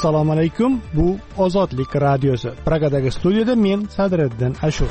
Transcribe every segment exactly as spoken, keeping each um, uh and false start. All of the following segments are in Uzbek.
Assalomu alaykum. Bu Ozodlik radiosi. Pragadagi studiyada men Sadriddin Ashur.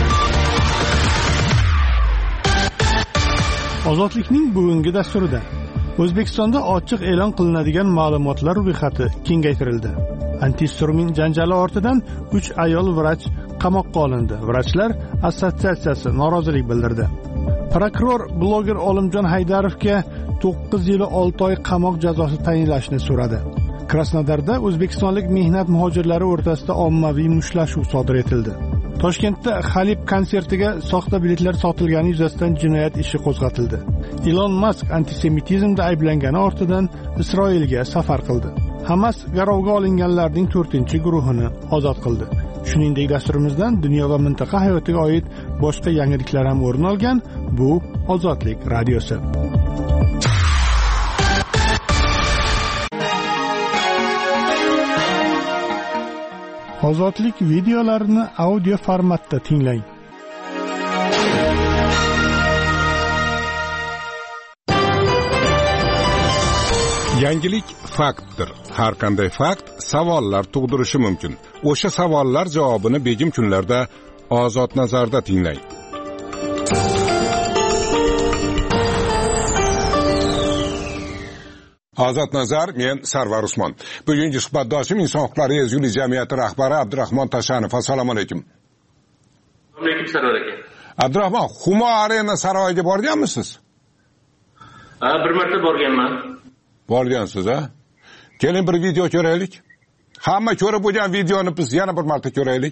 Ozodlikning bugungi dasturida O'zbekistonda ochiq e'lon qilinadigan ma'lumotlar ro'yxati kengaytirildi. Antistrumin janjali ortidan uch ayol vrach qamoqqa olindi. Vrachlar assotsiatsiyasi norozilik bildirdi. Prokuror bloger Olimjon Haydarovga to'qqiz yil olti oy qamoq jazosi tayinlashni so'radi. Krasnodarda o'zbekistonlik mehnat muhojirlari o'rtasida ommaviy mushtlashuv sodir etildi. Toshkentda Xalib konsertiga soxta biletlar sotilgani yuzasidan jinoyat ishi qo'zg'atildi. Elon Musk antisemitizmda ayblangani ortidan Isroilga safar qildi. Hamas garovga olinganlarning to'rtinchi guruhini ozod qildi. Shuningdek, dasturimizdan dunyo va mintaqa hayotiga oid boshqa yangiliklar ham o'rin olgan. Bu Ozodlik radiosi. Ozodlik videolarini audio formatda tinglang. Yangilik faktdir. Har qanday fakt savollar tug'dirishi mumkin. O'sha savollar javobini begim kunlarda Ozod nazarda tinglang. Ozod nazar, men Sarvar Usmon. Bugungi suhbatdoshim Inson huquqlari ezgulik jamiyati rahbari Abdurahmon Tashanov. Assalomu alaykum. Alaykum Sarvar aka. Abdurahmon, Humo Arena saroyiga borganmisiz? Ha, bir marta borganman. Borgansiz, ha? Keling bir video ko'raylik. Hamma ko'rib bo'lgan videoni biz yana bir marta ko'raylik.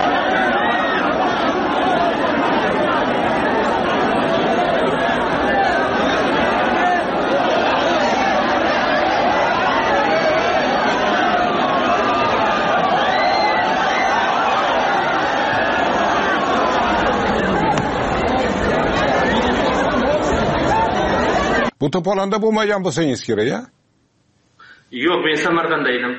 Bu to'polonda bo'lmagan bo'lsangiz kerak, ya? Yo'q, men Samarqandda edim.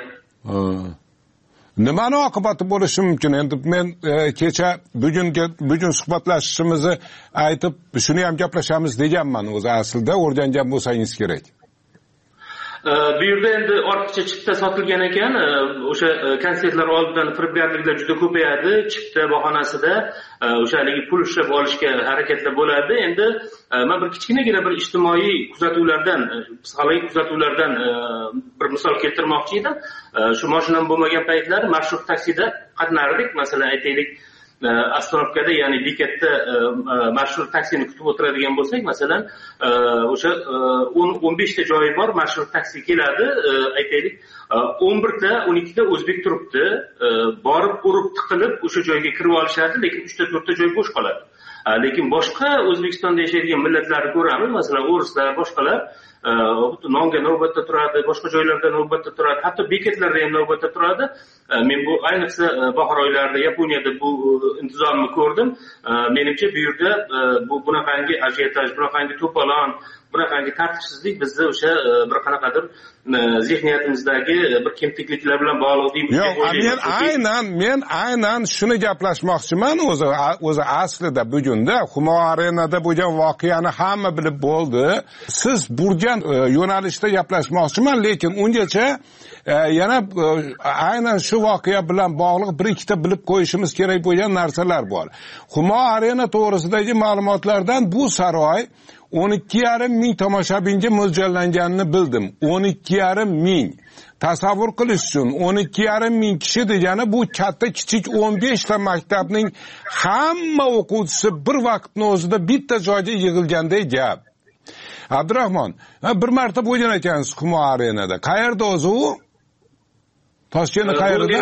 Nimani oqibati bo'lishi mumkin? Endi men e, kecha bugungi bugun suhbatlashishimizni aytib, shuni ham gaplashamiz deganman o'zi aslida, o'rgangan bo'lsangiz kerak. Bu yerda endi ortiqcha chipta sotilgan ekan, o'sha konsertlar oldidan firibgarliklar juda ko'payadi, chipta bahonasida o'sha haligi pul ushlab olishga harakatlar bo'ladi. Endi men bir kichkinagina bir ijtimoiy kuzatuvlardan, psixologik kuzatuvlardan bir misol keltirmoqchi edim. Shu mashinam bo'lmagan paytlar marshut taksida qatnardik, masalan aytaylik, Astanovkada, ya'ni bekatda marshut taksini kutib o'tiradigan bo'lsak, masalan, o'sha o'n o'n besh ta joyi bor, marshut taksi keladi, aytaylik, o'n bir ta, o'n ikki ta o'zbek turibdi, borib urib tiqilib o'sha joyga kirib olishadi, lekin uch ta to'rt ta joy bo'sh qoladi. Lekin boshqa O'zbekistonda yashaydigan millatlarni ko'ramiz, masalan, o'rislar, boshqalar nonga navbatda turadi, boshqa joylarda navbatda turadi, hatto bekatlarda ham navbatda turadi. Men bu ayniqsa bahor oylarida Yaponiyada bu intizomni ko'rdim. Menimcha bu yerda bu bunaqangi ajiotaj, bunaqangi to'polon, bunaqangi tartibsizlik bizni o'sha bir qanaqadir zehniyatimizdagi bir kemtikliklar bilan bog'liq deymiz. Yo'q, men aynan men aynan shuni gaplashmoqchiman. O'zi o'zi aslida bugunda Humo Arenada bo'lgan voqeani hamma bilib bo'ldi. Siz burgan yo'nalishda gaplashmoqchiman, lekin ungacha yana aynan shu voqea bilan bog'liq bir ikkita bilib qo'yishimiz kerak bo'lgan narsalar bor. Humo Arena to'g'risidagi ma'lumotlardan bu saroy o'n ikki yarim ming tomoshabinga mo'ljallanganini bildim. o'n ikki yarim ming. Tasavvur qilish uchun o'n ikki yarim ming kishi degani bu katta kichik o'n besh ta maktabning hamma o'quvchisi bir vaqtning o'zida bitta joyga yig'ilganday gap. Abdurahmon, bir marta bo'lgan ekansiz Humo Arenada. Qayerda o'zi u? Toshkentda qayerda?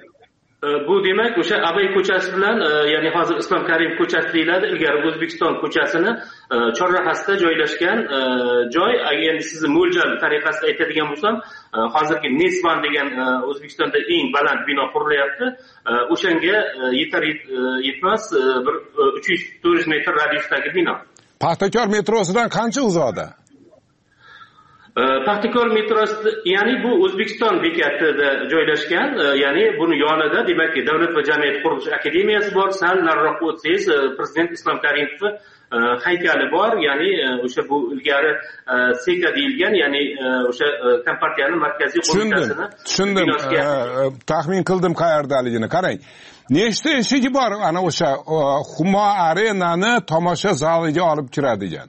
Bu demak o'sha Abay ko'chasi bilan, ya'ni hozir Islom Karimov ko'chasi deyiladi, ilgari O'zbekiston ko'chasini chorrahasida joylashgan joy. Agar endi sizni mo'ljal tariqasida aytadigan bo'lsam, hozirgi Nesvan degan O'zbekistonda eng baland bino qurilyapti. O'shanga yetar yetmas bir uch yuz to'rt yuz metr radiusdagi bino. Paxtakor metrosidan qancha uzoqda? Paxtakor metrosi, ya'ni bu O'zbekiston bekatida joylashgan, ya'ni buni yonida demak Davlat va jamiyat qurilish akademiyasi bor, sal nariroqqa o'tsangiz Prezident Islom Karimov haykali bor, ya'ni o'sha bu ilgari seka deyilgan, ya'ni o'sha kompartiyaning markaziy qo'mitasini tushundim, taxmin qildim qayerdaligini. Qarang, nechta eshigi bor ana o'sha Humo Arenani tomosha zaliga olib kiradigan?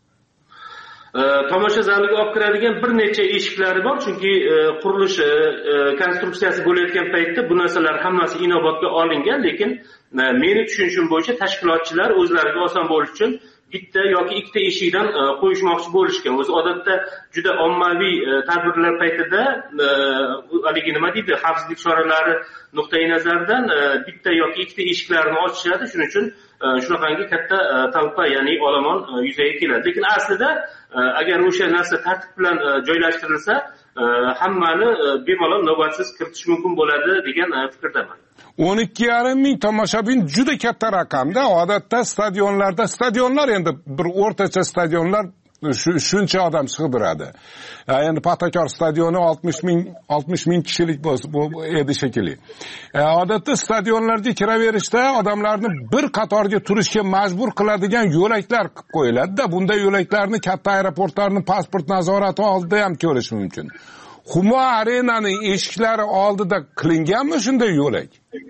Tomosha zaliga olib kiradigan bir necha eshiklari bor, chunki qurilish konstruksiyasi bo'layotgan paytda bu narsalar hammasi inobatga olingan, lekin meni tushunishim bo'yicha tashkilotchilar o'zlariga oson bo'lish uchun bitta yoki ikkita eshikdan qo'yishmoqchi bo'lishgan. O'zi odatda juda ommaviy tadbirlar paytida haligi nima deydi, xavfsizlik choralari nuqtai nazaridan bitta yoki ikkita eshiklarni ochishadi. Shuning uchun shunaqangi katta talpa, ya'ni olomon yuzaga keladi. Lekin aslida agar o'sha narsa tartib bilan joylashtirilsa, hammani bemalol navbatsiz kiritish mumkin bo'ladi degan fikrdaman. o'n ikki yarim ming tomoshabin juda katta raqamda. Odatda stadionlarda, stadionlar endi bir o'rtacha stadionlar shuncha odam sig'diradi. Endi Paxtakor stadioni oltmish ming kishilik edi shekilli. Odatda stadionlarga kiraverishda odamlarni bir qatorga turishga majbur qiladigan yo'laklar qilib qo'yiladi-da. Bunday yo'laklarni katta aeroportlarning pasport nazorati oldida ham ko'rish mumkin. Humo Arenaning eshiklari oldida qilinganmi shunday yo'lak?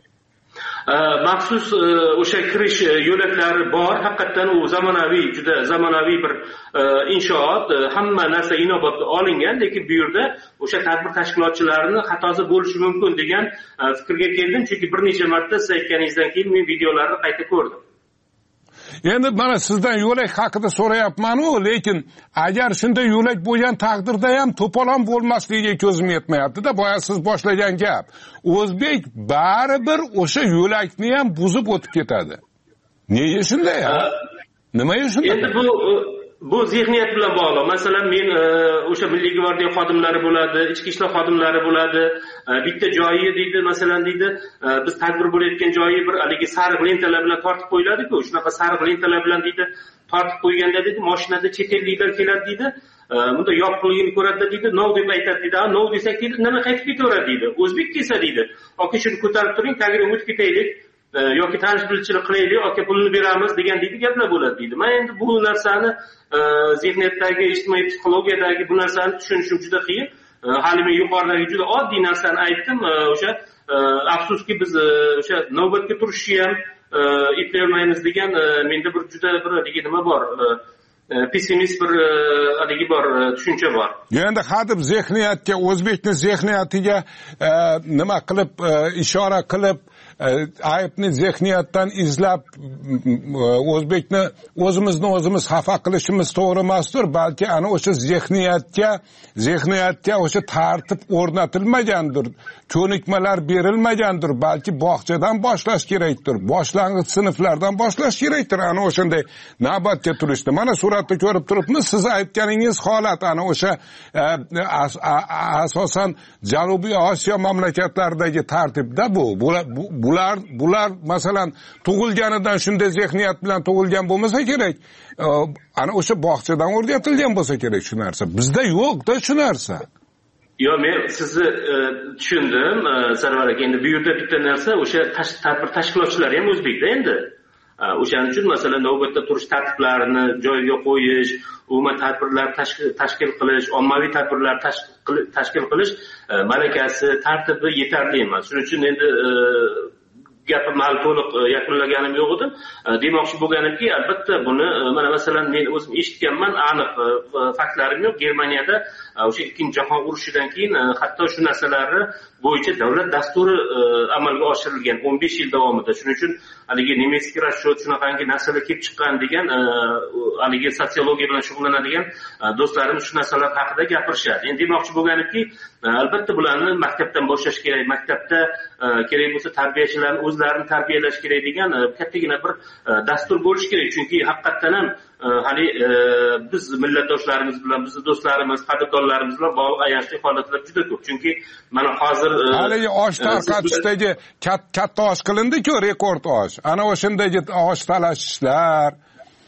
Maxsus o'sha kirish yo'laklari bor. Haqiqatan u zamonaviy, juda zamonaviy bir inshoot, hamma narsa inobatga olingan, lekin bu yerda o'sha tadbir tashkilotchilarining xatosi bo'lishi mumkin degan fikrga keldim, chunki bir necha marta siz aytganingizdan keyin men videolarni qayta ko'rdim. Endi mana sizdan yo'lak haqida so'rayapman-ku, lekin agar shunday yo'lak bo'lgan taqdirda ham to'polon bo'lmasligiga ko'zim yetmayapti-da. Boya siz boshlagan gap. O'zbek baribir o'sha yo'lakni ham buzib o'tib ketadi. Nega shunday? Nimaga shunday? Endi bu bu zihniyat bilan bog'liq. Masalan, men o'sha Milliy gvardiya xodimlari bo'ladi, ichki ishlar xodimlari bo'ladi. Bitta joyi deydi, masalan deydi, biz tadbir bo'layotgan joyi bir haligi sariq lentalar bilan tortib qo'yiladi-ku. Shunaqa sariq lentalar bilan deydi, tortib qo'yganda deydi, mashinada chet elliklar keladi deydi. Bunda yopiqligini ko'radi deydi, "Nov" deb aytadi deydi. "Ha, nov" desak deydi, "Nima qaytib ketaveradi" deydi. O'zbek kelsa deydi, "Oka shuni ko'tarib turing, tagidan o'tib ketaylik." yoki tanish bilishchilik qilaylik, yoki pulni beramiz degan deydi gaplar bo'ladi deydi. Men endi bu narsani zihniyatdagi, ijtimoiy psixologiyadagi bu narsani tushunishim juda qiyin. Hali men yuqoridagi juda oddiy narsani aytdim. O'sha afsuski biz o'sha navbatga turishni ham eplayolmaymiz degan menda bir juda bir haligi nima bor, pessimist bir haligi bor tushuncha bor. Endi hadeb zihniyatga, o'zbekni zihniyatiga nima qilib ishora qilib aybni zihniyatdan izlab o'zbekni o'zimizni o'zimiz xafa qilishimiz to'g'ri emasdir, balki ana o'sha zihniyatga zihniyatga o'sha tartib o'rnatilmagandir, ko'nikmalar berilmagandir, balki bog'chadan boshlash kerakdir, boshlang'ich sinflardan boshlash kerakdir ana o'shanday navbatga turishdi. Mana suratda ko'rib turibmiz, siz aytganingiz holat ana o'sha asosan Janubiy Osiyo mamlakatlaridagi tartibda bu bular bular masalan tug'ilganidan shunday zihniyat bilan tug'ilgan bo'lmasa kerak, ana o'sha bog'chadan o'rgatilgan bo'lsa kerak shu narsa. Bizda yo'q-da shu narsa. Yo, men sizni tushundim, Sarvar aka. Endi bu yerda bitta narsa, o'sha tadbir tashkilotchilari ham o'zbekda endi. O'shaning uchun masalan navbatda turish tartiblarini joyiga qo'yish, umuman tadbirlar tashkil qilish, ommaviy tadbirlar tashkil qilish malakasi, tartibi yetarli emas. Shuning uchun endi gapimni hali to'liq yakunlaganim yo'q edi. Demoqchi bo'lganimki, albatta buni mana masalan men o'zim eshitganman, aniq faktlarim yo'q. Germaniyada o'sha ikkinchi jahon urushidan keyin hatto shu narsalarni bo'yicha davlat dasturi amalga oshirilgan o'n besh yil davomida. Shuning uchun haligi nemetskiy расчет shunaqangi narsalar kelib chiqqan degan haligi sotsiologiya bilan shug'ullanadigan do'stlarimiz shu narsalar haqida gapirishadi. Endi demoqchi bo'lganimki, albatta bularni maktabdan boshlash kerak, maktabda kerak bo'lsa tarbiyachilarni o'zlarini tarbiyalash kerak degan kattagina bir dastur bo'lishi kerak. Chunki haqiqatan ham hali biz millatdoshlarimiz bilan, bizni do'stlarimiz, qadrdonlarimiz bilan bog'liq ayanchli holatlar juda ko'p. Chunki mana hozir haligi osh tarqatishdagi katta osh qilindi-ku, rekord osh. Ana o'shandagi osh talashishlar,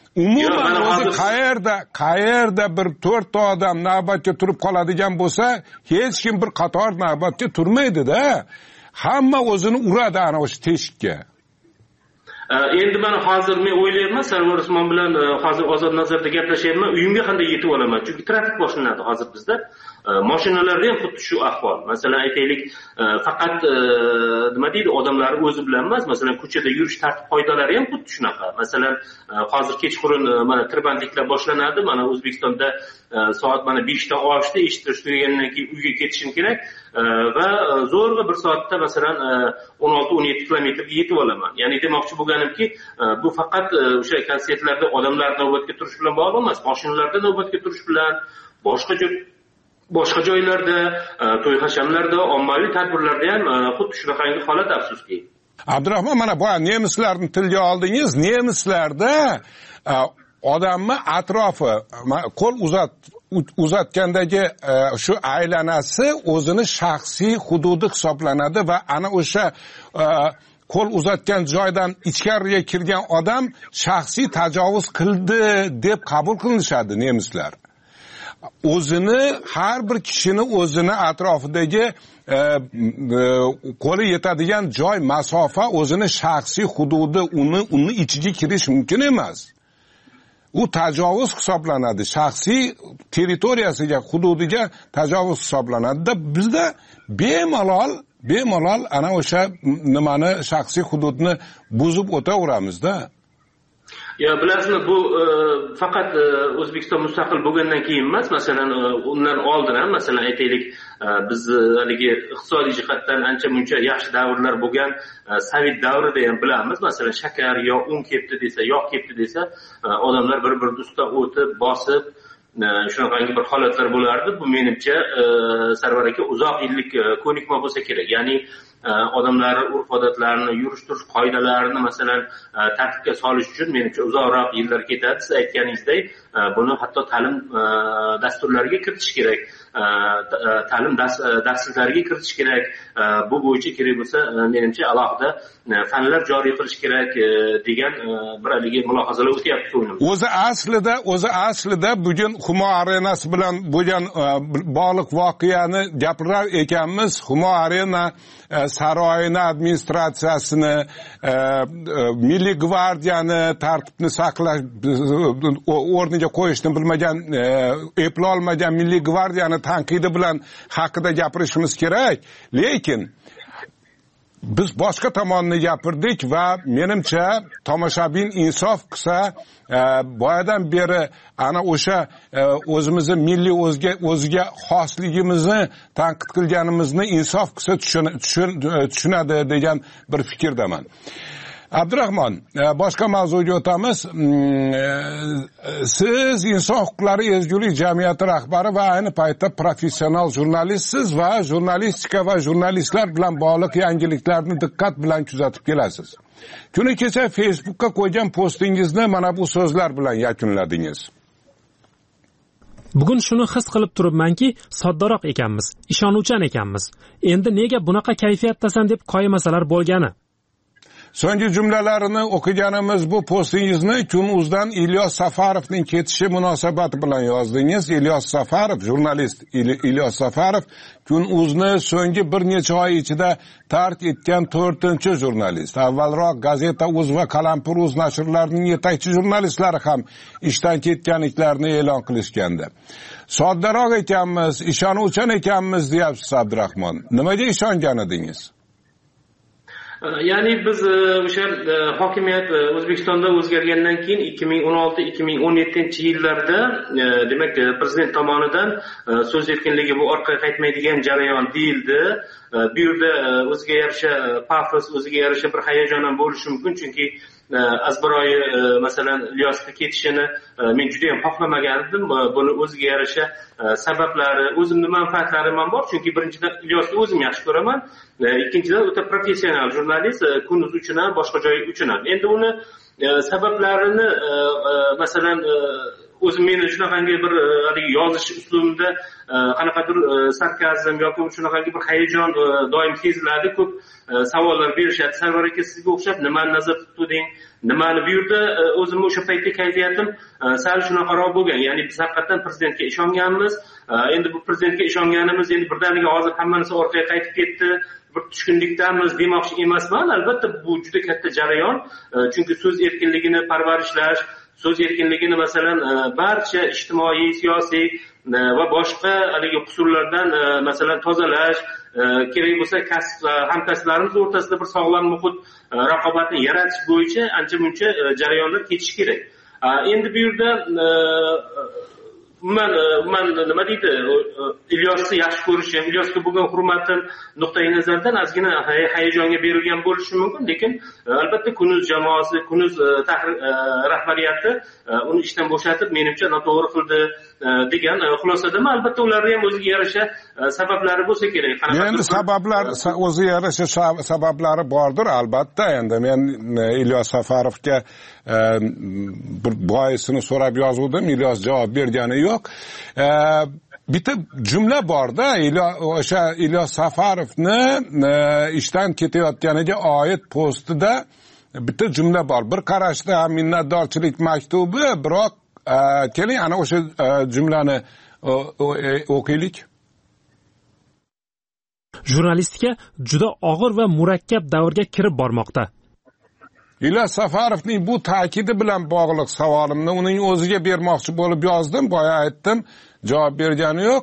umuman o'zi qayerda qayerda bir to'rtta odam navbatga turib qoladigan bo'lsa, hech kim bir qator navbatga turmaydi-da. Hamma o'zini uradi ana o'sha teshikka. Endi mana hozir men o'ylayapman, Sarvar Usmon bilan hozir Ozod nazarda gaplashyapman, uyimga qanday yetib olaman? Chunki trafik boshlanadi hozir bizda. Mashinalarda ham xuddi shu ahvol. Masalan, aytaylik, faqat nima deydi, odamlar o'zi bilan emas, masalan, ko'chada yurish tartib qoidalari ham xuddi shunaqa. Masalan, hozir kechqurun mana tirbandliklar boshlanadi. Mana O'zbekistonda soat mana beshda oshdi, eshitish tugagandan keyin uyga ketishim kerak va zo'rg'a bir soatda masalan o'n olti o'n yetti kilometrga yetib olaman. Ya'ni demoqchi bo'lganimki, bu faqat o'sha konsertlarda odamlar navbatga turish bilan bog'liq emas, mashinalarda navbatga turish bilan, boshqa boshqa joylarda, to'y hashamlarda, ommaviy tadbirlarda ham xuddi shunaqangi holat afsuski. Abdurahmon, mana bu nemislarni tilga oldingiz. Nemislarda odamni atrofi, qo'l uzat uzatgandagi shu aylanasi o'zini shaxsiy hududi hisoblanadi va ana o'sha qo'l uzatgan joydan ichkariga kirgan odam shaxsiy tajovuz qildi deb qabul qilinishadi nemislar. O'zini har bir kishini o'zini atrofidagi qo'li yetadigan joy, masofa, o'zini shaxsiy hududi, uni uni ichiga kirish mumkin emas. U tajovuz hisoblanadi. Shaxsiy territoriyasiga, hududiga tajovuz hisoblanadi. Bizda bemalol, bemalol ana o'sha nimani, shaxsiy hududni buzib o'taveramizda. Ya bilasizmi, bu faqat O'zbekiston mustaqil bo'lgandan keyin emas, masalan, undan oldin ham, masalan, aytaylik, biz haligi iqtisodiy jihatdan ancha muncha yaxshi davrlar bo'lgan Sovet davrida ham bilamiz. Masalan, shakar yo un kepti desa, yog' kepti desa, odamlar bir-birining ustidan o'tib, bosib, shunaqangi bir holatlar bo'lardi. Bu menimcha Sarvar aka uzoq yillik ko'nikma bo'lsa kerak. Ya'ni odamlar urf-odatlarini, yurish-turish qoidalarini masalan tartibga solish uchun menimcha uzoqroq yillar ketadi. Siz aytganingizdek, buni hatto ta'lim dasturlariga kiritish kerak. Ta'lim darslariga kiritish kerak. Bu bo'yicha kerak bo'lsa, menimcha alohida fanlar joriy qilish kerak degan bir haligi mulohazalar o'tyapti ko'nglimda. O'zi aslida, o'zi aslida bugun Humo Arenasi bilan bo'lgan bog'liq voqeani gapirar ekanmiz. Humo Arena saroyini, administratsiyasini, Milliy gvardiyani tartibni saqlash o'rniga qo'yishni bilmagan, eplolmagan Milliy gvardiyani tanqidi bilan haqida gapirishimiz kerak. Lekin biz boshqa tomonni gapirdik va menimcha tomoshabin insof qilsa, boyadan beri ana o'sha o'zimizni milliy o'zga o'ziga xosligimizni tanqid qilganimizni insof qilsa tushunadi degan bir fikrdaman. Abdurahmon, boshqa mavzuga o'tamiz. Siz Inson huquqlari ezgulik jamiyati rahbari va ayni paytda professional jurnalistsiz va jurnalistika va jurnalistlar bilan bog'liq yangiliklarni diqqat bilan kuzatib kelasiz. Kuni kecha Facebook'ga qo'ygan postingizni mana bu so'zlar bilan yakunladingiz. Bugun shuni his qilib turibmanki, soddaroq ekanmiz, ishonuvchan ekanmiz. Endi nega bunaqa kayfiyatdasan deb qoyimasalar bo'lgani. So'nggi jumlalarini o'qiganimiz bu postingizni Kun.uzdan Ilyos Safarovning ketishi munosabati bilan yozdingiz. Ilyos Safarov, jurnalist Ilyos Safarov Kun.uzni so'nggi bir necha oy ichida tark etgan to'rtinchi jurnalist. Avvalroq Gazeta.uz va Qalampir.uz nashrlarining yetakchi jurnalistlari ham ishdan ketganliklarini e'lon qilishgandi. Soddaroq ekanmiz, ishonuvchan ekanmiz deyapsiz Abdurahmon. Nimaga ishongan edingiz? Ya'ni biz o'sha hokimiyat O'zbekistonda o'zgargandan keyin ikki ming o'n olti ikki ming o'n yettinchi yillarda demak prezident tomonidan so'z erkinligi bu orqaga qaytmaydigan jarayon deyildi. Bu yerda o'ziga yarasha pafos, o'ziga yarasha bir hayajon ham bo'lishi mumkin, chunki azbaroyi masalan Ilyosning ketishini men juda ham xohlamagan edim. Buni o'ziga yarasha sabablari, o'zimning manfaatlarim ham bor, chunki birinchidan Ilyosni o'zim yaxshi ko'raman, ikkinchidan o'ta professional jurnalist, Kun.uz uchun ham, boshqa joy uchun ham. Endi uni sabablarini masalan o'zim meni shunaqangi bir haligi yozish uslubimda qanaqadir sarkazm yoki shunaqangi bir hayajon doim seziladi. Ko'p savollar berishadi. Sarvar aka, sizga o'xshab nimani nazarda tutding? Nimani bu yerda o'zimni o'sha paytda kayfiyatim sal shunaqaroq bo'lgan. Ya'ni biz haqiqatan prezidentga ishonganmiz. Endi bu prezidentga ishonganimiz endi birdaniga hozir hammanisi orqaga qaytib ketdi. Bir tushkunlikdamiz demoqchi emasman. Albatta bu juda katta jarayon. Chunki so'z erkinligini parvarishlash, so'z erkinligini masalan barcha ijtimoiy, siyosiy va boshqa haligi qusurlardan masalan tozalash, kerak bo'lsa kasb hamkasblarimiz o'rtasida bir sog'lom muhit, raqobatni yaratish bo'yicha ancha-muncha jarayonlar ketishi kerak. Endi bu yerda man man nima deydi, Ilyosni yaxshi ko'rishim, Ilyosga bo'lgan hurmatim nuqtai nazardan ozgina hayajonga berilgan bo'lishi mumkin, lekin albatta Kunuz jamoasi, Kunuz rahbariyati uni ishdan bo'shatib, menimcha noto'g'ri qildi degan xulosadaman. Albatta ularning ham o'ziga yarasha sabablari bo'lsa kerak. Endi sabablar o'ziga yarasha sabablari bordir albatta. Endi men Ilyos Safarovga bir boisini so'rab yozuvdim, Ilyos javob bergani yo'q. Bitta jumla borda, o'sha Ilyos Safarovni ishdan ketayotganiga oid postida bitta jumla bor. Bir qarashda minnatdorchilik maktubi, biroq keling ana o'sha jumlani o'qiylik. Jurnalistika juda og'ir va murakkab davrga kirib bormoqda. Ilyos Safarovning bu ta'kidi bilan bog'liq savolimni uning o'ziga bermoqchi bo'lib yozdim. Boya aytdim, javob bergani yo'q.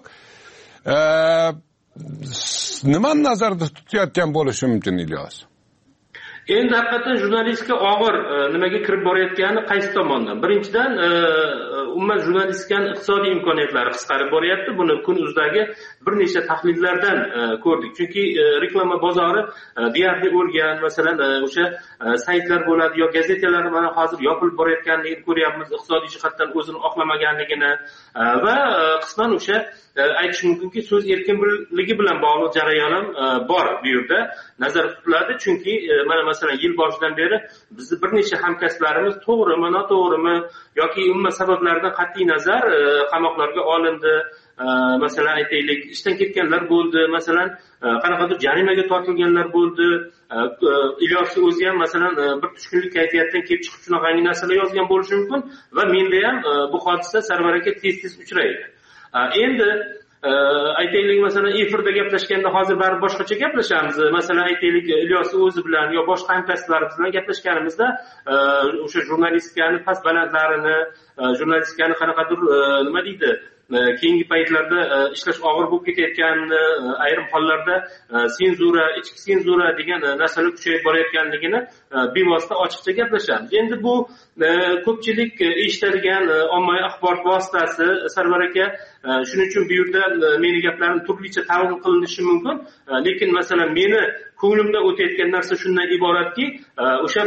Nimani nazarda tutayotgan bo'lishi mumkin Ilyos? Endi haqiqatan jurnalistika og'ir nimaga kirib borayotgani qaysi tomondan? Birinchidan, umuman jurnalistikaning iqtisodiy imkoniyatlari qisqarib boryapti. Buni Kunuz'dagi bir nechta tahlillardan ko'rdik. Chunki reklama bozori deyarli o'lgan. Masalan, o'sha saytlar bo'ladi yo gazetalar mana hozir yopilib borayotganligini ko'ryapmiz, iqtisodiy jihatdan o'zini oqlamaganligini va qisman o'sha aytish mumkinki so'z erkinligi bilan bog'liq jarayon ham bor bu yerda nazarda tutiladi. Chunki mana masalan yil boshidan beri bizni bir necha hamkasblarimiz to'g'rimi, noto'g'rimi yoki umuman sabablardan qat'iy nazar qamoqlarga olindi. Masalan aytaylik, ishdan ketganlar bo'ldi, masalan qanaqadir jarimaga tortilganlar bo'ldi. Ilyosni o'zi ham masalan bir tushkunlik kayfiyatdan kelib chiqib shunaqangi narsalar yozgan bo'lishi mumkin va menda ham bu hodisa Sarvar aka tez-tez uchraydi. Endi aytaylik masalan efirda gaplashganda hozir baribir boshqacha gaplashamiz. Masalan aytaylik Ilyos o'zi bilan yo boshqa hamkasblarimiz bilan gaplashganimizda o'sha jurnalistikaning past balandlarini, jurnalistikani qanaqadir nima deydi, keyingi paytlarda ishlash og'ir bo'lib ketayotganini, ayrim hollarda senzura, ichki senzura degan narsalar kuchayib borayotganligini bevosita ochiqcha gaplashamiz. Endi bu ko'pchilik eshitadigan ommaviy axborot vositasi Sarvar aka, shuning uchun bu yerda meni gaplarim turlicha tavil qilinishi mumkin. Lekin masalan meni ko'nglimda o'tayotgan narsa shundan iboratki, o'sha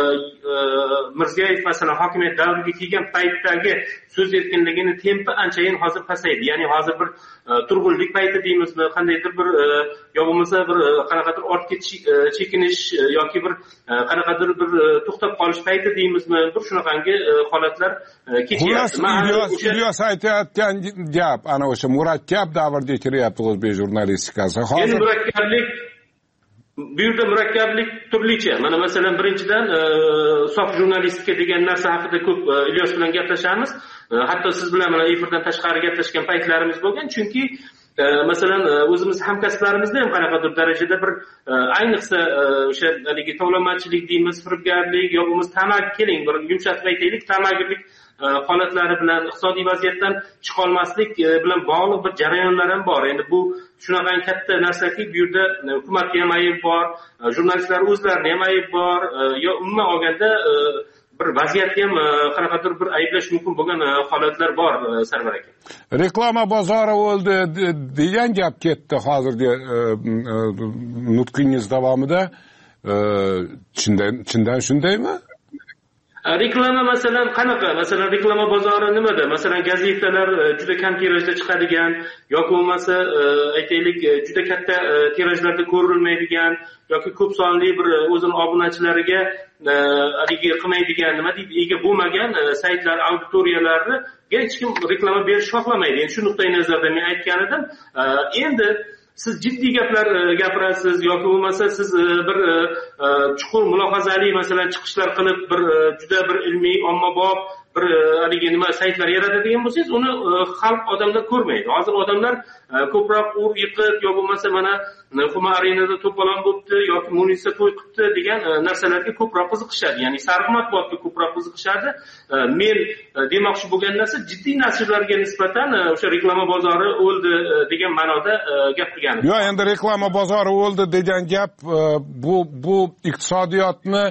Mirziyoyev masalan hokimiyat davriga kelgan paytdagi so'z erkinligini tempi anchayin hozir pasaydi. Ya'ni hozir bir turg'unlik payti deymizmi, qandaydir bir yo bo'lmasa bir qanaqadir ortga chekinish yoki bir qanaqadir bir to'xtab qolish payti deymizmi, bir shunaqangi holatlar ketyapti. Ilyos aytayotgan gap ana o'sha murakkab davrga kiryapti o'zbek jurnalistikasi. Hozir murakkablik bu yerda murakkablik turlicha. Mana masalan birinchidan sof jurnalistika degan narsa haqida ko'p Ilyos bilan gaplashamiz. Hatto siz bilan mana efirdan tashqari gaplashgan paytlarimiz bo'lgan. Chunki masalan o'zimiz hamkasblarimizda ham qanaqadir darajada bir ayniqsa o'sha haligi tovlamachilik deymiz, firibgarlik yo bo'lmasa tamaki, keling bir yumshatib aytaylik, tamagirlik holatlari bilan iqtisodiy vaziyatdan chiqa olmaslik bilan bog'liq bir jarayonlar ham bor. Endi bu shunaqa katta narsaki, bu yerda hukumatga ham ayb bor, jurnalistlar o'zlarining ham ayb bor, yo umuman olganda bir vaziyatni ham qanaqadir bir ayblash mumkin bo'lgan holatlar bor Sarvar aka. Reklama bozori o'ldi degan gap ketdi hozirgi nutqingiz davomida. Chindan chindan shundaymi? Reklama masalan qanaqa? Masalan reklama bozori nimada? Masalan gazetalar juda kam tirajda chiqadigan yoki bo'lmasa aytaylik juda katta tirajlarda ko'rilmaydigan yoki ko'p sonli bir o'zini obunachilariga haligi qilmaydigan nima deydi ega bo'lmagan saytlar auditoriyalarni hech kim reklama berish xohlamaydi. Endi shu nuqtai nazardan men aytgan edim. Endi siz jiddiy gaplar gapirasiz yoki bo'lmasa siz bir chuqur mulohazali masalan chiqishlar qilib bir juda bir ilmiy ommabop bir haligi nima saytlar yaratadigan bo'lsangiz uni xalq odamlar ko'rmaydi. Hozir odamlar ko'proq ur yiqit yo bo'lmasa mana Xuma arenada to'polon bo'libdi yoki Munisa to'y qilibdi degan narsalarga ko'proq qiziqishadi. Ya'ni sariq matbuotga ko'proq qiziqishadi. Men demoqchi bo'lgan narsa jiddiy nashrlarga nisbatan o'sha reklama bozori o'ldi degan ma'noda gap qilganim. Yo'q, endi reklama bozori o'ldi degan gap bu bu iqtisodiyotni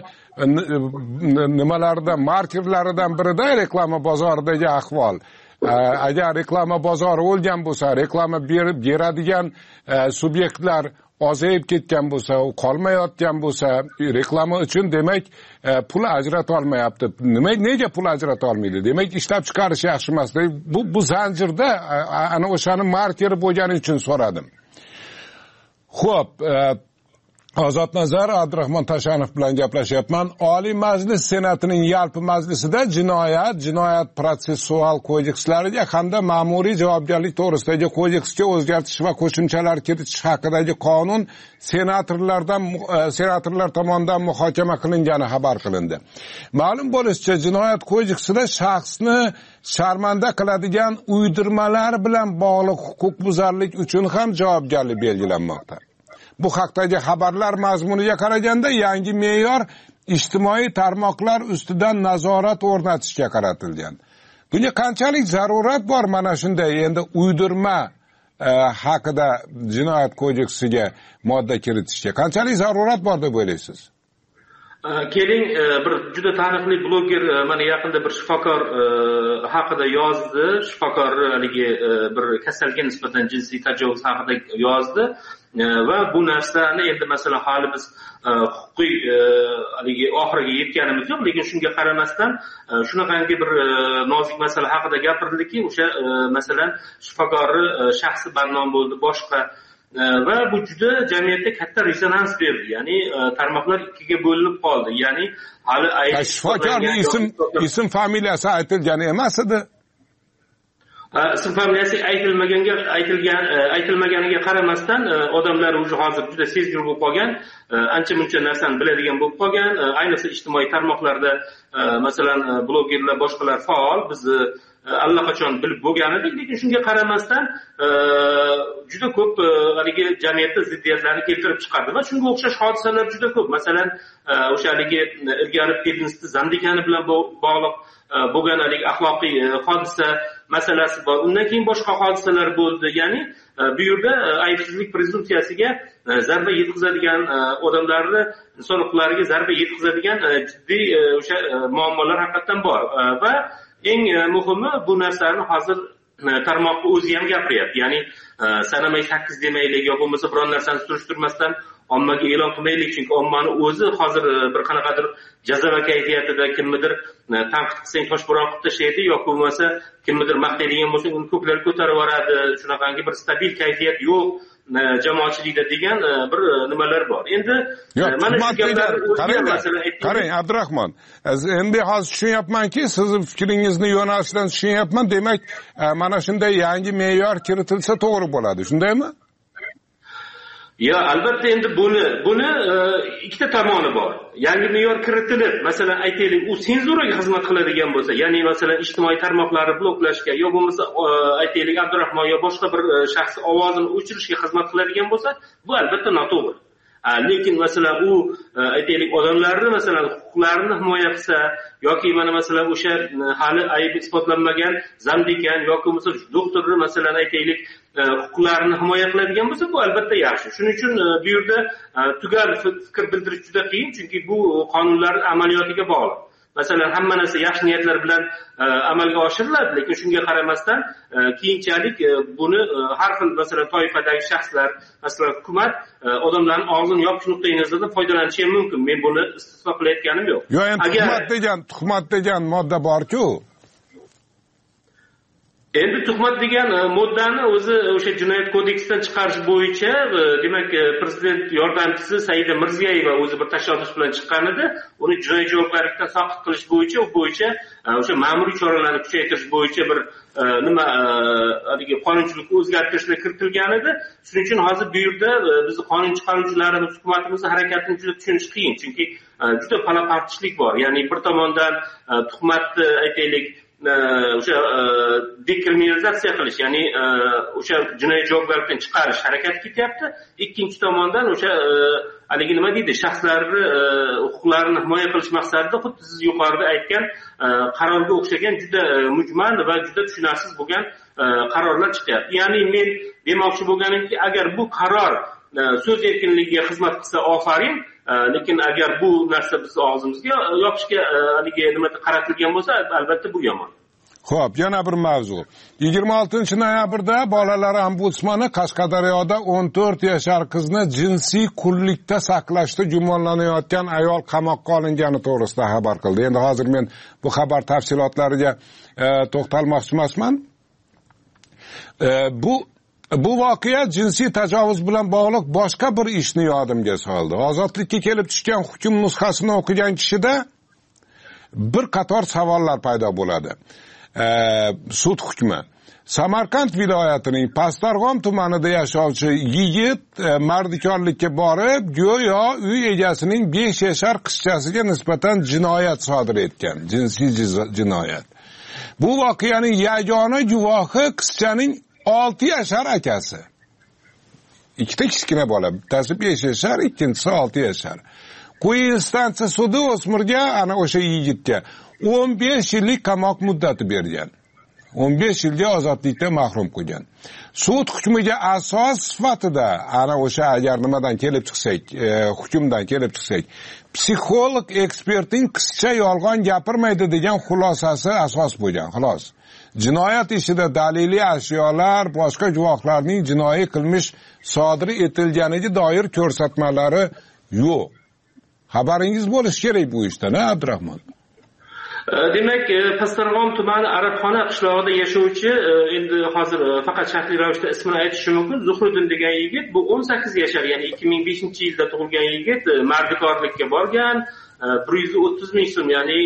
nimalaridan markerlaridan birida reklama bozoridagi ahvol. Agar reklama bozori o'lgan bo'lsa, reklama berib beradigan subyektlar ozayib ketgan bo'lsa, u qolmayotgan bo'lsa, reklama uchun demak pul ajrata olmayapti. Nima nega pul ajrata olmaydi? Demak ishlab chiqarish yaxshi emas. Bu bu zanjirda ana o'shani markeri bo'lgani uchun so'radim. Xo'p, Ozodnazar Abdurahmon Tashanov bilan gaplashyapman. Oliy Majlis Senatining yalpi majlisida jinoyat, jinoyat protsessual kodekslariga hamda ma'muriy javobgarlik to'g'risidagi kodeksga o'zgartirish va qo'shimchalar kiritish haqidagi qonun senatorlardan senatorlar tomonidan muhokama qilingani xabar qilindi. Ma'lum bo'lishicha, jinoyat kodeksida shaxsni sharmanda qiladigan uydirmalar bilan bog'liq huquqbuzarlik uchun ham javobgarlik belgilanmoqda. Bu haqdagi xabarlar mazmuniga qaraganda yangi me'yor ijtimoiy tarmoqlar ustidan nazorat o'rnatishga qaratilgan. Bunga qanchalik zarurat bor mana shunday endi uydirma e, haqida jinoyat kodeksiga modda kiritishga qanchalik zarurat bor deb o'ylaysiz? Keling, bir juda taniqli bloger mana yaqinda bir shifokor haqida yozdi. Shifokor haligi bir kasalga nisbatan jinsiy tajovuz haqida yozdi. Va bu narsani endi masalan hali biz huquqiy haligi oxiriga yetganimiz yo'q, lekin shunga qaramasdan shunaqangi bir nozik masala haqida gapirdiki, o'sha masalan shifokorni shaxsi badnom bo'ldi, boshqa va bu juda jamiyatda katta rezonans berdi. Ya'ni tarmoqlar ikkiga bo'linib qoldi. Ya'ni hali shifokorning ism ism familiyasi aytilgan emas edi. Ism familiyasi aytilmaganga aytilgan aytilmaganiga qaramasdan odamlar o'zi hozir juda sezgir bo'lib qolgan, ancha muncha narsani biladigan bo'lib qolgan. Ayniqsa ijtimoiy tarmoqlarda masalan blogerlar boshqalar faol, biz allaqachon bilib bo'lgan edik, lekin shunga qaramasdan juda ko'p haligi jamiyatda ziddiyatlarni keltirib chiqardi va shunga o'xshash hodisalar juda ko'p. Masalan, o'sha haligi ilgari Pedinsti Zandikani bilan bog'liq bo'lgan haligi axloqiy hodisa masalasi bor. Undan keyin boshqa hodisalar bo'ldi. Ya'ni bu yerda aybsizlik prezumpsiyasiga zarba yetkazadigan odamlarni inson huquqlariga zarba yetkazadigan jiddiy o'sha muammolar haqiqatan bor va eng muhimi bu narsani hozir tarmoqqa o'zi ham gapiryapti. Ya'ni sanamay sakkiz demaylik yo bo'lmasa biron narsani surishtirmasdan ommaga e'lon qilmaylik, chunki ommani o'zi hozir bir qanaqadir jazava kayfiyatida kimnidir tanqid qilsang toshbo'ron qilib tashlaydi yoki bo'lmasa kimnidir maqtaydigan bo'lsang uni ko'klar ko'tarib yuboradi. Shunaqangi bir stabil kayfiyat yo'q jamoatchilikda degan bir nimalar bor. Endi mana shu gaplar qarang Abdurahmon, endi hozir tushunyapmanki, sizning fikringizni yo'nalishdan tushunyapman. Demak, mana shunday yangi me'yor kiritilsa to'g'ri bo'ladi, shundaymi? Ya albatta endi buni buni ikkita tomoni bor. Yangi me'yor kiritilib, masalan aytaylik, u senzuraga xizmat qiladigan bo'lsa, ya'ni masalan ijtimoiy tarmoqlarni bloklashga yo bo'lmasa aytaylik Abdurahmon yo boshqa bir shaxs ovozini o'chirishga xizmat qiladigan bo'lsa, bu albatta noto'g'ri. Lekin masalan u aytaylik odamlarni masalan huquqlarini himoya qilsa yoki mana masalan o'sha hali aybi isbotlanmagan Zandikan yoki bo'lmasa doktorni masalan aytaylik huquqlarini himoya qiladigan bo'lsa, bu albatta yaxshi. Shuning uchun bu yerda tugal fikr bildirish juda qiyin, chunki bu qonunlar amaliyotiga bog'liq. masalan hamma narsa yaxshi niyatlar bilan amalga oshiriladi, lekin shunga qaramasdan keyinchalik buni har xil masalan toifadagi shaxslar, masalan hukumat odamlarning og'zini yopish nuqtai nazaridan foydalanishi ham mumkin. Men buni istisno qilayotganim yo'q. Yo'q, endi tuhmat degan, tuhmat degan modda bor-ku. Endi tuhmat degan moddani o'zi o'sha jinoyat kodeksidan chiqarish bo'yicha, demak, prezident yordamchisi Saida Mirziyoyeva o'zi bir tashabbus bilan chiqqan edi. Uni jinoiy javobgarlikdan soqit qilish bo'yicha, u bo'yicha o'sha ma'muriy choralarni kuchaytirish bo'yicha bir nima haligi qonunchilikni o'zgartirishlar kiritilgan edi. Shuning uchun hozir bu yerda bizni qonun chiqaruvchilarimiz, hukumatimizning harakatini juda tushunish qiyin, chunki juda pala-partishlik bor. Ya'ni bir tomondan tuhmatni aytaylik o'sha dekriminalizatsiya qilish, ya'ni o'sha jinoiy javobgarlikdan chiqarish harakati ketyapti. Ikkinchi tomondan o'sha haligi nima deydi, shaxslarni huquqlarini himoya qilish maqsadida xuddi siz yuqorida aytgan qarorga o'xshagan juda mujmal va juda tushunarsiz bo'lgan qarorlar chiqyapti. Ya'ni men demoqchi bo'lganimki, agar bu qaror so'z erkinligiga xizmat qilsa ofarin, lekin agar bu narsa biz og'zimizga yopishga haligi nima qaratilgan bo'lsa, albatta bu yomon. Xo'p, yana bir mavzu. yigirma oltinchi noyabrda bolalar ombudsmani Qashqadaryoda o'n to'rt yashar qizni jinsiy qullikda saqlashda gumonlanayotgan ayol qamoqqa olingani to'g'risida xabar qildi. Endi hozir men bu xabar tafsilotlariga e, to'xtalmoqchi emasman. E, bu Bu voqea jinsiy tajovuz bilan bog'liq boshqa bir ishni yodimga soldi. Ozodlikka kelib tushgan hukm nusxasini o'qigan kishida bir qator savollar paydo bo'ladi. E, sud hukmi. Samarqand viloyatining Pastarg'om tumanida yashovchi yigit e, mardikorlikka borib, go'yo uy egasining besh yashar qizchasiga nisbatan jinoyat sodir etgan, jinsiy jinoyat. Bu voqeaning yagona guvohi qizchaning olti yashar akasi. Ikkita kichkina bola, bittasi besh yashar, ikkinchisi olti yashar. Quyi instansiya sudi o'smirga, ana o'sha yigitga o'n besh yillik qamoq muddati bergan. o'n besh yilga ozodlikdan mahrum qilgan. Sud hukmiga asos sifatida, ana o'sha agar nimadan kelib chiqsak, e, hukmdan kelib chiqsak, psixolog ekspertning qizcha yolg'on gapirmaydi degan xulosasi asos bo'lgan, xolos. Jinoyat ishida daliliy ashyolar, boshqa guvohlarning jinoiy qilmish sodir etilganiga doir ko'rsatmalari yo'q. Xabaringiz bo'lishi kerak bu ishdan, ha, Abdurahmon? Demak, Pastarg'om tumani Arabxona qishlog'ida yashovchi, endi hozir faqat shaxsiy ravishda ismini aytishim mumkin, Zuhriddin degan yigit, bu o'n sakkiz yashar, ya'ni ikki ming beshinchi yilda tug'ilgan yigit, mardikorlikka borgan, bir yuz o'ttiz ming so'm, ya'ni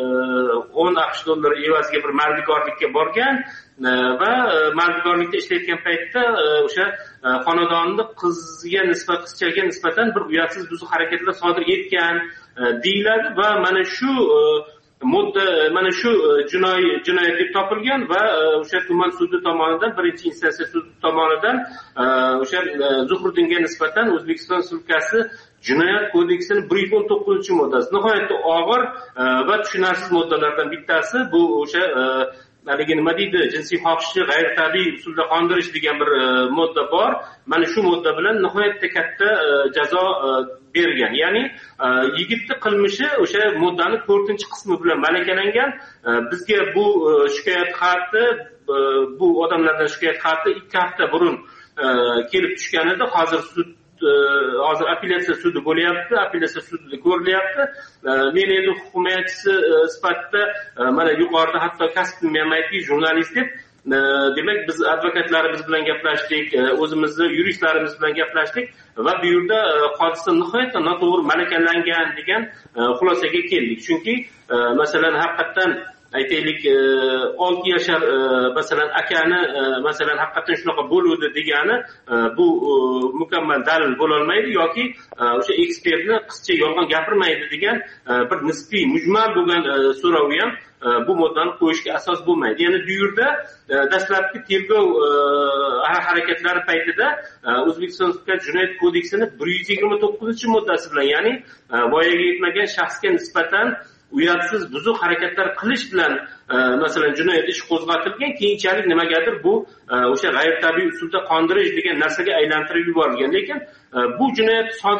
o'n aqsh dollari evaziga bir mardikorlikka borgan va mardikorlikda ishlayotgan paytda o'sha xonadonni qizga nisbatan, qizchaga nisbatan bir uyatsiz buzuq harakatlar sodir etgan deyiladi va mana shu modda mana shu jinoiy jinoyat deb topilgan va o'sha tuman sudi tomonidan, birinchi instansiya sudi tomonidan o'sha Zuhriddinga nisbatan O'zbekiston Respublikasi Jinoyat kodeksining bir yuz o'n to'qqizinchi moddasi nihoyatda og'ir va tushunarsiz moddalardan bittasi. Bu o'sha haligi nima deydi, jinsiy xohishni g'ayritabiiy usulda qondirish degan bir modda bor. Mana shu modda bilan nihoyatda katta jazo bergan. Ya'ni yigitni qilmishi o'sha moddaning to'rtinchi qismi bilan malakalangan. Bizga bu shikoyat xati, bu odamlardan shikoyat xati ikki hafta burun kelib tushgan edi. Hozir sud hozir apellyatsiya sudi bo'lyapti, apellyatsiya sudida ko'rilyapti. Men endi huquq himoyachisi sifatida mana yuqorida hatto kasbimni ham aytdik, jurnalist deb, demak biz advokatlarimiz bilan gaplashdik, o'zimizni yuristlarimiz bilan gaplashdik va bu yerda hodisa nihoyatda noto'g'ri malakalangan degan xulosaga keldik. Chunki masalan haqiqatan aytaylik olti yashar masalan akani masalan haqiqatan shunaqa bo'ludi degani bu mukammal dalil bo'la olmaydi yoki o'sha ekspertni qizcha yolg'on gapirmaydi degan bir nisbiy mujmal bo'lgan so'rov ham bu moddani qo'yishga asos bo'lmaydi. Ya'ni bu yerda dastlabki tergov harakatlari paytida O'zbekiston Jinoyat kodeksining bir yuz yigirma to'qqizinchi moddasi bilan, ya'ni voyaga yetmagan shaxsga nisbatan uyatsiz buzuq harakatlar qilish bilan masalan jinoyat ishi qo'zg'atilgan. Keyinchalik nimagadir bu o'sha g'ayritabiiy usulda qondirish degan narsaga aylantirib yuborilgan. Lekin bu jinoyat sodir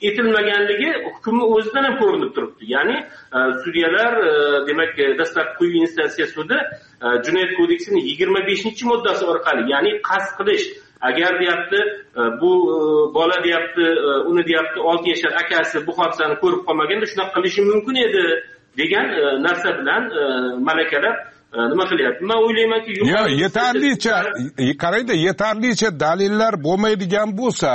etilmaganligi hukmni o'zidan ham ko'rinib turibdi. Ya'ni sudyalar demak dastlabki quyi instansiya sudi Jinoyat kodeksining yigirma beshinchi moddasi orqali, ya'ni qasd qilish, agar deyapti bu bola deyapti uni deyapti olti yashar akasi bu hodisani ko'rib qolmaganda shunaqa qilishi mumkin edi degan narsa bilan malakalar nima qilyapti? Men o'ylaymanki, yo'q, yetarlicha qaraydi, yetarlicha dalillar bo'lmaydigan bo'lsa,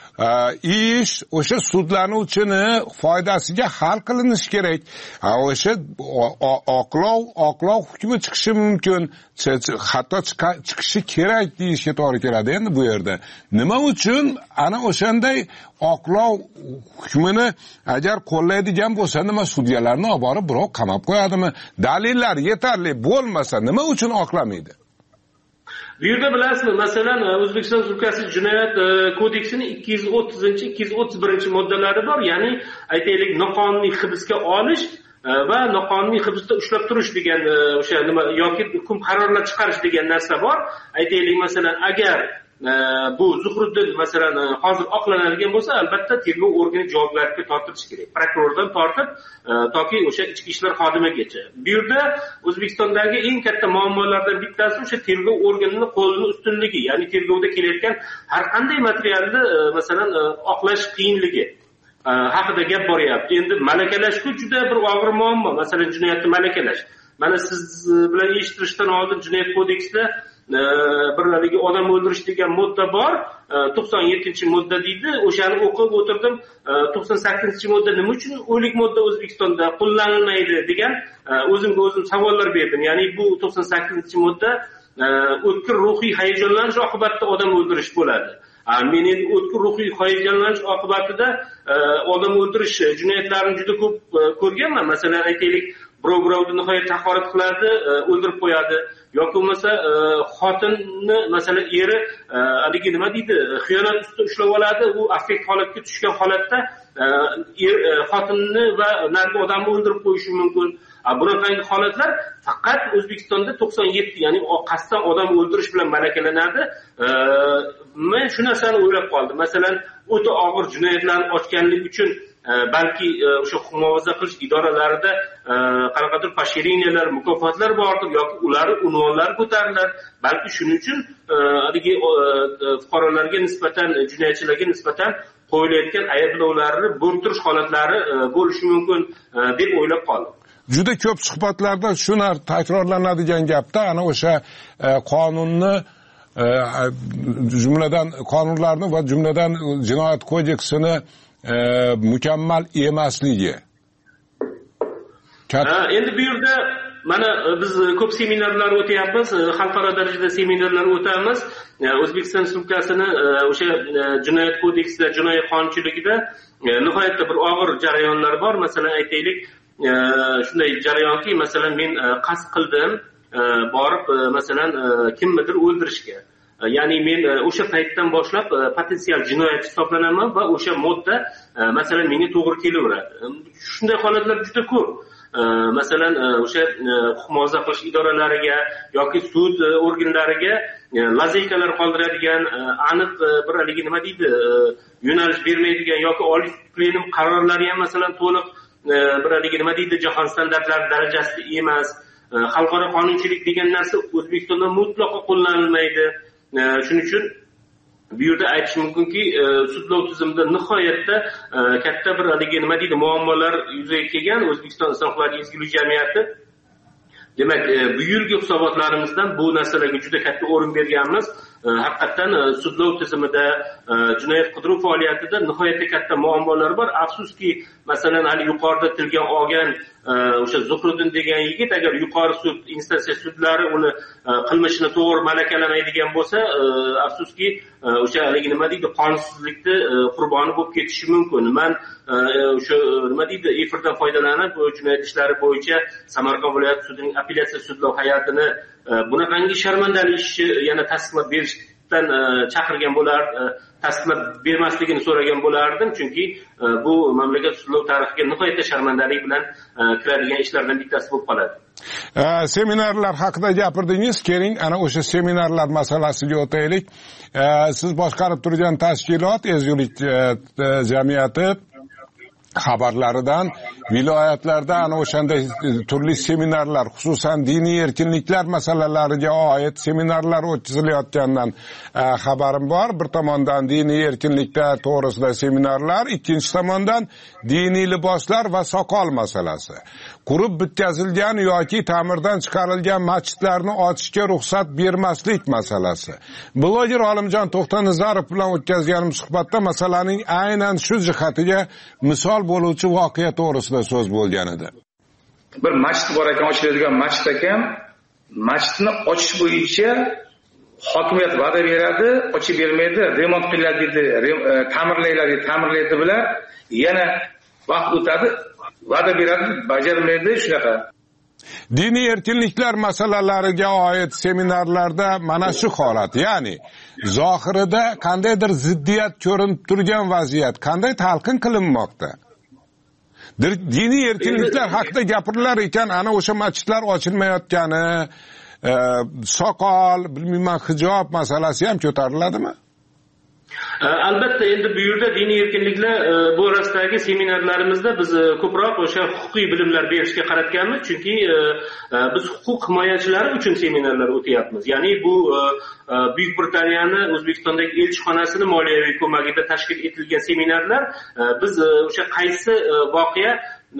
ish o'sha sudlanuvchini foydasiga hal qilinishi kerak. O'sha oqlov oqlov hukmi chiqishi mumkin, hatto chiqishi kerak deyishga to'g'ri keladi. Endi bu yerda nima uchun ana o'shanday oqlov hukmini agar qo'llaydigan bo'lsa, nima sudyalarni olib borib birov qamab qo'yadimi? Dalillar yetarli bo'lmasa nima uchun oqlamaydi? Bu yerda bilasizmi, masalan, O'zbekiston Respublikasi Jinoyat kodeksining ikki yuz o'ttizinchi ikki yuz o'ttiz birinchi moddalari bor. Ya'ni aytaylik, noqonuniy hibsga olish va noqonuniy hibsda ushlab turish degan o'sha nima yoki hukm qarorlar chiqarish degan narsa bor. Aytaylik, masalan, agar bu Zuhriddin masalan hozir oqlanadigan bo'lsa, albatta tergov organi javobgarlikka tortilishi kerak. Prokurordan tortib toki o'sha ichki ishlar xodimigacha. Bu yerda O'zbekistondagi eng katta muammolardan bittasi o'sha tergov organining qo'lini ustunligi, ya'ni tergovda kelayotgan har qanday materialni masalan oqlash qiyinligi haqida gap boryapti. Endi malakalash-ku juda bir og'ir muammo. Masalan, jinoyatni malakalash. Mana siz bilan eshittirishdan oldin Jinoyat kodeksida bir haligi odam o'ldirish degan modda bor, to'qson yettinchi modda deydi. O'shani o'qib o'tirdim. to'qson sakkizinchi modda nima uchun o'lik modda O'zbekistonda qo'llanilmaydi degan o'zimga o'zim savollar berdim. Ya'ni bu to'qson sakkizinchi modda o'tkir ruhiy hayajonlanish oqibatida odam o'ldirish bo'ladi. Men endi o'tkir ruhiy hayajonlanish oqibatida odam o'ldirish jinoyatlarini juda ko'p ko'rganman. Masalan, aytaylik, birovni nihoyat haqorat qiladi, o'ldirib qo'yadi. Yoki bo'lmasa xotinni masalan eri haligi nima deydi, xiyonat ustida ushlab oladi, u affekt holatga tushgan holatda xotinni va nargi odamni o'ldirib qo'yishi mumkin. Bunaqangi holatlar faqat O'zbekistonda to'qson yetti, ya'ni qasddan odam o'ldirish bilan malakalanadi. Men shu narsani o'ylab qoldim. Masalan, o'ta og'ir jinoyatlarni ochganlik uchun balki o'sha huquq muhofaza qilish idoralarida qanaqadir poshiriniyalar, mukofotlar bordir yoki ular unvonlari ko'tarilar. Balki shuning uchun haligi fuqarolarga nisbatan, jinoyatchilarga nisbatan qo'yilayotgan ayblovlarni bo'rttirish holatlari bo'lishi mumkin deb o'ylab qoldim. Juda ko'p suhbatlarda shu narsa takrorlanadigan gapda, ana o'sha qonunni jumladan qonunlarni va jumladan jinoyat kodeksini mukammal emasligi. Endi bu yerda mana biz ko'p seminarlar o'tyapmiz, xalqaro darajada seminarlar o'tamiz. O'zbekiston Respublikasini o'sha jinoyat kodeksida, jinoyat qonunchiligida nihoyatda bir og'ir jarayonlar bor. Masalan, aytaylik, shunday jarayonki, masalan, men qasd qildim, borib masalan kimnidir o'ldirishga. Ya'ni men o'sha paytdan boshlab potensial jinoyatchi hisoblanaman va o'sha modda masalan menga to'g'ri kelaveradi. Shunday holatlar juda ko'p. Masalan, o'sha huquq muhofaza qilish idoralariga yoki sud organlariga lazeykalar qoldiradigan, aniq bir haligi nima deydi, yo'nalish bermaydigan yoki oliy plenom qarorlari ham masalan to'liq bir haligi nima deydi, jahon standartlari darajasida emas. Xalqaro qonunchilik degan narsa O'zbekistonda mutlaqo qo'llanilmaydi. Shuning uchun bu yerda aytish mumkinki, sudlov tizimida nihoyatda katta bir haligi nima deydi, muammolar yuzaga kelgan. O'zbekiston Islom huquqlari ezgulik jamiyati demak bu yilgi hisobotlarimizdan bu narsalarga juda katta o'rin berganmiz. Haqiqatan sudlov tizimida, jinoyat qidiruv faoliyatida nihoyatda katta muammolar bor. Afsuski, masalan, hali yuqorida tilga olgan o'sha Zuhriddin degan yigit agar yuqori sud, instansiya sudlari uni qilmishini to'g'ri malakalamaydigan bo'lsa, afsuski o'sha haligi nima deydi, qonunsizlikni qurboni bo'lib ketishi mumkin. Men o'sha nima deydi, efirdan foydalanib jinoyat ishlari bo'yicha Samarqand viloyat sudining apellyatsiya sudlov hay'atini bunaqangi sharmandali ishni yana tasdiqlab berish suddan chaqirgan bo'lar, tasdiqlab bermasligini so'ragan bo'lardim, chunki bu mamlakat sudlov tarixiga nihoyatda sharmandalik bilan kiradigan ishlardan bittasi bo'lib qoladi. Seminarlar haqida gapirdingiz, keling ana o'sha seminarlar masalasiga o'taylik. Siz boshqarib turgan tashkilot Ezgulik jamiyati xabarlaridan viloyatlarda ana o'shanday turli seminarlar, xususan diniy erkinliklar masalalariga oid seminarlar o'tkazilayotganidan xabarim bor. Bir tomondan diniy erkinliklar to'g'risida seminarlar, ikkinchi tomondan diniy liboslar va soqol masalasi. Qurib bitkazilgan yoki ta'mirdan chiqarilgan masjidlarni ochishga ruxsat bermaslik masalasi. Bloger Olimjon To'xtanazarov bilan o'tkazganimiz suhbatda masalaning aynan shu jihatiga misol bo'luvchi voqea to'g'risida so'z bo'lgan edi. Bir masjid bor ekan, ochiladigan masjid ekan, masjidni ochish bo'yicha hokimiyat va'da beradi, ochib bermaydi, remont qiladi deydi, ta'mirlaylar deydi, ta'mirlaydi bilan yana vaqt o'tadi, va'da beradi, bajarmaydi, shunaqa. Diniy erkinliklar masalalariga oid seminarlarda mana shu holat, ya'ni zohirida qandaydir ziddiyat ko'rinib turgan vaziyat qanday talqin qilinmoqda? Diniy erkinliklar haqida gapirilar ekan, ana o'sha masjidlar ochilmayotgani, e, soqol, bilmayman, hijob masalasi ham ko'tariladimi? Albatta, endi bu yerda diniy erkinliklar bo'rasidagi seminarlarimizda biz ko'proq o'sha huquqiy bilimlar berishga qaratganmiz, chunki biz huquq himoyachilari uchun seminarlar o'tyapmiz. Ya'ni bu Buyuk Britaniyani O'zbekistondagi elchixonasini moliyaviy ko'magida tashkil etilgan seminarlar. Biz o'sha qaysi voqea,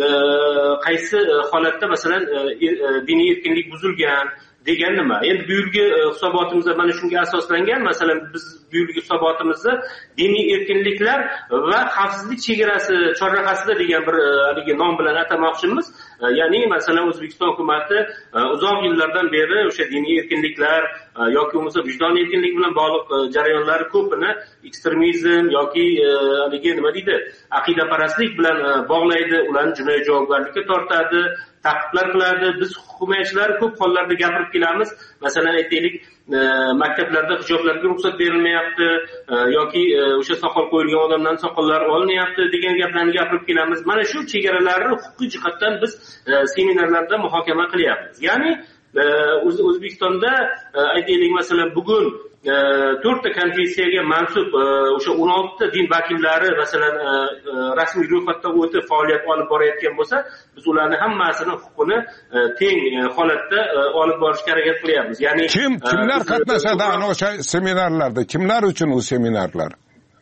qaysi holatda masalan diniy erkinlik buzilgan degan nima? Endi bu yilgi hisobotimizda mana shunga asoslangan. Masalan, biz bu yilgi hisobotimizni diniy erkinliklar va xavfsizlik chegarasi chorrahasida degan bir haligi nom bilan atamoqchimiz. Ya'ni masalan O'zbekiston hukumatı uzoq yillardan beri o'sha diniy erkinliklar yoki bo'lmasa vijdon erkinligi bilan bog'liq jarayonlar ko'pini ekstremizm yoki haligi nima deydi, aqidaparastlik bilan bog'laydi, ularni jinoiy javobgarlikka tortadi, ta'qiblar qiladi. Biz huquq himoyachilari ko'p hollarda gapirib kelamiz. Masalan, aytaylik, maktablarda hijoblarga ruxsat berilmayapti yoki o'sha soqol qo'yilgan odamdan soqollar olinyapti degan gaplarni gapirib kelamiz. Mana shu chegaralarni huquqiy jihatdan biz seminarlarda muhokama qilyapmiz. Ya'ni O'zbekistonda aytaylik, masalan, bugun to'rtta konfessiyaga mansub o'sha o'n oltita din vakillari masalan rasmiy ro'yxatdan o'tib faoliyat olib borayotgan bo'lsa, biz ularni hammasini huquqini teng holatda olib borishga harakat qilyapmiz. Ya'ni kim kimlar qatnashadi ana o'sha seminarlarda? Kimlar uchun u seminarlar?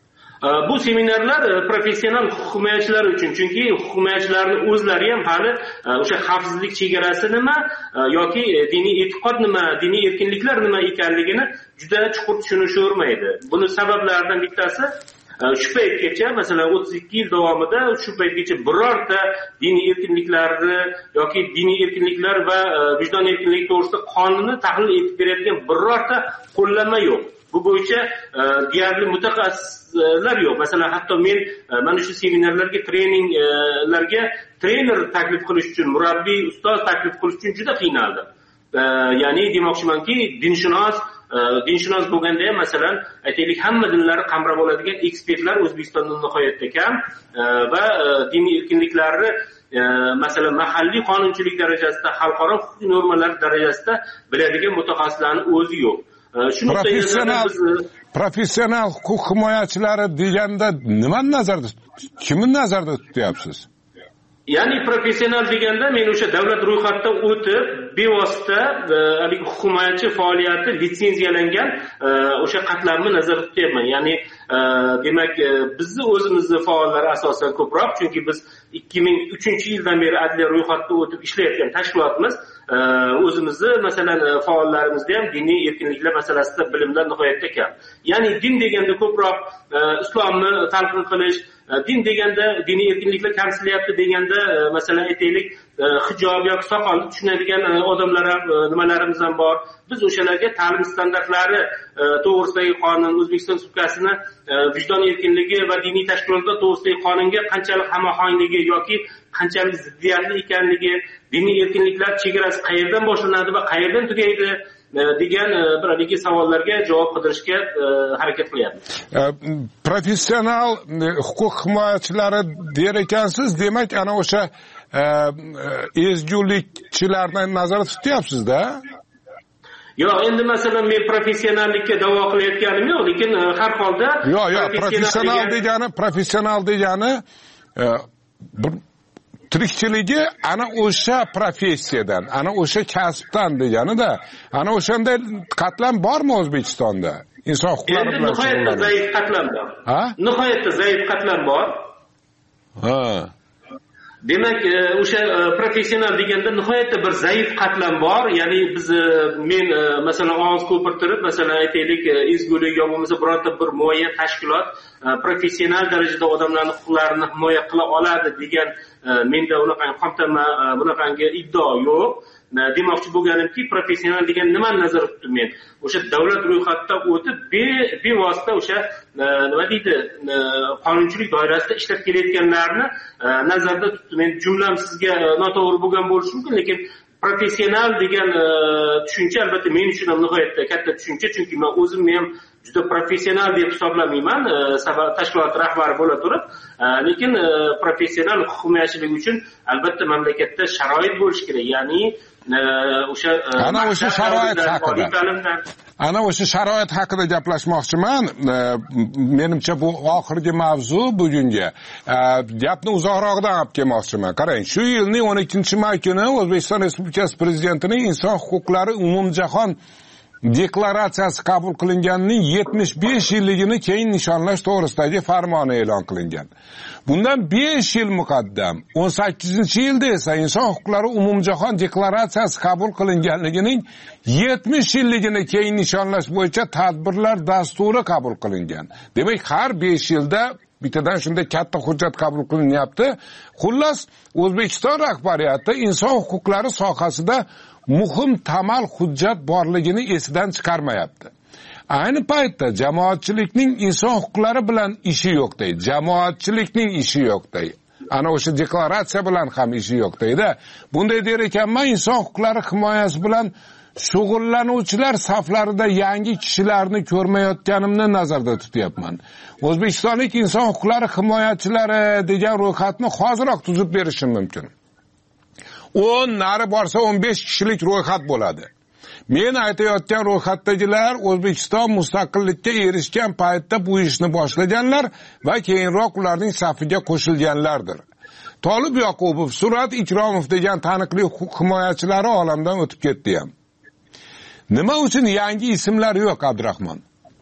Bu seminarlar professional huquq himoyachilari uchun, chunki huquq himoyachilarning o'zlari ham hali o'sha xavfsizlik chegarasi nima yoki diniy e'tiqod nima, diniy erkinliklar nima ekanligini juda chuqur tushunishvermaydi. Buni sabablaridan bittasi, shu paytgacha masalan o'ttiz ikki yil davomida shu paytgacha birorta diniy erkinliklarni yoki diniy erkinliklar va vijdon erkinligi to'g'risida qonunni tahlil etib beradigan birorta qo'llanma yo'q. Bu bo'yicha deyarli mutaxassislar yo'q. Masalan, hatto men mana shu seminarlarga, treninglarga trener taklif qilish uchun, murabbiy, ustoz taklif qilish uchun juda qiynaldim. Ya'ni demoqchimanki, dinshunos dinshunos bo'lganda ham masalan aytaylik hamma dinlarni qamrab oladigan ekspertlar O'zbekistonda nihoyatda kam va diniy erkinliklarni masalan mahalliy qonunchilik darajasida, xalqaro huquqiy normalar darajasida biladigan mutaxassislarning o'zi yo'q. Professional professional huquq himoyachilari deganda nimani nazarda, kimni nazarda tutyapsiz? Ya'ni professional deganda men o'sha davlat ro'yxatidan o'tib bevosita haligi huquq himoyachi faoliyati litsenziyalangan o'sha qatlamni nazarda tutyapman. Ya'ni demak bizni o'zimizni faollari asosan ko'proq, chunki biz ikki ming uchinchi yildan beri adliya ro'yxatidan o'tib ishlayotgan tashkilotmiz. O'zimizni masalan faollarimizda ham diniy erkinliklar masalasida bilimlar nihoyatda kam. Ya'ni din deganda ko'proq islomni talqin qilish, din deganda diniy erkinliklar kamsitilyapti deganda masalan aytaylik hijob yoki soqolni tushunadigan odamlar ham nimalarimiz ham bor. Biz o'shalarga ta'lim standartlari to'g'risidagi qonun, O'zbekiston Respublikasini vijdon erkinligi va diniy tashkilotlar to'g'risidagi qonunga qanchalik hamohangligi yoki qanchalik ziddiyatli ekanligi, diniy erkinliklar chegarasi qayerdan boshlanadi va qayerdan tugaydi, degan bir haligi savollarga javob qidirishga harakat qilyapmiz. Professional huquq himoyachilari der ekansiz, demak ana o'sha ezgulikchilarni nazarda tutyapsiz-da? Yo'q, endi masalan men professionallikka da'vo qilayotganim yo'q, lekin har holda yo'q, yo'q, professional degani, professional degani bir tirikchiligi ana o'sha professiyadan, ana o'sha kasbdan degani-da. Ana o'shanday qatlam bormi O'zbekistonda? Inson huquqlari bilan nihoyatda zaif qatlam bor. Ha? Nihoyatda zaif qatlam bor. Ha. Demak, o'sha professional deganda nihoyatda bir zaif qatlam bor. Ya'ni biz men masalan og'iz ko'pirtirib, masalan aytaylik, ezgulik yo bo'lmasa birorta bir muayyan tashkilot professional darajada odamlarning huquqlarini himoya qila oladi degan menda unaqa qamtama bunaqangi iddao yo'q. Demoqchi bo'lganimki, professional degan nimani nazarda tutdim men? O'sha davlat ro'yxatidan o'tib bevosita o'sha nima deydi, qonunchilik doirasida ishlab kelayotganlarni nazarda tutdim. Men jumlam sizga noto'g'ri bo'lgan bo'lishi mumkin, lekin professional degan tushuncha albatta men uchun ham nihoyatda katta tushuncha, chunki men o'zim ham juda professional deb hisoblamayman, sabab tashkilot rahbari bo'la turib, lekin professional huquq himoyachilik uchun albatta mamlakatda sharoit bo'lishi kerak. Ya'ni o'sha ana o'sha sharoit haqida ana o'sha sharoit haqida gaplashmoqchiman. Menimcha bu oxirgi mavzu bugungi. Gapni uzoqroqdan olib kelmoqchiman. Qarang, shu yilning o'n ikkinchi may kuni O'zbekiston Respublikasi Prezidentining inson huquqlari umumjahon deklaratsiyasi qabul qilinganining yetmish besh yilligini keyin nishonlash to'g'risidagi farmoni e'lon qilingan. Bundan besh yil muqaddam o'n sakkizinchi yilda esa inson huquqlari umumjahon deklaratsiyasi qabul qilinganligining yetmish yilligini keyin nishonlash bo'yicha tadbirlar dasturi qabul qilingan. Demak, har besh yilda bittadan shunday katta hujjat qabul qilinyapti. Xullas, O'zbekiston rahbariyati inson huquqlari sohasida muhim tamal hujjat borligini esidan chiqarmayapti. Ayni paytda jamoatchilikning inson huquqlari bilan ishi yo'q deydi. Jamoatchilikning ishi yo'q deydi. Ana o'sha deklaratsiya bilan ham ishi yo'q deydi. Bunday der ekanman, inson huquqlari himoyasi bilan shug'ullanuvchilar saflarida yangi kishilarni ko'rmayotganimni nazarda tutyapman. O'zbekistonlik inson huquqlari himoyachilari degan ro'yxatni hoziroq tuzib berishim mumkin. o'n nari borsa o'n besh kishilik ro'yxat bo'ladi. Men aytayotgan ro'yxatdagilar O'zbekiston mustaqillikka erishgan paytda bu ishni boshlaganlar va keyinroq ularning safiga qo'shilganlardir. Tolib Yoqubov, Surat Ikromov degan taniqli huquq himoyachilari olamdan o'tib ketdi ham. Nima uchun yangi ismlar yo'q, Abdurahmon?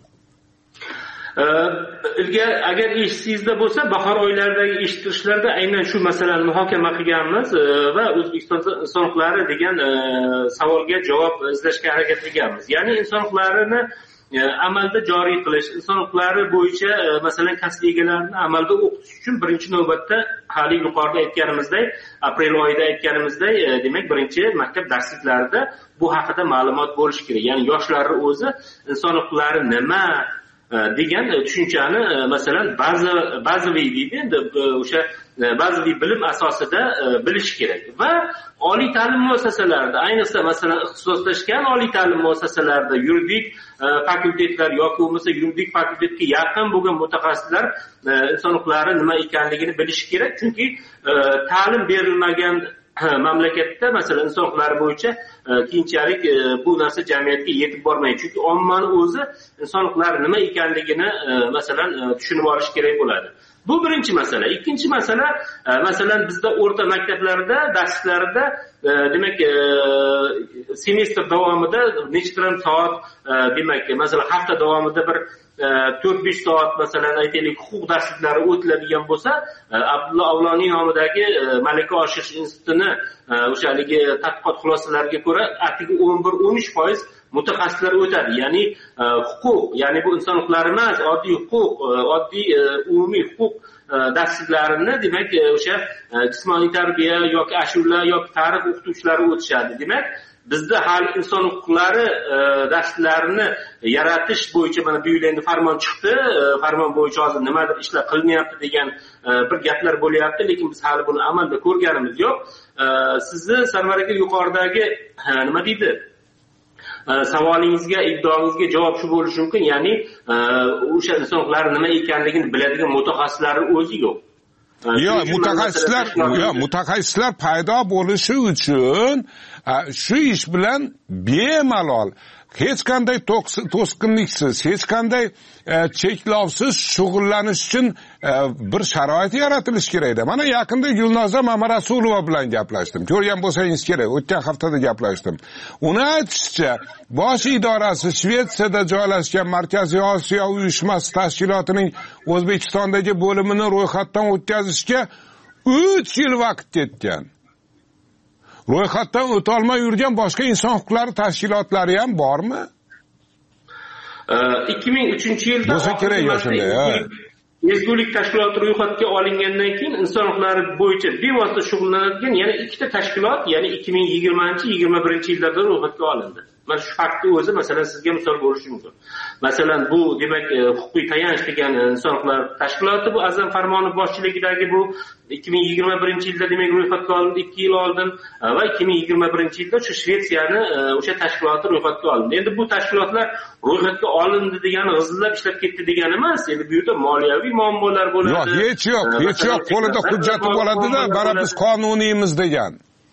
Ilgari agar esingizda bo'lsa, bahor oylaridagi eshittirishlarda aynan shu masalani muhokama qilganmiz va O'zbekiston inson huquqlari degan savolga javob izlashga harakat qilganmiz. Ya'ni inson huquqlarini amalda joriy qilish, inson huquqlari bo'yicha masalan kasb egalarini amalda o'qitish uchun birinchi navbatda hali yuqorida aytganimizdek, aprel oyida aytganimizdek, demak birinchi maktab darsliklarida bu haqida ma'lumot bo'lishi kerak. Ya'ni yoshlarning o'zi inson huquqlari nima degan tushunchani masalan ba'zi ba'ziviy deydi, endi o'sha ba'ziviy bilim asosida bilish kerak va oliy ta'lim muassasalarida, ayniqsa masalan ixtisoslashgan oliy ta'lim muassasalarida yuridik fakultetlar yoki bo'lmasa yuridik fakultetga yaqin bo'lgan mutaxassislar inson huquqlari nima ekanligini bilishi kerak, chunki ta'lim berilmagan mamlakatda masalan inson huquqlari bo'yicha keyinchalik bu narsa jamiyatga yetib bormaydi, chunki ommaning o'zi inson huquqlari nima ekanligini masalan tushunib olish kerak bo'ladi. Bu birinchi masala. Ikkinchi masala, masalan bizda o'rta maktablarda darsliklarida demak semestr davomida nechtadan soat, demak masalan hafta davomida bir to'rt besh soat masalan aytaylik huquq darsliklari o'tiladigan bo'lsa, Abdulla Avloniy nomidagi malaka oshirish institutini o'sha haligi tadqiqot xulosalariga ko'ra atigi o'n bir o'n uch foiz mutaxassislar o'tadi. Ya'ni huquq, ya'ni bu inson huquqlari emas, oddiy huquq, oddiy umumiy huquq darsliklarini demak o'sha jismoniy tarbiya yoki ashula yoki tarix o'qituvchilari o'tishadi. Demak bizda hali inson huquqlari darslarini yaratish bo'yicha mana bu yil endi farmon chiqdi, farmon bo'yicha hozir nimadir ishlar qilinyapti degan bir gaplar bo'lyapti, lekin biz hali buni amalda ko'rganimiz yo'q. Sizni Sarvar aka yuqoridagi nima deydi, savolingizga, iddaongizga javob shu bo'lishi mumkin. Ya'ni o'sha inson huquqlari nima ekanligini biladigan mutaxassislarning o'zi yo'q. Yo'q, mutaxassislar, yo'q, mutaxassislar paydo bo'lishi uchun shu ish bilan bemalol hech qanday to'sqinliksiz, hech qanday cheklovsiz shug'ullanish uchun bir sharoit yaratilishi kerak-da. Mana yaqinda Gulnoza Mamarasulova bilan gaplashdim. Ko'rgan bo'lsangiz kerak, o'tgan haftada gaplashdim. Uni aytishicha, bosh idorasi Shvetsiyada joylashgan Markaziy Osiyo uyushmasi tashkilotining O'zbekistondagi bo'limini ro'yxatdan o'tkazishga uch yil vaqt ketgan. Ro'yxatdan o'tolmay yurgan boshqa inson huquqlari tashkilotlari ham bormi? ikki ming uchinchi yilda bo'lsa kerak yoshunda, ha. Ezgulik tashkiloti ro'yxatga olingandan keyin inson huquqlari bo'yicha bevosita shug'ullanadigan yana ikkita tashkilot, ya'ni ikki ming yigirmanchi yigirma birinchi yillarda ro'yxatga olindi. Mana shu faktni o'zi masalan sizga misol bo'lishi mumkin. Masalan, bu demak huquqiy tayanch degan inson huquqlari tashkiloti, bu Azam Farmonov boshchiligidagi bu ikki ming yigirma birinchi yilda demak ro'yxatga olindi, ikki yil oldin va ikki ming yigirma birinchi yilda shu Shvetsiyani o'sha tashkiloti ro'yxatga olindi. Endi bu tashkilotlar ro'yxatga olindi degani g'izillab ishlab ketdi degani emas. Endi bu yerda moliyaviy muammolar bo'ladi. Yo'q, hech yo'q, hech yo'q, qo'lida hujjati bo'ladi-da, mana biz qonuniymiz degan.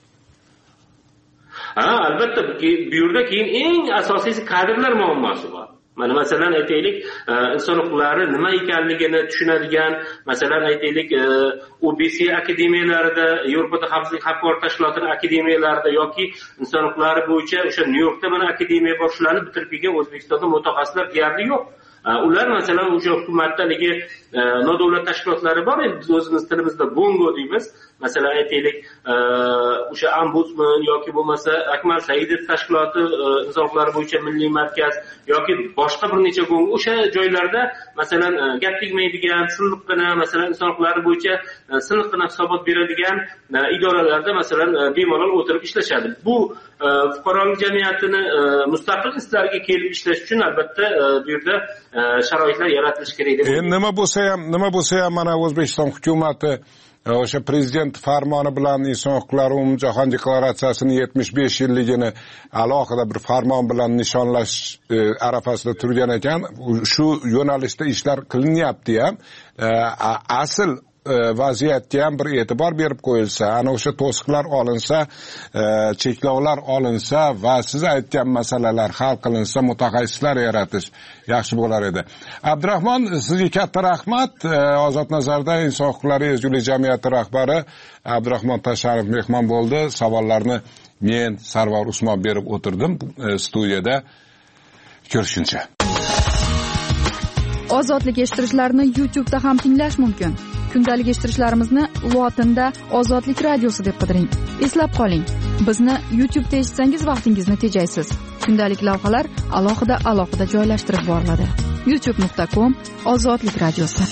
Ha, albatta bu yerda keyin eng asosiysi kadrlar muammosi bor. Mana masalan aytaylik, inson huquqlari nima ekanligini tushunadigan, masalan aytaylik, O B C akademiyalarida, Yevropada xavfsizlik hamkorlik tashkilotining akademiyalarida yoki inson huquqlari bo'yicha o'sha Nyu-Yorkda mana akademiya bor, shularni bitirib kelgan O'zbekistonda mutaxassislar deyarli yo'q. Ular masalan o'sha hukumatdagi nodavlat tashkilotlari bor, biz o'zimiz tilimizda bongo deymiz. Masalan aytaylik, o'sha ombudsman yoki bo'lmasa Akmal Saidov tashkiloti, inson huquqlari bo'yicha milliy markaz yoki boshqa bir necha bongo o'sha joylarda masalan gap tegmaydigan, silliqqina, masalan inson huquqlari bo'yicha silliqqina hisobot beradigan idoralarda masalan bemalol o'tirib ishlashadi. Bu fuqarolik jamiyatini mustaqil ishlariga kelib ishlash uchun albatta bu yerda sharoitlar yaratilishi kerak deb. Endi nima bo'lsa ham, nima bo'lsa ham mana O'zbekiston hukumatı o'sha prezident farmoni bilan inson huquqlari umumjahon deklaratsiyasining yetmish besh yilligini alohida bir farmon bilan nishonlash arafasida turgan ekan. Shu yo'nalishda ishlar qilinyapti ham. Asl vaziyatga ham bir e'tibor berib qo'yilsa, ana o'sha to'siqlar olinsa, cheklovlar olinsa va siz aytgan masalalar hal qilinsa, mutaxassislar yaratish yaxshi bo'lar edi. Abdurahmon, sizga katta rahmat. Ozod nazarda inson huquqlari ezgulik jamiyati rahbari Abdurahmon Tasharov mehmon bo'ldi. Savollarni men Sarvar Usmon berib o'tirdim studiyada. Ko'rishguncha. Ozodlik eshittirishlarni YouTube'da ham tinglash mumkin. Kundalik eshittirishlarimizni lotinda Ozodlik radiosi deb qidiring. Eslab qoling, bizni YouTube'da eshitsangiz vaqtingizni tejaysiz. Kundalik lavhalar alohida alohida joylashtirib boriladi. youtube nuqta com Ozodlik radiosi.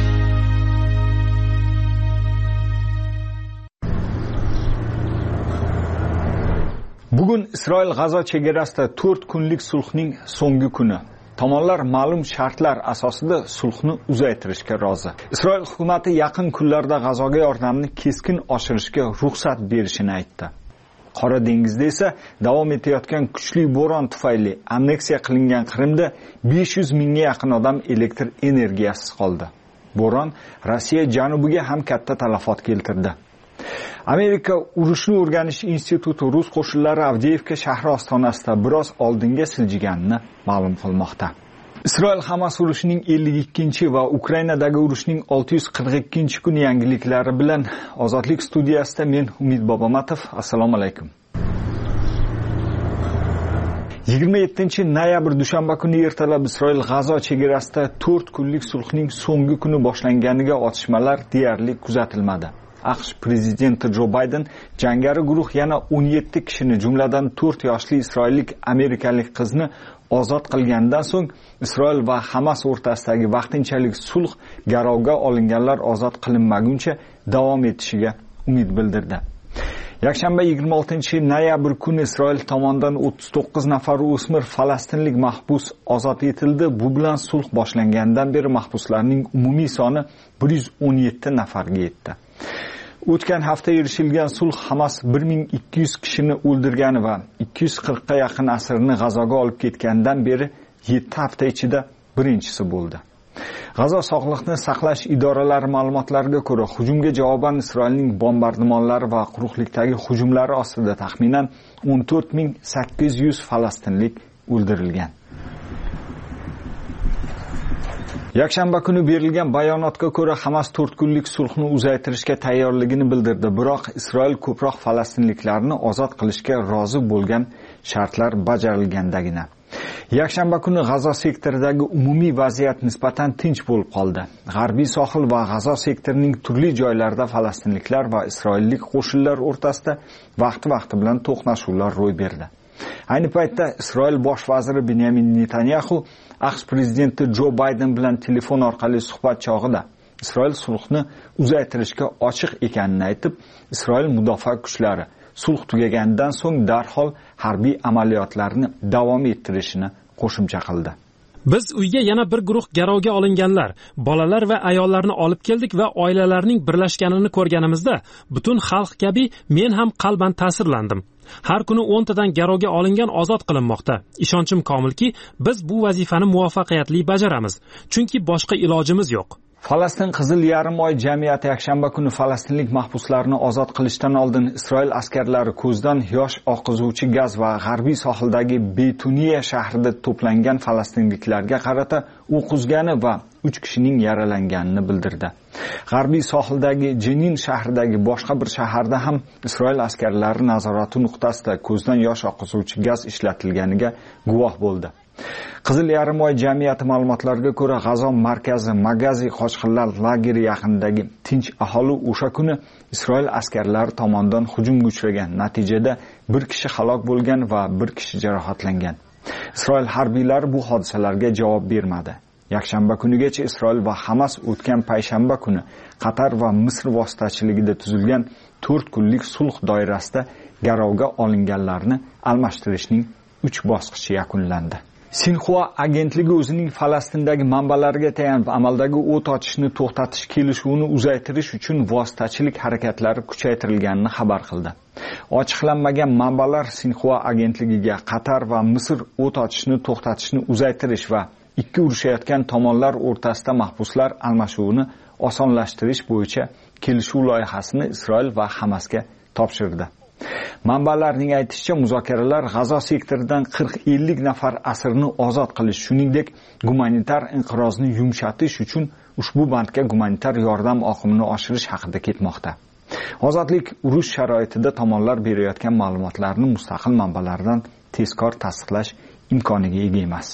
Bugun Isroil-G'azo chegarasida to'rt kunlik sulhning so'nggi kuni. Tomonlar ma'lum shartlar asosida sulhni uzaytirishga rozi. Isroil hukumati yaqin kunlarda G'azoga yordamni keskin oshirishga ruxsat berishini aytdi. Qora dengizda esa davom etayotgan kuchli bo'ron tufayli anneksiya qilingan Qrimda besh yuz mingga yaqin odam elektr energiyasiz qoldi. Bo'ron Rossiya janubiga ham katta talafot keltirdi. Amerika urushni o'rganish instituti rus qo'shinlari Avdiyevka shahri ostonasida biroz oldinga siljiganini ma'lum qilmoqda. Isroil-Hamas urushining ellik ikkinchi va Ukrainadagi urushning olti yuz qirq ikkinchi kuni yangiliklari bilan Ozodlik studiyasida men Umid Bobomatov. Assalomu alaykum. yigirma yettinchi noyabr dushanba kuni ertalab Isroil-G'azo chegarasida to'rt kunlik sulhning so'nggi kuni boshlanganiga otishmalar deyarli kuzatilmadi. AQSh prezidenti Jo Bayden jangari guruh yana o'n yetti kishini, jumladan to'rt yoshli isroillik amerikalik qizni ozod qilgandan so'ng Isroil va Hamas o'rtasidagi vaqtinchalik sulh garovga olinganlar ozod qilinmaguncha davom etishiga umid bildirdi. Yakshanba yigirma oltinchi noyabr kuni Isroil tomonidan o'ttiz to'qqiz nafar o'smir falastinlik mahbus ozod etildi. Bu bilan sulh boshlangandan beri mahbuslarning umumiy soni bir yuz o'n yetti nafarga yetdi. O'tgan hafta erishilgan sulh Hamas bir ming ikki yuz kishini o'ldirgani va ikki yuz qirqqa yaqin asirni G'azoga olib ketgandan beri yetti hafta ichida birinchisi bo'ldi. G'azo sog'liqni saqlash idoralari ma'lumotlariga ko'ra, hujumga javoban Isroilning bombardimonlari va quruqlikdagi hujumlari ostida taxminan o'n to'rt ming sakkiz yuz falastinlik o'ldirilgan. Yakshanba kuni berilgan bayonotga ko'ra, Hamas to'rt kunlik sulhni uzaytirishga tayyorligini bildirdi, biroq Isroil ko'proq falastinliklarni ozod qilishga rozi bo'lgan shartlar bajarilgandagina. Yakshanba kuni G'azo sektoridagi umumiy vaziyat nisbatan tinch bo'lib qoldi. G'arbiy sohil va G'azo sektorining turli joylarida falastinliklar va isroillik qo'shinlar o'rtasida vaqti-vaqti bilan to'qnashuvlar ro'y berdi. Ayni paytda Isroil bosh vaziri Benyamin Netanyahu AQSh prezidenti Jo Bayden bilan telefon orqali suhbat chog'ida Isroil sulhni uzaytirishga ochiq ekanini aytib, Isroil mudofaa kuchlari sulh tugaganidan so'ng darhol harbiy amaliyotlarni davom ettirishini qo'shimcha qildi. Biz uyga yana bir guruh garovga olinganlar, bolalar va ayollarni olib keldik va oilalarning birlashganini ko'rganimizda butun xalq kabi men ham qalban ta'sirlandim. Har kuni o'ntadan garovga olingan ozod qilinmoqda. Ishonchim komilki, biz bu vazifani muvaffaqiyatli bajaramiz, chunki boshqa ilojimiz yo'q. Falastin Qizil yarim oy jamiyati yakshanba kuni falastinlik mahbuslarni ozod qilishdan oldin Isroil askarlari ko'zdan yosh oqizuvchi gaz va g'arbiy sohildagi Beytuniya shahrida to'plangan falastinliklarga qarata o'q uzgani va uch kishining yaralanganini bildirdi. G'arbiy sohildagi Jenin shahridagi boshqa bir shaharda ham Isroil askarlari nazorati nuqtasida ko'zdan yosh oqizuvchi gaz ishlatilganiga guvoh bo'ldi. Qizil yarim oy jamiyati ma'lumotlariga ko'ra, G'azo markazi Magazi qochqinlar lageri yaqinidagi tinch aholi o'sha kuni Isroil askarlari tomonidan hujumga uchragan. Natijada bir kishi halok bo'lgan va bir kishi jarohatlangan. Isroil harbiylari bu hodisalarga javob bermadi. Yakshanba kunigacha Isroil va Hamas o'tgan payshanba kuni Qatar va Misr vositachiligida tuzilgan to'rt kunlik sulh doirasida garovga olinganlarni almashtirishning uch bosqichi yakunlandi. Sinxua agentligi o'zining Falastindagi manbalariga tayanib amaldagi o't ochishni to'xtatish kelishuvini uzaytirish uchun vositachilik harakatlari kuchaytirilganini xabar qildi. Ochiqlanmagan manbalar Sinxua agentligiga Qatar va Misr o't ochishni to'xtatishni uzaytirish va ikki urushayotgan tomonlar o'rtasida mahbuslar almashuvini osonlashtirish bo'yicha kelishuv loyihasini Isroil va Hamasga topshirdi. Manbalarning aytishicha, muzokaralar G'azo sektoridan qirq ellik nafar asirni ozod qilish, shuningdek, gumanitar inqirozni yumshatish uchun ushbu bandga gumanitar yordam oqimini oshirish haqida ketmoqda. Ozodlik urush sharoitida tomonlar berayotgan ma'lumotlarni mustaqil manbalardan tezkor tasdiqlash imkoniga ega emas.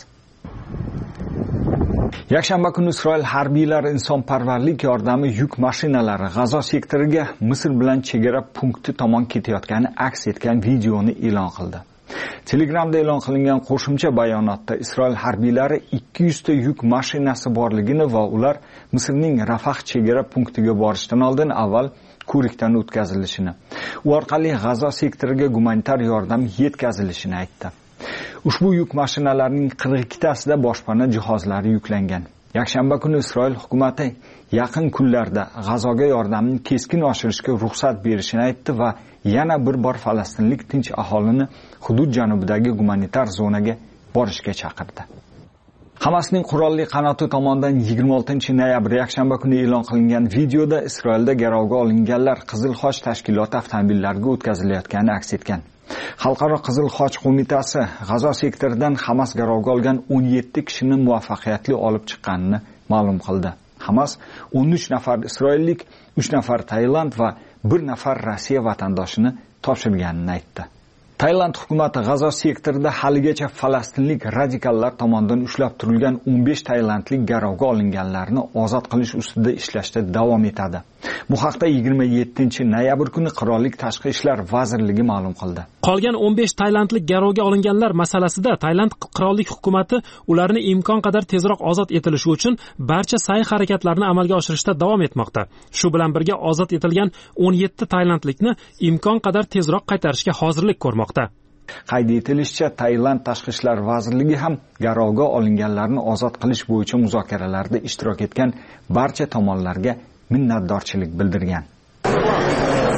Yakshanba kuni Isroil harbiylari insonparvarlik yordami yuk mashinalari G'azo sektoriga Misr bilan chegara punkti tomon ketayotgani aks etgan videoni e'lon qildi. Telegramda e'lon qilingan qo'shimcha bayonotda Isroil harbiylari ikki yuz ta yuk mashinasi borligini va ular Misrning Rafah chegara punktiga borishdan oldin avval ko'rikdan o'tkazilishini, u orqali G'azo sektoriga gumanitar yordam yetkazilishini aytdi. Ushbu yuk mashinalarining qirq ikki tasida boshpana jihozlari yuklangan. Yakshanba kuni Isroil hukumati yaqin kunlarda G'azoga yordamni keskin oshirishga ruxsat berishini aytdi va yana bir bor falastinlik tinch aholini hudud janubidagi gumanitar zonaga borishga chaqirdi. Hamasning qurolli qanoti tomonidan yigirma oltinchi noyabr yakshanba kuni e'lon qilingan videoda Isroilda garovga olinganlar Qizil Xoch tashkiloti avtomobillariga o'tkazilayotgani aks etgan. Xalqaro Qizil Xoch qo'mitasi G'azo sektoridan Hamas garovga olgan o'n yetti kishini muvaffaqiyatli olib chiqqanini ma'lum qildi. Hamas o'n uch nafar isroillik, uch nafar Tailand va bir nafar Rossiya vatandoshini topshirganini aytdi. Tailand hukumati G'azo sektorida haligacha falastinlik radikallar tomonidan ushlab turilgan o'n besh tailandlik garovga olinganlarni ozod qilish ustida ishlashda davom etadi. Bu haqda yigirma yettinchi noyabr kuni Qirollik tashqi ishlar vazirligi ma'lum qildi. Qolgan o'n besh tailandlik garovga olinganlar masalasida Tailand qirollik hukumati ularni imkon qadar tezroq ozod etilishi uchun barcha sa'y-harakatlarni amalga oshirishda davom etmoqda. Shu bilan birga ozod etilgan o'n yetti tailandlikni imkon qadar tezroq qaytarishga hozirlik ko'rmoqda. Qayd etilishicha, Tailand tashqi ishlar vazirligi ham garovga olinganlarni ozod qilish bo'yicha muzokaralarda ishtirok etgan barcha tomonlarga minnatdorchilik bildirgan.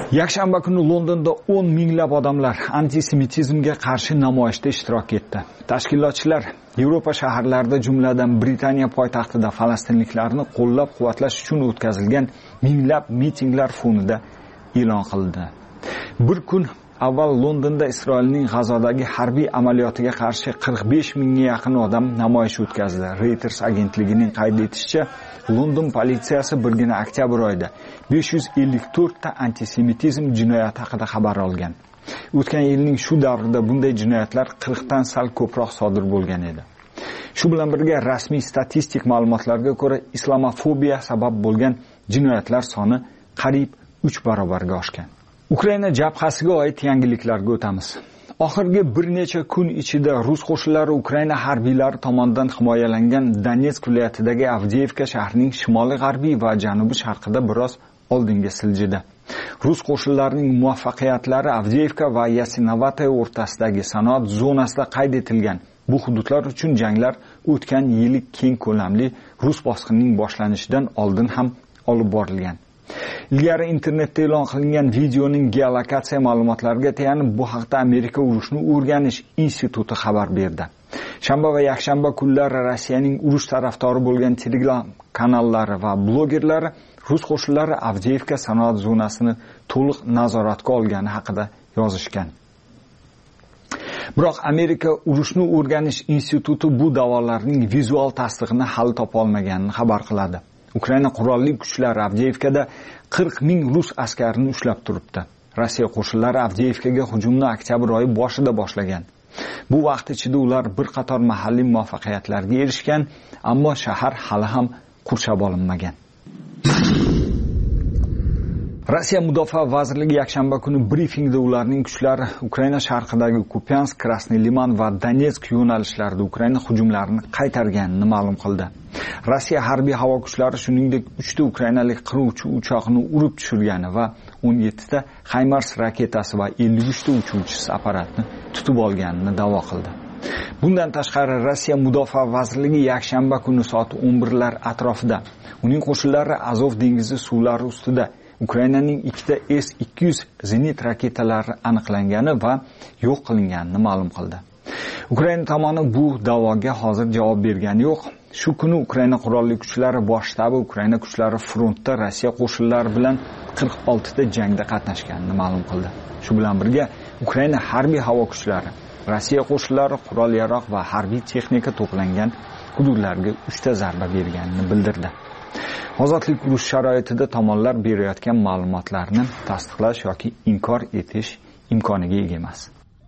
Yakshanba kuni Londonda o'n minglab odamlar antisemitizmga qarshi namoyishda ishtirok etdi. Tashkilotchilar Yevropa shaharlarida, jumladan Britaniya poytaxtida falastinliklarni qo'llab-quvvatlash uchun o'tkazilgan minglab mitinglar fonida e'lon qildi. Bir kun avval Londonda Isroilning G'azodagi harbiy amaliyotiga qarshi qirq besh mingga yaqin odam namoyish o'tkazdi. Reuters agentligining qayd etishicha, London politsiyasi birgina oktyabr oyida besh yuz ellik to'rt ta antisemitizm jinoyati haqida xabar olgan. O'tgan yilning shu davrida bunday jinoyatlar qirq dan sal ko'proq sodir bo'lgan edi. Shu bilan birga rasmiy statistik ma'lumotlarga ko'ra, islamofobiya sabab bo'lgan jinoyatlar soni qariyb uch barobarga oshgan. Ukraina jabhasiga oid yangiliklarga o'tamiz. Oxirgi bir necha kun ichida rus qo'shinlari Ukraina harbiylari tomonidan himoyalangan Donetsk viloyatidagi Avdiivka shahrining shimoliy-g'arbiy va janubi-sharqida biroz oldinga siljidi. Rus qo'shinlarining muvaffaqiyatlari Avdiivka va Yasinovataya o'rtasidagi sanoat zonasida qayd etilgan. Bu hududlar uchun janglar o'tgan yili keng ko'lamli rus bosqinining boshlanishidan oldin ham olib borilgan. Ilgari internetda e'lon qilingan videoning geolokatsiya ma'lumotlariga tayanib, bu haqda Amerika urushni o'rganish instituti xabar berdi. Shanba va yakshanba kunlari Rossiyaning urush tarafdori bo'lgan Telegram kanallari va blogerlari rus qo'shinlari Avdiivka sanoat zonasini to'liq nazoratga olgani haqida yozishgan. Biroq Amerika urushni o'rganish instituti bu da'volarning vizual tasdig'ini hali topa olmaganini xabar qiladi. Ukraina qurolli kuchlari Avdiivkada qirq ming rus askarini ushlab turibdi. Rossiya qo'shinlari Avdiivkaga hujumni oktyabr oyi boshida boshlagan. Bu vaqt ichida ular bir qator mahalliy muvaffaqiyatlarga erishgan, ammo shahar hali ham qurshab olinmagan. Rossiya Mudofaa vazirligi yakshanba kuni brifingda ularning kuchlari Ukraina sharqidagi Kupiansk, Krasnoy Liman va Donetsk yo'nalishlarida Ukraina hujumlarini qaytarganini ma'lum qildi. Rossiya harbiy havo kuchlari shuningdek uchta ukrainalik qiruvchi uchoqni urib tushirgani va o'n yettita HIMARS raketasi va ellik uchta uchuvchisiz apparatni tutib olganini da'vo qildi. Bundan tashqari Rossiya Mudofaa vazirligi yakshanba kuni soat o'n birlar atrofida uning qo'shinlari Azov dengizi suvlari ustida Ukrainaning ikkita S ikki yuz zenit raketalari aniqlangani va yo'q qilinganini ma'lum qildi. Ukraina tomoni bu da'voga hozir javob bergani yo'q. Shu kuni Ukraina qurolli kuchlari bosh shtabi Ukraina kuchlari frontda Rossiya qo'shinlari bilan qirq olti ta jangda qatnashganini ma'lum qildi. Shu bilan birga Ukraina harbiy havo kuchlari Rossiya qo'shinlari qurol-yarog' va harbiy texnika to'plangan hududlarga uchta zarba berganini bildirdi. Ozodlik urush sharoitida tomonlar berayotgan ma'lumotlarni tasdiqlash yoki inkor etish imkoniga ega emas.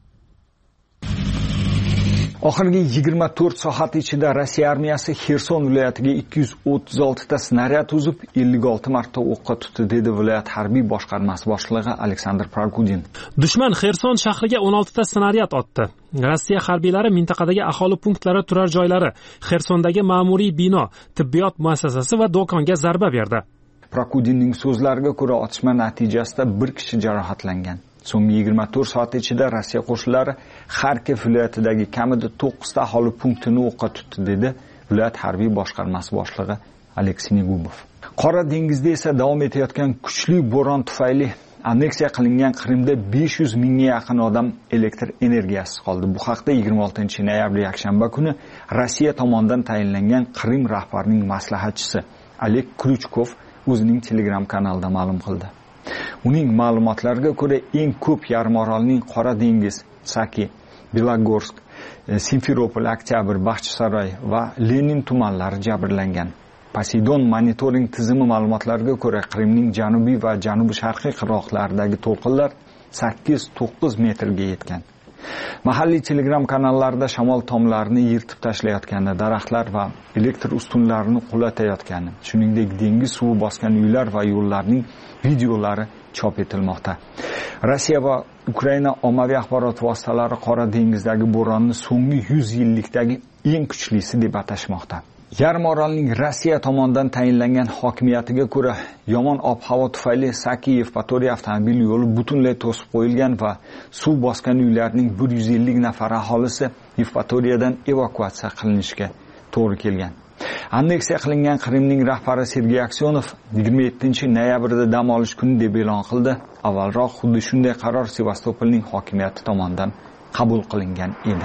Oxirgi yigirma to'rt soat ichida Rossiya armiyasi Xerson viloyatiga ikki yuz o'ttiz olti ta snaryad uzib, ellik olti marta o'qqa tutdi, dedi viloyat harbiy boshqarmasi boshlig'i Aleksandr Prokudin. Dushman Xerson shahriga o'n olti ta snaryad otdi. Rossiya harbiylari mintaqadagi aholi punktlari, turar joylari, Xersondagi ma'muriy bino, tibbiyot muassasasi va do'konga zarba berdi. Prokudinning so'zlariga ko'ra, otishma natijasida bir kishi jarohatlangan. So'nggi yigirma to'rt soat ichida Rossiya qo'shinlari Xarkiv viloyatidagi kamida to'qqiz ta aholi punktini o'qqa tutdi, dedi viloyat harbiy boshqarmasi boshlig'i Aleksey Negubov. Qora dengizda esa davom etayotgan kuchli bo'ron tufayli anneksiya qilingan Qrimda besh yuz mingga yaqin odam elektr energiyasiz qoldi. Bu haqda yigirma oltinchi noyabr yakshanba kuni Rossiya tomonidan tayinlangan Qrim rahbarining maslahatchisi Oleg Kryuchkov o'zining Telegram kanalida ma'lum qildi. Uning ma'lumotlariga ko'ra, eng ko'p yarimorolning Qora dengiz, Saki, Belogorsk, Simferopol, Oktyabr, Baxchisaroy va Lenin tumanlari jabrlangan. Poseidon monitoring tizimi ma'lumotlariga ko'ra, Qrimning janubiy va janubi-sharqiy qirg'oqlaridagi to'lqinlar sakkiz to'qqiz metrga yetgan. Mahalliy Telegram kanallarida shamol tomlarini yirtib tashlayotgani, daraxtlar va elektr ustunlarini qulatayotgani, shuningdek dengiz suvi bosgan uylar va yo'llarning videolari chop etilmoqda. Rossiya va Ukraina ommaviy axborot vositalari Qora dengizdagi bo'ronni so'nggi yuz yillikdagi eng kuchlisi deb atashmoqda. Yarimorolning Rossiya tomonidan tayinlangan hokimiyatiga ko'ra, yomon ob-havo tufayli Saki-Yevpatoriya avtomobil yo'li butunlay to'sib qo'yilgan va suv bosgan uylarning bir yuz ellik nafar aholisi Yevpatoriyadan evakuatsiya qilinishga to'g'ri kelgan. Anneksiya qilingan Qrimning rahbari Sergey Aksyonov yigirma yettinchi noyabrda dam olish kuni deb e'lon qildi. Avvalroq xuddi shunday qaror Sevastopolning hokimiyati tomonidan qabul qilingan edi.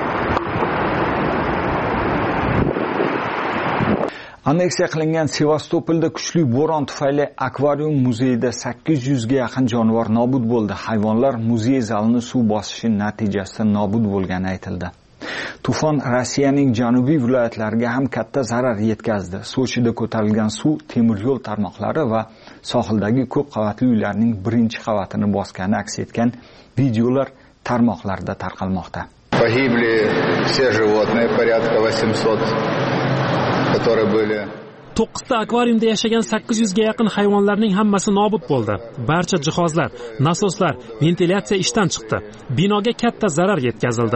Anneksiya qilingan Sevastopolda kuchli bo'ron tufayli akvarium muzeyida sakkiz yuz ga yaqin jonivor nobud bo'ldi. Hayvonlar muzey zalini suv bosishi natijasida nobud bo'lgani aytildi. Tufon Rossiyaning janubiy viloyatlariga ham katta zarar yetkazdi. Sochida ko'tarilgan suv temir yo'l tarmoqlari va sohildagi ko'p qavatli uylarning birinchi qavatini bosgani aks etgan videolar tarmoqlarda tarqalmoqda. Погибли все животные, порядка восемьсот, которые были. to'qqizta akvariumda yashagan sakkiz yuz ga yaqin hayvonlarning hammasi nobud bo'ldi. Barcha jihozlar, nasoslar, ventilyatsiya ishdan chiqdi. Binoga katta zarar yetkazildi.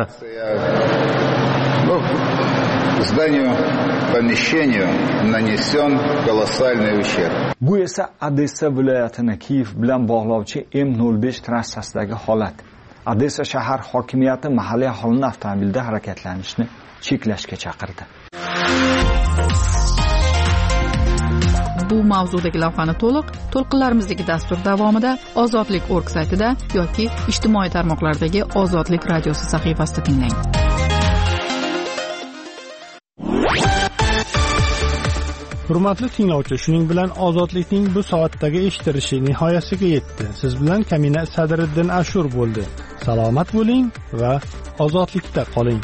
Zdanию, помещению нанесен колоссальный ущерб. Bu esa Odessa viloyatini Kiyev bilan bog'lovchi M nol besh trassasidagi holat. Odessa shahar hokimiyati mahalliy aholini avtomobilda harakatlanishni cheklashga chaqirdi. Bu mavzudagi lavhani to'liq to'lqinlarimizdagi dastur davomida Ozodlik nokta org saytida yoki ijtimoiy tarmoqlardagi Ozodlik radiosi sahifasida tinglang. Hurmatli tinglovchi, shuning bilan Ozodlikning bu soatdagi eshittirishi nihoyasiga yetdi. Siz bilan Kamina Sadriddin Ashur bo'ldi. Salomat bo'ling va ozodlikda qoling.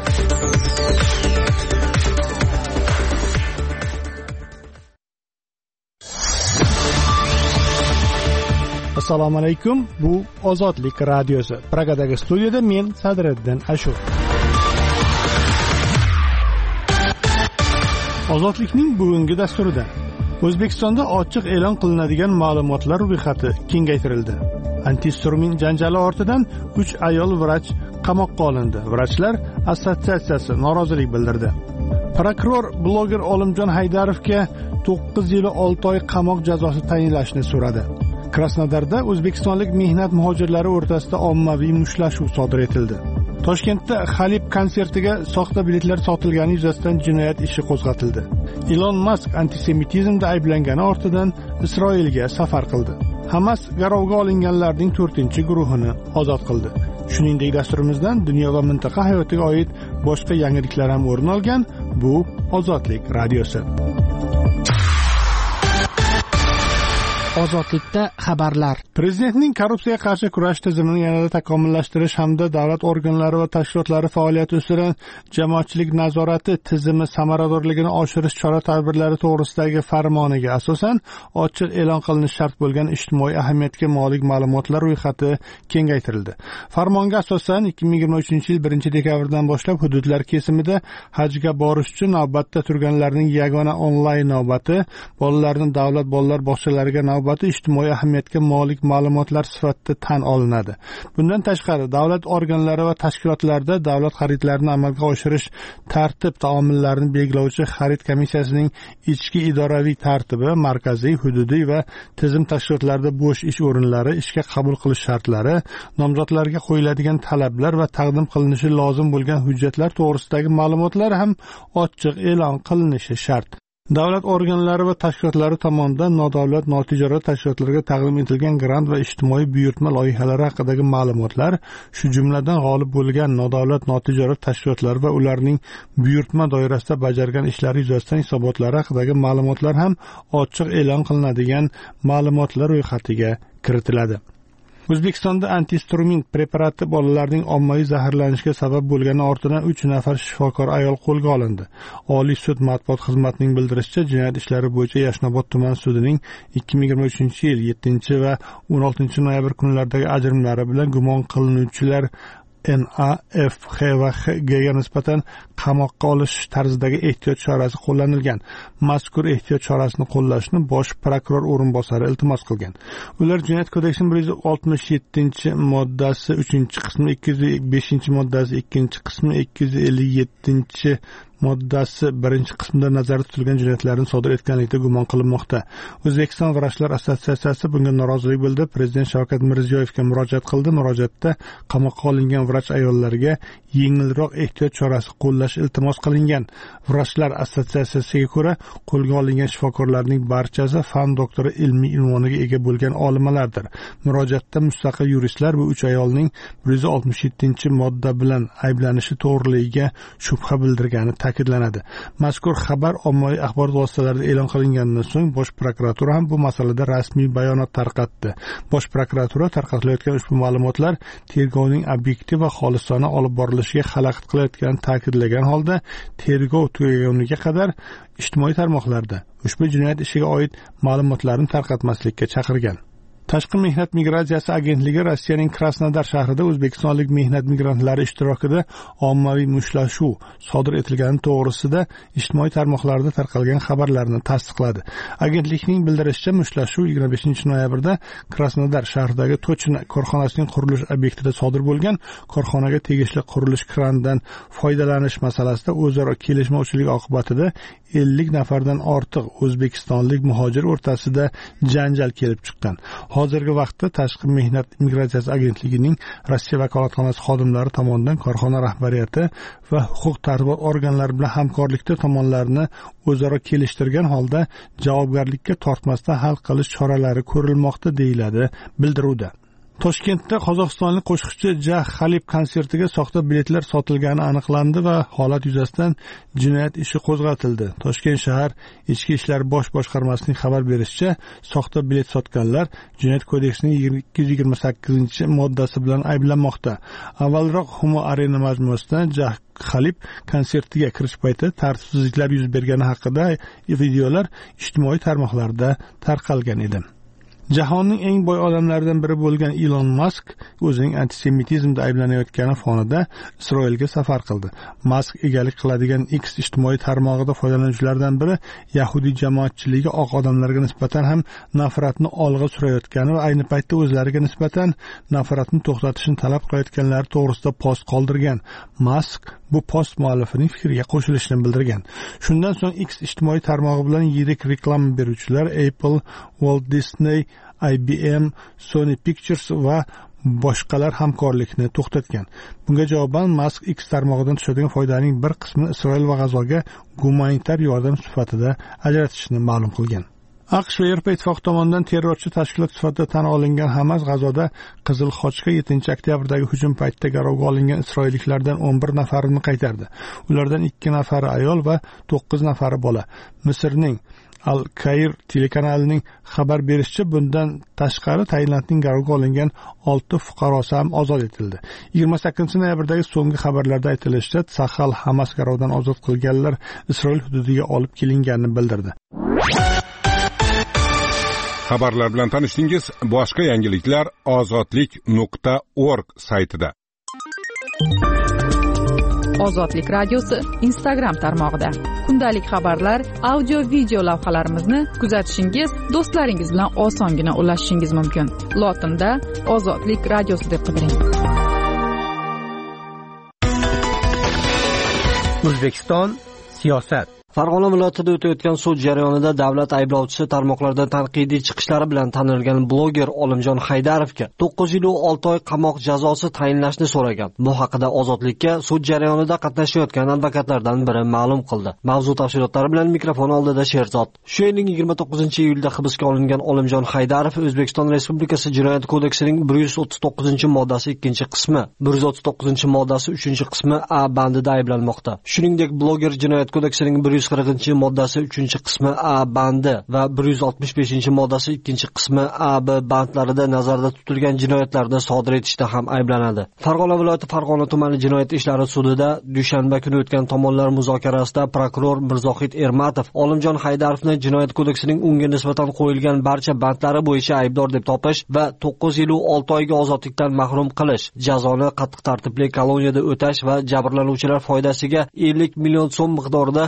Assalomu alaykum. Bu Ozodlik radiosi. Pragadagi studiyada men Sadriddin Ashur. Ozodlikning bugungi dasturida O'zbekistonda ochiq e'lon qilinadigan ma'lumotlar ro'yxati kengaytirildi. Antistruming janjali ortidan uch ayol vrach qamoqqa olindi. Vrachlar assotsiatsiyasi norozilik bildirdi. Prokuror bloger Olimjon Haydarovga to'qqiz yil olti oy qamoq jazosi tayinlashni so'radi. Krasnodarda o'zbekistonlik mehnat muhojirlari o'rtasida ommaviy mushtlashuv sodir etildi. Toshkentda Xalib konsertiga soxta biletlar sotilgani yuzasidan jinoyat ishi qo'zg'atildi. Elon Musk antisemitizmda ayblangani ortidan Isroilga safar qildi. Hamas garovga olinganlarning to'rtinchi guruhini ozod qildi. Shuningdek, dasturimizdan dunyo va mintaqa hayotiga oid boshqa yangiliklar ham o'rin olgan. Bu Ozodlik radiosi. Ozodlikda xabarlar. Prezidentning korrupsiyaga qarshi kurash tizimini yanada takomillashtirish hamda davlat organlari va tashkilotlari faoliyati ustidan jamoatchilik nazorati tizimi samaradorligini oshirish chora-tadbirlari to'g'risidagi farmoniga asosan ochiq e'lon qilinishi shart bo'lgan ijtimoiy ahamiyatga molik ma'lumotlar ro'yxati kengaytirildi. Farmonga asosan ikki ming yigirma uchinchi yil birinchi dekabrdan boshlab hududlar kesimida hajga borish uchun navbatda turganlarning yagona onlayn navbati, bolalarning davlat bolalar bog'chalariga navbati ijtimoiy ahamiyatga molik ma'lumotlar sifatida tan olinadi. Bundan tashqari, davlat organlari va tashkilotlarda davlat xaridlarini amalga oshirish tartib taomillarini belgilovchi xarid komissiyasining ichki idoraviy tartibi, markaziy, hududiy va tizim tashkilotlarida bo'sh ish o'rinlari, ishga qabul qilish shartlari, nomzodlarga qo'yiladigan talablar va taqdim qilinishi lozim bo'lgan hujjatlar to'g'risidagi ma'lumotlar ham ochiq e'lon qilinishi shart. Davlat organlari va tashkilotlari tomonidan nodavlat notijorat tashkilotlarga taqdim etilgan grant va ijtimoiy buyurtma loyihalari haqidagi ma'lumotlar, shu jumladan g'olib bo'lgan nodavlat notijorat tashkilotlar va ularning buyurtma doirasida bajargan ishlari yuzasidan hisobotlari haqidagi ma'lumotlar ham ochiq e'lon qilinadigan ma'lumotlar ro'yxatiga kiritiladi. O'zbekistonda antistruming preparati bolalarning ommaviy zaharlanishiga sabab bo'lgani ortidan uch nafar shifokor ayol qo'lga olindi. Oliy sud matbuot xizmatining bildirishicha, jinoyat ishlari bo'yicha Yashnobod tuman sudining ikki ming yigirma uchinchi yil yettinchi va o'n oltinchi noyabr kunlaridagi ajrimlari bilan gumon qilinuvchilar N A, F, H va H G ga nisbatan qamoqqa olish tarzidagi ehtiyot chorasi qo'llanilgan. Mazkur ehtiyot chorasini qo'llashni bosh prokuror o'rinbosari iltimos qilgan. Ular Jinoyat kodeksining bir yuz oltmish yettinchi moddasi uchinchi qismi, ikki yuz beshinchi moddasi ikkinchi qismi, ikki yuz ellik yettinchi moddasi birinchi qismida nazarda tutilgan jinoyatlarni sodir etganlikda gumon qilinmoqda. O'zbekiston vrachlar assotsiatsiyasi bunga norozilik bildirib, Prezident Shavkat Mirziyoyevga murojaat qildi. Murojaatda qamoqqa olingan vrach ayollarga yengilroq ehtiyot chorasi qo'llash iltimos qilingan. Vrachlar assotsiatsiyasiga ko'ra, qo'lga olingan shifokorlarning barchasi fan doktori ilmiy unvoniga ega bo'lgan olimlardir. Murojaatda mustaqil yuristlar bu uch ayolning bir yuz oltmish yettinchi modda bilan ayblanishi to'g'riligiga shubha bildirgani ta'kidlanadi. Mazkur xabar ommaviy axborot vositalarida e'lon qilinganidan so'ng Bosh prokuratura ham bu masalada rasmiy bayonot tarqatdi. Bosh prokuratura tarqatilayotgan ushbu ma'lumotlar tergovning obyektiv va xolisona olib borilishiga xalaqit qilayotganini ta'kidlagan holda, tergov tugaguniga qadar ijtimoiy tarmoqlarda ushbu jinoyat ishiga oid ma'lumotlarni tarqatmaslikka chaqirgan. Tashqi mehnat migratsiyasi agentligi Rossiyaning Krasnodar shahrida o'zbekistonlik mehnat migrantlari ishtirokida ommaviy mushtlashuv sodir etilgani to'g'risida ijtimoiy tarmoqlarda tarqalgan xabarlarni tasdiqladi. Agentlikning bildirishicha, mushtlashuv yigirma beshinchi noyabrda Krasnodar shahridagi Tochna korxonasining qurilish obyektida sodir bo'lgan. Korxonaga tegishli qurilish kranidan foydalanish masalasida o'zaro kelishmovchilik oqibatida ellik nafardan ortiq o'zbekistonlik muhojir o'rtasida janjal kelib chiqqan. Hozirgi vaqtda Tashqi mehnat migratsiyasi agentligining Rossiya vakolatxonasi xodimlari tomonidan korxona rahbariyati va huquq-tartibot organlari bilan hamkorlikda tomonlarni o'zaro kelishtirgan holda javobgarlikka tortmasdan hal qilish choralari ko'rilmoqda, deyiladi bildiruvda. Toshkentda qozog'istonlik qo'shiqchi Jah Khalib konsertiga soxta biletlar sotilgani aniqlandi va holat yuzasidan jinoyat ishi qo'zg'atildi. Toshkent shahar Ichki ishlar bosh boshqarmasining xabar berishicha, soxta bilet sotganlar Jinoyat kodeksining ikki yuz yigirma sakkizinchi moddasi bilan ayblanmoqda. Avvalroq Humo Arena majmuasidan Jah Khalib konsertiga kirish payti tartibsizliklar yuz bergani haqida videolar ijtimoiy tarmoqlarda tarqalgan edi. Jahonning eng boy odamlaridan biri bo'lgan Elon Musk o'zining antisemitizmda ayblanayotgani fonida Isroilga safar qildi. Musk egalik qiladigan X ijtimoiy tarmog'ida foydalanuvchilardan biri Yahudiy jamoatchiligi oq odamlarga nisbatan ham nafratni olg'a surayotgani va ayni paytda o'zlariga nisbatan nafratni to'xtatishni talab qilayotganlari to'g'risida post qoldirgan. Musk bu post muallifining fikriga qo'shilishini bildirgan. Shundan so'ng X ijtimoiy tarmog'i bilan yirik reklama beruvchilar Apple, Walt Disney, I B M, Sony Pictures va boshqalar hamkorlikni to'xtatgan. Bunga javoban Musk X tarmog'idan tushadigan foydaning bir qismini Isroil va G'azoga gumanitar yordam sifatida ajratishni ma'lum qilgan. AQSh va Yevropa Ittifoqi tomonidan terrorchi tashkilot sifatida tan olingan Hamas G'azoda Qizil Xochga yettinchi oktyabrdagi hujum paytida garovga olingan isroilliklardan o'n bir nafarini qaytardi. Ulardan ikki nafari ayol va to'qqiz nafari bola. Misrning Al-Kair telekanalining xabar berishicha, bundan tashqari Tailandning garovga olingan olti fuqarosi ham ozod etildi. yigirma sakkizinchi noyabrdagi so'nggi xabarlarda aytilishicha, Sahal Hamas garovdan ozod qilganlar Isroil hududiga olib kelinganini bildirdi. Xabarlar bilan tanishdingiz. Boshqa yangiliklar ozodlik nuqta org saytida. Ozodlik radiosi Instagram tarmog'ida. Kundalik xabarlar, audio video lavhalarimizni kuzatishingiz, do'stlaringiz bilan osongina ulashishingiz mumkin. Lotinda Ozodlik radiosi deb qidiring. O'zbekiston siyosat. Farg'ona viloyatida o'tayotgan sud jarayonida davlat ayblovchisi tarmoqlarda tanqidiy chiqishlari bilan tanilgan bloger Olimjon Haydarovga to'qqiz yil olti oy qamoq jazosi tayinlashni so'ragan. Bu haqida Ozodlikka sud jarayonida qatnashayotgan advokatlardan biri ma'lum qildi. Mavzu tafsilotlari bilan mikrofon oldida Sherzod. Shu yilning yigirma to'qqizinchi iyulda hibsga olingan Olimjon Haydarov O'zbekiston Respublikasi Jinoyat kodeksining bir yuz o'ttiz to'qqizinchi moddasi ikkinchi qismi, bir yuz o'ttiz to'qqizinchi moddasi uchinchi qismi A bandida ayblanmoqda. Shuningdek, bloger Jinoyat kodeksining bir yuz qirqinchi moddasi uchinchi qismi A bandi va bir yuz oltmish beshinchi moddasi ikkinchi qismi A B bandlarida nazarda tutilgan jinoyatlarni sodir etishda ham ayblanadi. Farg'ona viloyati Farg'ona tumani jinoyat ishlari sudida dushanba kuni o'tgan tomonlar muzokarasida prokuror Mirzohid Ermatov Olimjon Haydarovni jinoyat kodeksining unga nisbatan qo'yilgan barcha bandlari bo'yicha aybdor deb topish va to'qqiz yil olti oyga ozodlikdan mahrum qilish, jazoni qattiq tartibli koloniyada o'tash va jabrlanuvchilar foydasiga ellik million so'm miqdorida moddiy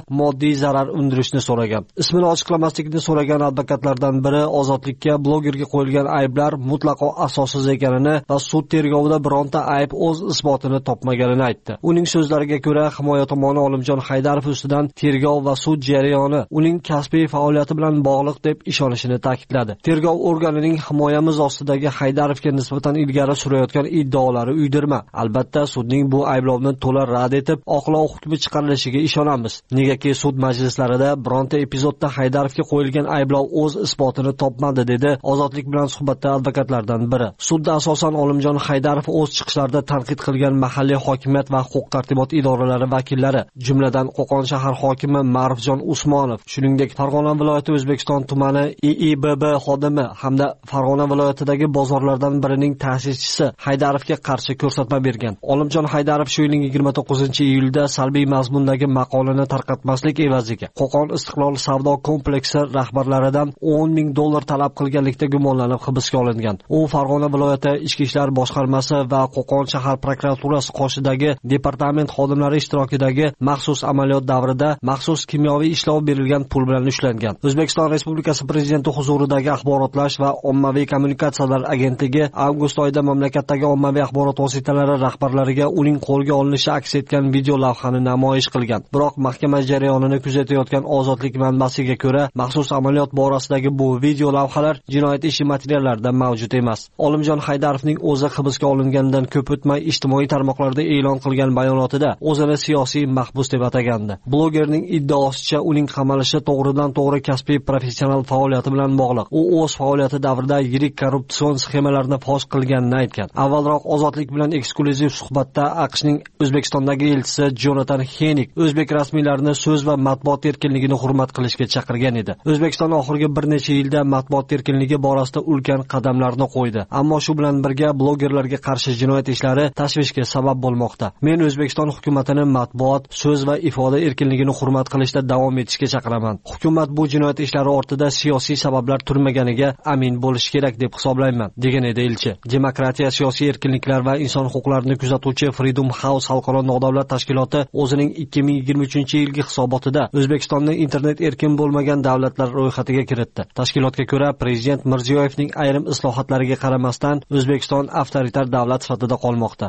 moddiy zarar undirishni so'ragan. Ismini ochiqlamaslikni so'ragan advokatlardan biri ozodlikka blogerga qo'yilgan ayblar mutlaqo asossiz ekanini va sud tergovida bironta ayb o'z isbotini topmaganini aytdi. Uning so'zlariga ko'ra, himoya tomoni Olimjon Haydarov ustidan tergov va sud jarayoni uning kasbiy faoliyati bilan bog'liq deb ishonishini ta'kidladi. Tergov organining himoyamiz ostidagi Haydarovga nisbatan ilgari surayotgan iddaolari uydirma. Albatta, sudning bu ayblovni to'la rad etib, oqlov hukmi chiqarilishiga ishonamiz. Negaki sud majlislarida bironta epizodda Haydarovga qo'yilgan ayblov o'z isbotini topmadi, dedi Ozodlik bilan suhbatda advokatlardan biri. Sudda asosan Olimjon Haydarov o'z chiqishlarida tanqid qilgan mahalliy hokimiyat va huquq-tartibot idoralari vakillari, jumladan Qo'qon shahar hokimi Ma'rufjon Usmonov, shuningdek Farg'ona viloyati O'zbekiston tumani I I B B xodimi hamda Farg'ona viloyatidagi bozorlardan birining ta'sischisi Haydarovga qarshi ko'rsatma bergan. Olimjon Haydarov shu yilning yigirma to'qqizinchi iyulda salbiy mazmundagi maqolani tarqatmaslik evaziga Qo'qon Istiqlol savdo kompleksi rahbarlaridan o'n ming dollar talab qilganlikda gumonlanib hibsga olingan. U Farg'ona viloyati Ichki ishlar boshqarmasi va Qo'qon shahar prokuraturasi qoshidagi departament xodimlari ishtirokidagi maxsus amaliyot davrida maxsus kimyoviy ishlov berilgan pul bilan ushlangan. O'zbekiston Respublikasi Prezidenti huzuridagi axborotlash va ommaviy kommunikatsiyalar agentligi avgust oyida mamlakatdagi ommaviy axborot vositalari rahbarlariga uning qo'lga olinishi aks etgan video lavhani namoyish qilgan. Biroq mahkama jarayonini kuzatayotgan Ozodlik manbasiga ko'ra, maxsus amaliyot borasidagi bu video lavhalar jinoyat ishi materiallarida mavjud emas. Olimjon Haydarovning o'zi hibsga olingandan ko'p o'tmay ijtimoiy tarmoqlarda e'lon qilgan bayonotida o'zini siyosiy mahbus deb atagandi. Blogerning iddaosicha uning qamalishi to'g'ridan to'g'ri kasbiy professional faoliyati bilan bog'liq. U o'z faoliyati davrida yirik korrupsion sxemalarni fosh qilganini aytgan. Avvalroq Ozodlik bilan eksklyuziv suhbatda AQShning O'zbekistondagi elchisi Jonathan Henik o'zbek rasmiylarini so'z va matbuot erkinligini hurmat qilishga chaqirgan edi. O'zbekiston oxirgi bir necha yilda matbuot erkinligi borasida ulkan qadamlarni qo'ydi. Ammo shu bilan birga blogerlarga qarshi jinoyat ishlari tashvishga sabab bo'lmoqda. Men O'zbekiston hukumatini matbuot, so'z va ifoda erkinligini hurmat qilishda davom etishga chaqiraman. Hukumat bu jinoyat ishlari ortida siyosiy sabablar turmaganiga amin bo'lish kerak deb hisoblayman, degan edi elchi. Demokratiya, siyosiy erkinliklar va inson huquqlarini kuzatuvchi Freedom House xalqaro nodavlat tashkiloti o'zining ikki ming yigirma uchinchi yilgi hisobotida O'zbekistonni internet erkin bo'lmagan davlatlar ro'yxatiga kiritdi. Tashkilotga ko'ra, Prezident Mirziyoyevning ayrim islohotlariga qaramasdan O'zbekiston avtoritar davlat sifatida qolmoqda.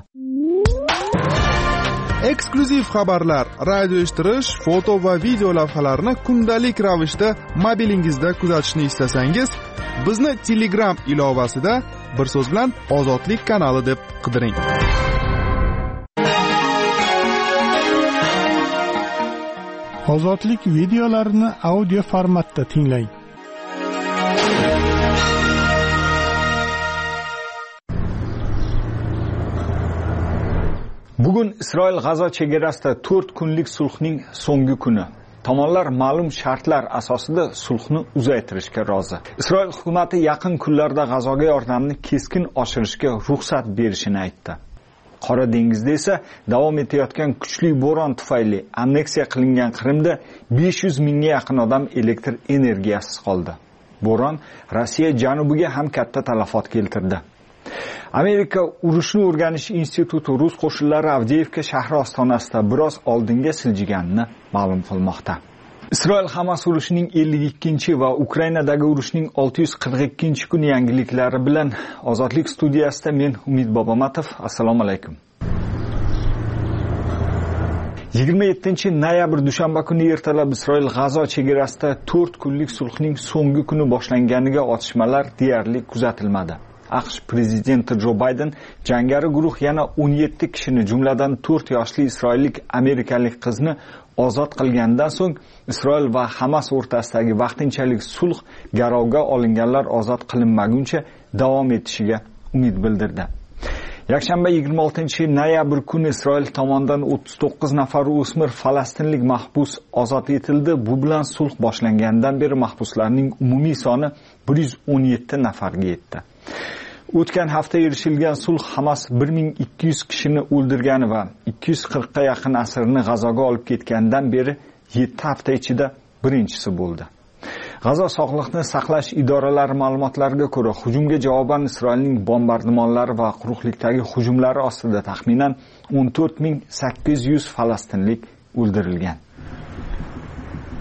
Eksklyuziv xabarlar, radio eshittirish, foto va video lavhalarni kundalik ravishda mobilingizda kuzatishni istasangiz, bizni Telegram ilovasida bir so'z bilan Ozodlik kanali deb qidiring. Ozodlik videolarini audio formatda tinglang. Bugun Isroil G'azo chegarasida to'rt kunlik sulhning so'nggi kuni. Tomonlar ma'lum shartlar asosida sulhni uzaytirishga rozi. Isroil hukumati yaqin kunlarda G'azoga yordamni keskin oshirishga ruxsat berishini aytdi. Qora dengizda esa davom etayotgan kuchli bo'ron tufayli anneksiya qilingan Qrimda besh yuz mingga yaqin odam elektr energiyasiz qoldi. Bo'ron Rossiya janubiga ham katta talafot keltirdi. Amerika urushni o'rganish instituti rus qo'shinlari Avdiyevka shahri ostonasida biroz oldinga siljiganini ma'lum qilmoqda. Isroil Hamas urushining ellik ikkinchi va Ukrainadagi urushning olti yuz qirq ikkinchi kuni yangiliklari bilan Ozodlik studiyasida men Umid Bobomatov. Assalomu alaykum. yigirma yettinchi noyabr dushanba kuni ertalab Isroil G'azo chegarasida to'rt kunlik sulhning so'nggi kuni boshlanganiga otishmalar deyarli kuzatilmadi. AQSh prezidenti Jo Bayden jangari guruh yana o'n yetti kishini, jumladan to'rt yoshli isroillik amerikalik qizni ozod qilgandan so'ng Isroil va Hamas o'rtasidagi vaqtinchalik sulh garovga olinganlar ozod qilinmaguncha davom etishiga umid bildirdi. Yakshanba yigirma oltinchi noyabr kuni Isroil tomonidan o'ttiz to'qqiz nafar o'smir falastinlik mahbus ozod etildi. Bu bilan sulh boshlangandan beri mahbuslarning umumiy soni bir yuz o'n yetti nafarga yetdi. O'tgan hafta erishilgan sulh Hamas bir ming ikki yuz kishini o'ldirgani va ikki yuz qirqqa yaqin asirni G'azoga olib ketgandan beri yetti hafta ichida birinchisi bo'ldi. G'azo sog'liqni saqlash idoralari ma'lumotlariga ko'ra, hujumga javoban Isroilning bombardimonlari va quruqlikdagi hujumlari ostida taxminan o'n to'rt ming sakkiz yuz falastinlik o'ldirilgan.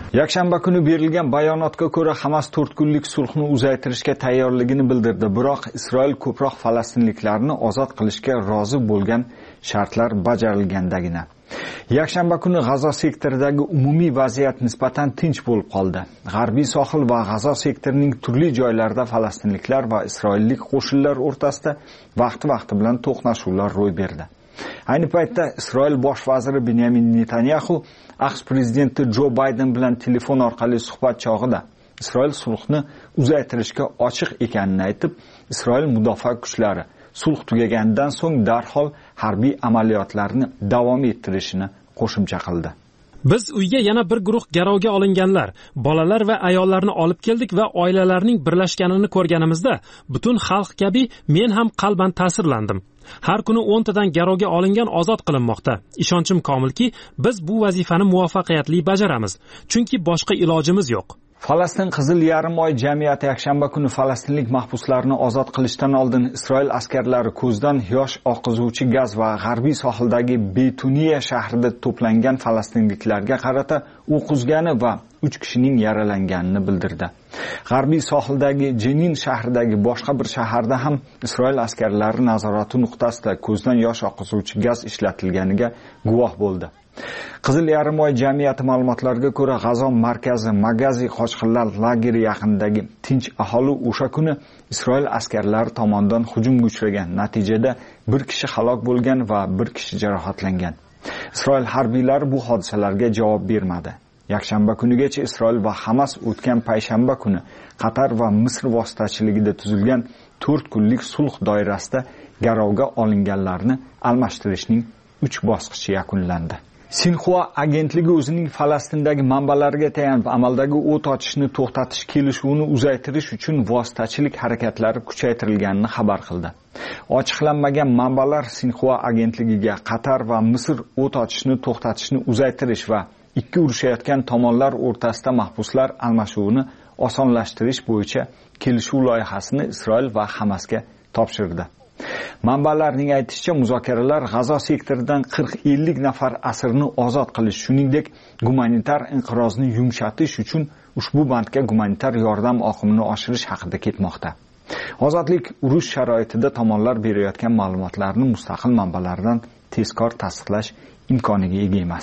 Yakshanba kuni berilgan bayonotga ko'ra Hamas to'rt kunlik sulhni uzaytirishga tayyorligini bildirdi, biroq Isroil ko'proq falastinliklarni ozod qilishga rozi bo'lgan shartlar bajarilgandagina. Yakshanba kuni G'azo sektoridagi umumiy vaziyat nisbatan tinch bo'lib qoldi. G'arbiy sohil va G'azo sektorining turli joylarida falastinliklar va isroillik qo'shinlar o'rtasida vaqti-vaqti bilan to'qnashuvlar ro'y berdi. Ayni paytda Isroil bosh vaziri Benyamin Netanyahu AQSh prezidenti Jo Bayden bilan telefon orqali suhbat chog'ida Isroil sulhni uzaytirishga ochiq ekanini aytib, Isroil mudofaa kuchlari sulh tugaganidan so'ng darhol harbiy amaliyotlarni davom ettirishini qo'shimcha qildi. Biz uyga yana bir guruh garovga olinganlar, bolalar va ayollarni olib keldik va oilalarning birlashganini ko'rganimizda butun xalq kabi men ham qalban ta'sirlandim. Har kuni o'ntadan garovga olingan ozod qilinmoqda. Ishonchim komilki, biz bu vazifani muvaffaqiyatli bajaramiz, chunki boshqa ilojimiz yo'q. Falastin Qizil yarim oy jamiyati yakshanba kuni falastinlik mahbuslarni ozod qilishdan oldin Isroil askarlari ko'zdan yosh oqizuvchi gaz va g'arbiy sohildagi Beytuniya shahrida to'plangan falastinliklarga qarata o'q uzgani va uch kishining yaralanganini bildirdi. G'arbiy sohildagi Jenin shahridagi boshqa bir shaharda ham Isroil askarlari nazorati nuqtasida ko'zdan yosh oqizuvchi gaz ishlatilganiga guvoh bo'ldi. Qizil yarim oy jamiyati ma'lumotlariga ko'ra G'azo markazi Magazi qochqinlar lageri yaqinidagi tinch aholi o'sha kuni Isroil askarlari tomonidan hujumga uchragan. Natijada bir kishi halok bo'lgan va bir kishi jarohatlangan. Isroil harbiylari bu hodisalarga javob bermadi. Yakshanba kunigacha Isroil va Hamas o'tgan payshanba kuni Qatar va Misr vositachiligida tuzilgan to'rt kunlik sulh doirasida garovga olinganlarni almashtirishning uch bosqichi yakunlandi. Sinxua agentligi o'zining Falastindagi manbalariga tayanib amaldagi o't ochishni to'xtatish kelishuvini uzaytirish uchun vositachilik harakatlari kuchaytirilganini xabar qildi. Ochiqlanmagan manbalar Sinxua agentligiga Qatar va Misr o't ochishni to'xtatishni uzaytirish va ikki urushayotgan tomonlar o'rtasida mahbuslar almashuvini osonlashtirish bo'yicha kelishuv loyihasini Isroil va Hamasga topshirdi. Manbalarning aytishicha, muzokaralar G'azo sektoridan qirq ellik nafar asirni ozod qilish, shuningdek, gumanitar inqirozni yumshatish uchun ushbu bandga gumanitar yordam oqimini oshirish haqida ketmoqda. Ozodlik urush sharoitida tomonlar berayotgan ma'lumotlarni mustaqil manbalardan tezkor tasdiqlash imkoniga ega emas.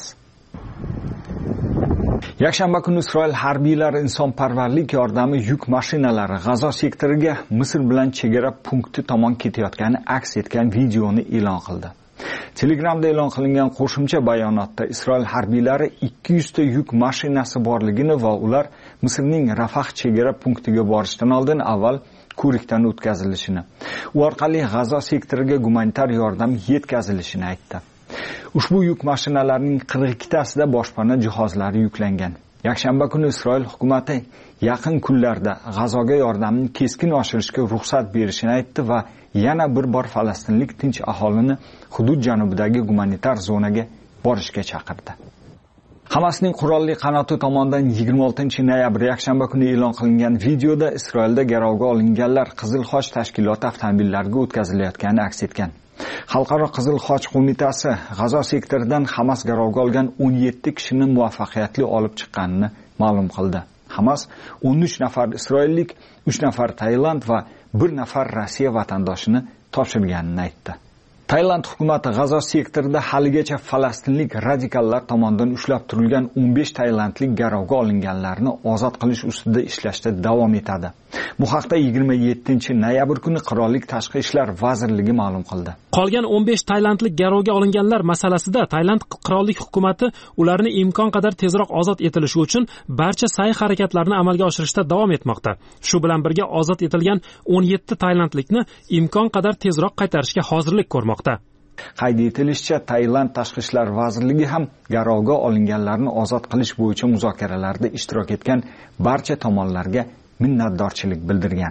Yakshanba kuni Isroil harbiylari insonparvarlik yordami yuk mashinalari G'azo sektoriga Misr bilan chegara punkti tomon ketayotgani aks etgan videoni e'lon qildi. Telegramda e'lon qilingan qo'shimcha bayonotda Isroil harbiylari ikki yuz ta yuk mashinasi borligini va ular Misrning Rafah chegara punktiga borishdan oldin avval ko'rikdan o'tkazilishini, u orqali G'azo sektoriga gumanitar yordam yetkazilishini aytdi. Ushbu yuk mashinalarining qirq ikki tasida boshpana jihozlari yuklangan. Yakshanba kuni Isroil hukumati yaqin kunlarda G'azoga yordamni keskin oshirishga ruxsat berishini aytdi va yana bir bor falastinlik tinch aholini hudud janubidagi gumanitar zonaga borishga chaqirdi. Hamasning qurolli qanoti tomonidan yigirma oltinchi noyabr yakshanba kuni e'lon qilingan videoda Isroilda garovga olinganlar Qizil Xoch tashkiloti avtomobillariga o'tkazilayotgani aks etgan. Xalqaro Qizil Xoch qo'mitasi G'azo sektoridan Hamas garovga olgan o'n yetti kishini muvaffaqiyatli olib chiqqanini ma'lum qildi. Hamas o'n uch nafar isroillik, uch nafar Tailand va bir nafar Rossiya vatandoshini topshirganini aytdi. Tailand hukumati G'azo sektorida haligacha falastinlik radikallar tomonidan ushlab turilgan o'n besh tailandlik garovga olinganlarni ozod qilish ustida ishlashda davom etadi. Bu haqda yigirma yettinchi noyabr kuni Qirollik Tashqi ishlar vazirligi ma'lum qildi. Qolgan o'n besh tailandlik garovga olinganlar masalasida Tailand qirollik hukumati ularni imkon qadar tezroq ozod etilishi uchun barcha sa'y-harakatlarni amalga oshirishda davom etmoqda. Shu bilan birga ozod etilgan o'n yetti tailandlikni imkon qadar tezroq qaytarishga hozirlik ko'rmoqda. Qayd etilishicha, Tailand Tashqi ishlar vazirligi ham garovga olinganlarni ozod qilish bo'yicha muzokaralarda ishtirok etgan barcha tomonlarga minnatdorchilik bildirgan.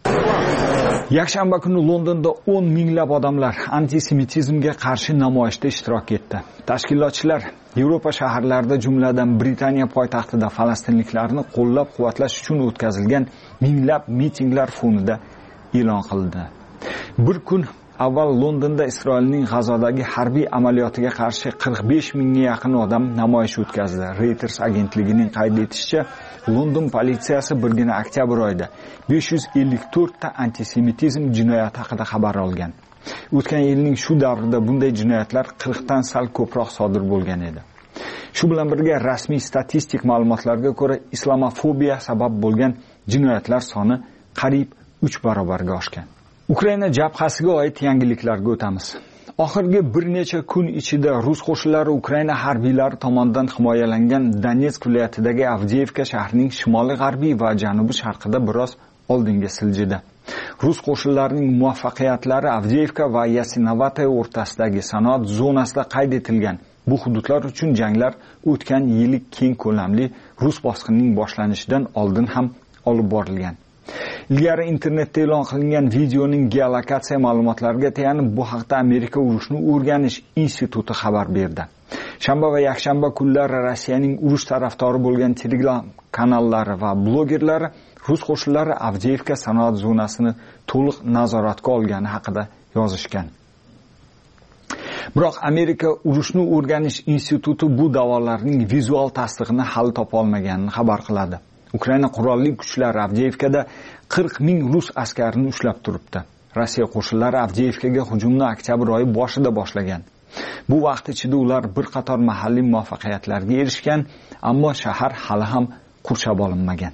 Yakshanba kuni Londonda o'n minglab odamlar antisemitizmga qarshi namoyishda ishtirok etdi. Tashkilotchilar Yevropa shaharlarida, jumladan Britaniya poytaxtida falastinliklarni qo'llab-quvvatlash uchun o'tkazilgan minglab mitinglar fonida e'lon qildi. Bir kun avval Londonda Isroilning G'azodagi harbiy amaliyotiga qarshi qirq besh mingga yaqin odam namoyish o'tkazdi. Reuters agentligining qayd etishicha, London politsiyasi birgina oktyabr oyida besh yuz ellik to'rt ta antisemitizm jinoyati haqida xabar olgan. O'tgan yilning shu davrida bunday jinoyatlar qirq dan sal ko'proq sodir bo'lgan edi. Shu bilan birga rasmiy statistik ma'lumotlarga ko'ra islamofobiya sabab bo'lgan jinoyatlar soni qariyb uch barobarga oshgan. Ukraina jabhasiga oid yangiliklarga o'tamiz. Oxirgi bir necha kun ichida rus qo'shinlari Ukraina harbiylari tomonidan himoyalangan Donetsk viloyatidagi Avdiivka shahrining shimoliy-g'arbiy va janubi-sharqida biroz oldinga siljidi. Rus qo'shinlarining muvaffaqiyatlari Avdiivka va Yasinovata o'rtasidagi sanoat zonasida qayd etilgan. Bu hududlar uchun janglar o'tgan yili keng ko'lamli rus bosqinining boshlanishidan oldin ham olib borilgan. Ilgari internetda e'lon qilingan videoning geolokatsiya ma'lumotlariga tayanib bu haqda Amerika urushni o'rganish instituti xabar berdi. Shanba va yakshanba kunlari Rossiyaning urush tarafdori bo'lgan Telegram kanallari va blogerlari rus qo'shinlari Avdiivka sanoat zonasini to'liq nazoratga olgani haqida yozishgan. Biroq Amerika urushni o'rganish instituti bu da'volarning vizual tasdig'ini hali topa olmaganini xabar qiladi. Ukraina qurolli kuchlari Avdiivkada qirq ming rus askarini ushlab turibdi. Rossiya qo'shinlari Avdiivkaga hujumni oktyabr oyi boshida boshlagan. Bu vaqt ichida ular bir qator mahalliy muvaffaqiyatlarga erishgan, ammo shahar hali ham qurshab olinmagan.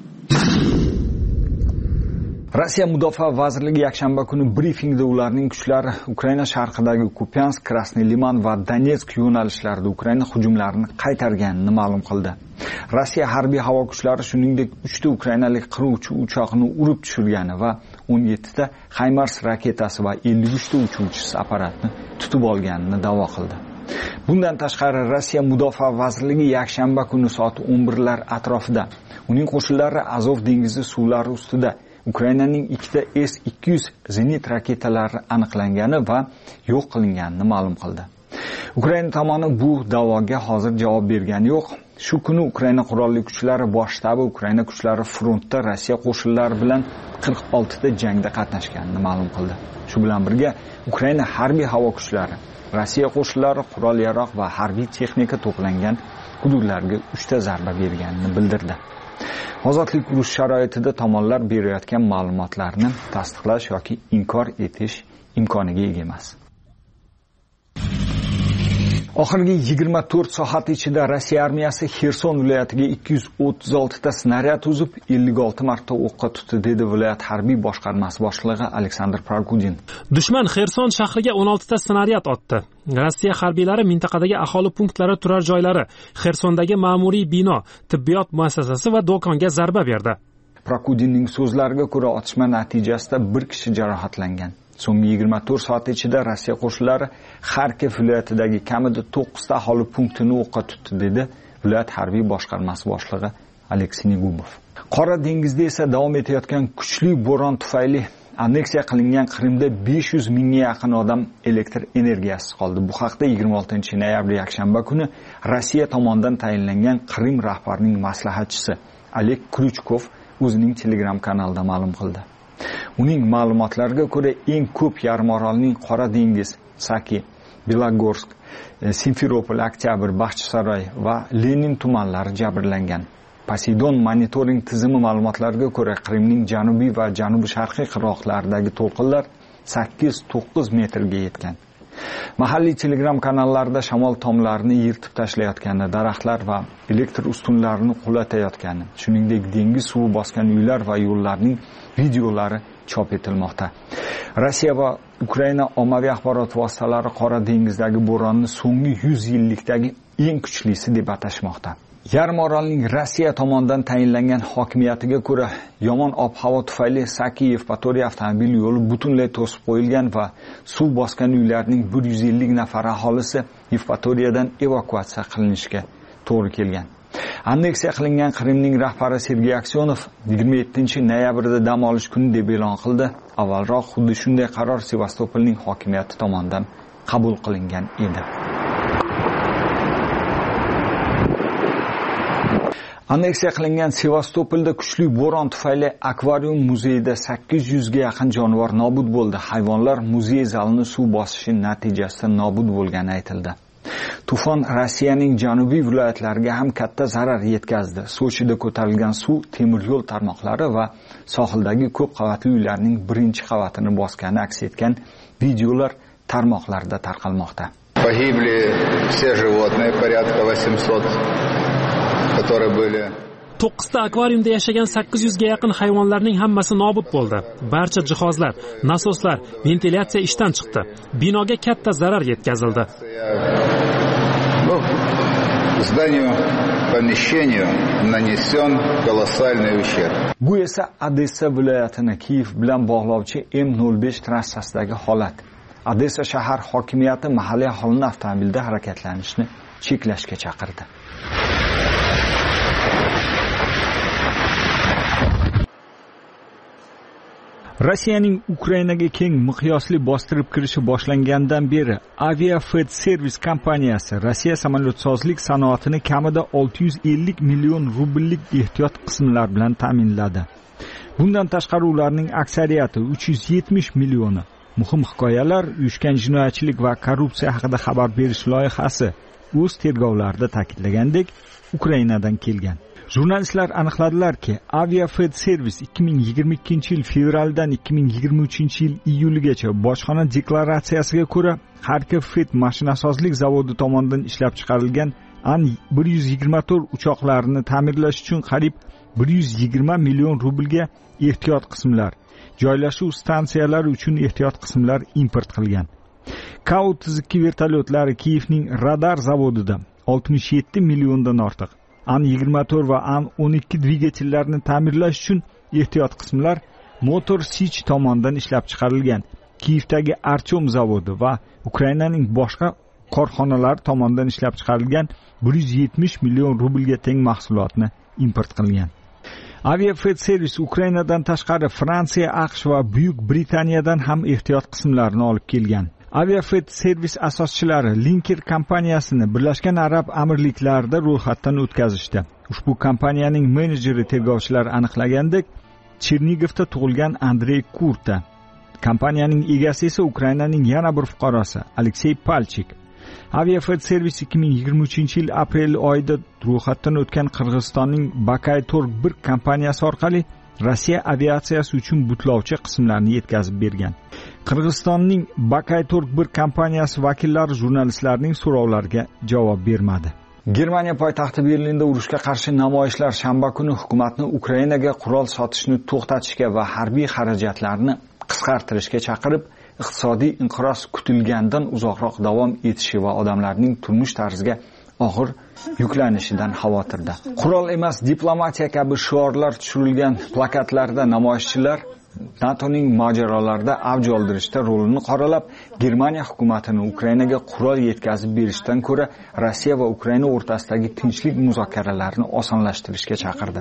Rossiya Mudofaa vazirligi yakshanba kuni brifingda ularning kuchlari Ukraina sharqidagi Kupyansk, Krasnoy Liman va Donetsk yo'nalishlarida Ukraina hujumlarini qaytarganini ma'lum qildi. Rossiya harbiy havo kuchlari shuningdek uchta ukrainalik qiruvchi uchoqni urib tushirgani va o'n yettita HIMARS raketasi va ellik uchta uchuvchisi apparatni tutib olganini da'vo qildi. Bundan tashqari Rossiya Mudofaa vazirligi yakshanba kuni soat o'n birlar atrofida uning qo'shinlari Azov dengizi suvlari ustida Ukrainaning ikkita S ikki yuz zenit raketalari aniqlangani va yo'q qilinganini ma'lum qildi. Ukraina tomoni bu da'voga hozir javob bergani yo'q. Shu kuni Ukraina qurolli kuchlari bosh shtabi Ukraina kuchlari frontda Rossiya qo'shinlari bilan qirq olti ta jangda qatnashganini ma'lum qildi. Shu bilan birga Ukraina harbiy havo kuchlari Rossiya qo'shinlari qurol-yarog' va harbiy texnika to'plangan hududlarga uchta zarba berganini bildirdi. Ozodlik urush sharoitida tomonlar berayotgan ma'lumotlarni tasdiqlash yoki inkor etish imkoniga ega emas. Oxirgi yigirma to'rt soat ichida Rossiya armiyasi Xerson viloyatiga ikki yuz o'ttiz olti ta snaryad uzib, ellik olti marta o'qqa tutdi, dedi viloyat harbiy boshqarmasi boshlig'i Aleksandr Prokudin. Dushman Xerson shahriga o'n olti ta snaryad otdi. Rossiya harbiylari mintaqadagi aholi punktlari, turar joylari, Xersondagi ma'muriy bino, tibbiyot muassasasi va do'konga zarba berdi. Prokudinning so'zlariga ko'ra, otishma natijasida bir kishi jarohatlangan. So'nggi yigirma to'rt soat ichida Rossiya qo'shinlari Xarkiv viloyatidagi kamida to'qqiz ta aholi punktini o'qqa tutdi, dedi viloyat harbiy boshqarmasi boshlig'i Aleksey Negubov. Qora dengizda esa davom etayotgan kuchli bo'ron tufayli anneksiya qilingan Qrimda besh yuz mingga yaqin odam elektr energiyasiz qoldi. Bu haqda yigirma oltinchi noyabr yakshanba kuni Rossiya tomonidan tayinlangan Qrim rahbarining maslahatchisi Oleg Kryuchkov o'zining Telegram kanalida ma'lum qildi. Uning ma'lumotlariga ko'ra, eng ko'p yarimorolning Qora dengiz, Saki, Belogorsk, Simferopol, Oktyabr, Baxchisaroy va Lenin tumanlari jabrlangan. Poseidon monitoring tizimi ma'lumotlariga ko'ra, Qrimning janubiy va janubi-sharqiy qirg'oqlaridagi to'lqinlar sakkiz to'qqiz metrga yetgan. Mahalliy Telegram kanallarida shamol tomlarini yirtib tashlayotgani, daraxtlar va elektr ustunlarini qulatayotgani, shuningdek dengiz suvi bosgan uylar va yo'llarning videolari chop etilmoqda. Rossiya va Ukraina ommaviy axborot vositalari Qora dengizdagi bo'ronni so'nggi yuz yillikdagi eng kuchlisi deb atashmoqda. Yarimorolning Rossiya tomonidan tayinlangan hokimiyatiga ko'ra, yomon ob-havo tufayli Saki Yevpatoriya avtomobil yo'li butunlay to'sib qo'yilgan va suv bosgan uylarning bir yuz ellik nafar aholisi Yevpatoriyadan evakuatsiya qilinishiga to'g'ri kelgan. Anneksiya qilingan Qrimning rahbari Sergey Aksyonov yigirma yettinchi noyabrda dam olish kuni deb e'lon qildi. Avvalroq xuddi shunday qaror Sevastopolning hokimiyati tomonidan qabul qilingan edi. Anneksiya qilingan Sevastopolda kuchli bo'ron tufayli akvarium muzeyida sakkiz yuzga yaqin jonivor nobud bo'ldi. Hayvonlar muzey zalini suv bosishi natijasida nobud bo'lgani aytildi. Tufon Rossiyaning janubiy viloyatlariga ham katta zarar yetkazdi. Sochida ko'tarilgan suv temir yo'l tarmoqlari va sohildagi ko'p qavatli uylarning birinchi qavatini bosgani aks etgan videolar tarmoqlarda tarqalmoqda. Погибли все животные, порядка восемьсот, которые были. to'qqizta akvariumda yashagan sakkiz yuzga yaqin hayvonlarning hammasi nobud bo'ldi. Barcha jihozlar, nasoslar, ventilyatsiya ishdan chiqdi. Binoga katta zarar yetkazildi. Зданию, помещению нанесен колоссальный ущерб. Bu esa Odessa viloyatini Kiyev bilan bog'lovchi M nol besh trassasidagi holat. Odessa shahar hokimiyati mahalliy aholini avtomobilda harakatlanishni cheklashga chaqirdi. Rossiyaning Ukrainaga keng miqyosli bostirib kirishi boshlangandan beri Aviafed Service kompaniyasi Rossiya samolyotsozlik sanoatini kamida olti yuz ellik million rubllik ehtiyot qismlar bilan ta'minladi. Bundan tashqari ularning aksariyati uch yuz yetmish millioni muhim hikoyalar, uyushgan jinoyatchilik va korrupsiya haqida xabar berish loyihasi o'z tergovlarida ta'kidlagandek Ukrainadan kelgan. Jurnalistlar aniqladilarki, Aviafed Service ikki ming yigirma ikkinchi yil fevraldan ikki ming yigirma uchinchi yil iyuligacha bojxona deklaratsiyasiga ko'ra Kharkiv Fed mashinasozlik zavodi tomonidan ishlab chiqarilgan An bir yuz yigirma to'rt uchoqlarini ta'mirlash uchun qariyb bir yuz yigirma million rublga ehtiyot qismlar, joylashuv stansiyalari uchun ehtiyot qismlar import qilgan. K o'ttiz ikki vertolyotlari Kiyevning radar zavodida oltmish yetti milliondan ortiq, An yigirma to'rt va An o'n ikki dvigatellarini ta'mirlash uchun ehtiyot qismlar Motor Sich tomonidan ishlab chiqarilgan. Kiyevdagi Artyom zavodi va Ukrainaning boshqa korxonalari tomonidan ishlab chiqarilgan bir yuz yetmish million rublga teng mahsulotni import qilgan. Aviafed Service Ukrainadan tashqari Fransiya, AQSh va Buyuk Britaniyadan ham ehtiyot qismlarini olib kelgan. Aviafed Service asoschilari Linker kompaniyasini Birlashgan Arab Amirliklarida ro'yxatdan o'tkazishdi. Ushbu kompaniyaning menejeri tergovchilar aniqlagandek, Chernigovda tug'ilgan Andrey Kurta. Kompaniyaning egasi esa Ukrainaning yana bir fuqarosi, Aleksey Palchik. Aviafed Service ikki ming yigirma uchinchi yil aprel oyida ro'yxatdan o'tgan Qirg'izistonning Bakaytorg bir kompaniyasi orqali Rossiya aviatsiyasi uchun butlovchi qismlarni yetkazib bergan. Qirg'izistonning Bakaytorg bir kompaniyasi vakillari jurnalistlarning so'rovlariga javob bermadi. Germaniya poytaxti Berlinda urushga qarshi namoyishlar shanba kuni hukumatni Ukrainaga qurol sotishni to'xtatishga va harbiy xarajatlarni qisqartirishga chaqirib, iqtisodiy inqiroz kutilgandan uzoqroq davom etishi va odamlarning turmush tarziga og'ir yuklanishidan xavotirda. Qurol emas, diplomatiya kabi shiorlar tushirilgan plakatlarda namoyishchilar NATOning mojarolarida avj oldirishda rolini qoralab, Germaniya hukumatini Ukrainaga qurol yetkazib berishdan ko'ra Rossiya va Ukraina o'rtasidagi tinchlik muzokaralarini osonlashtirishga chaqirdi.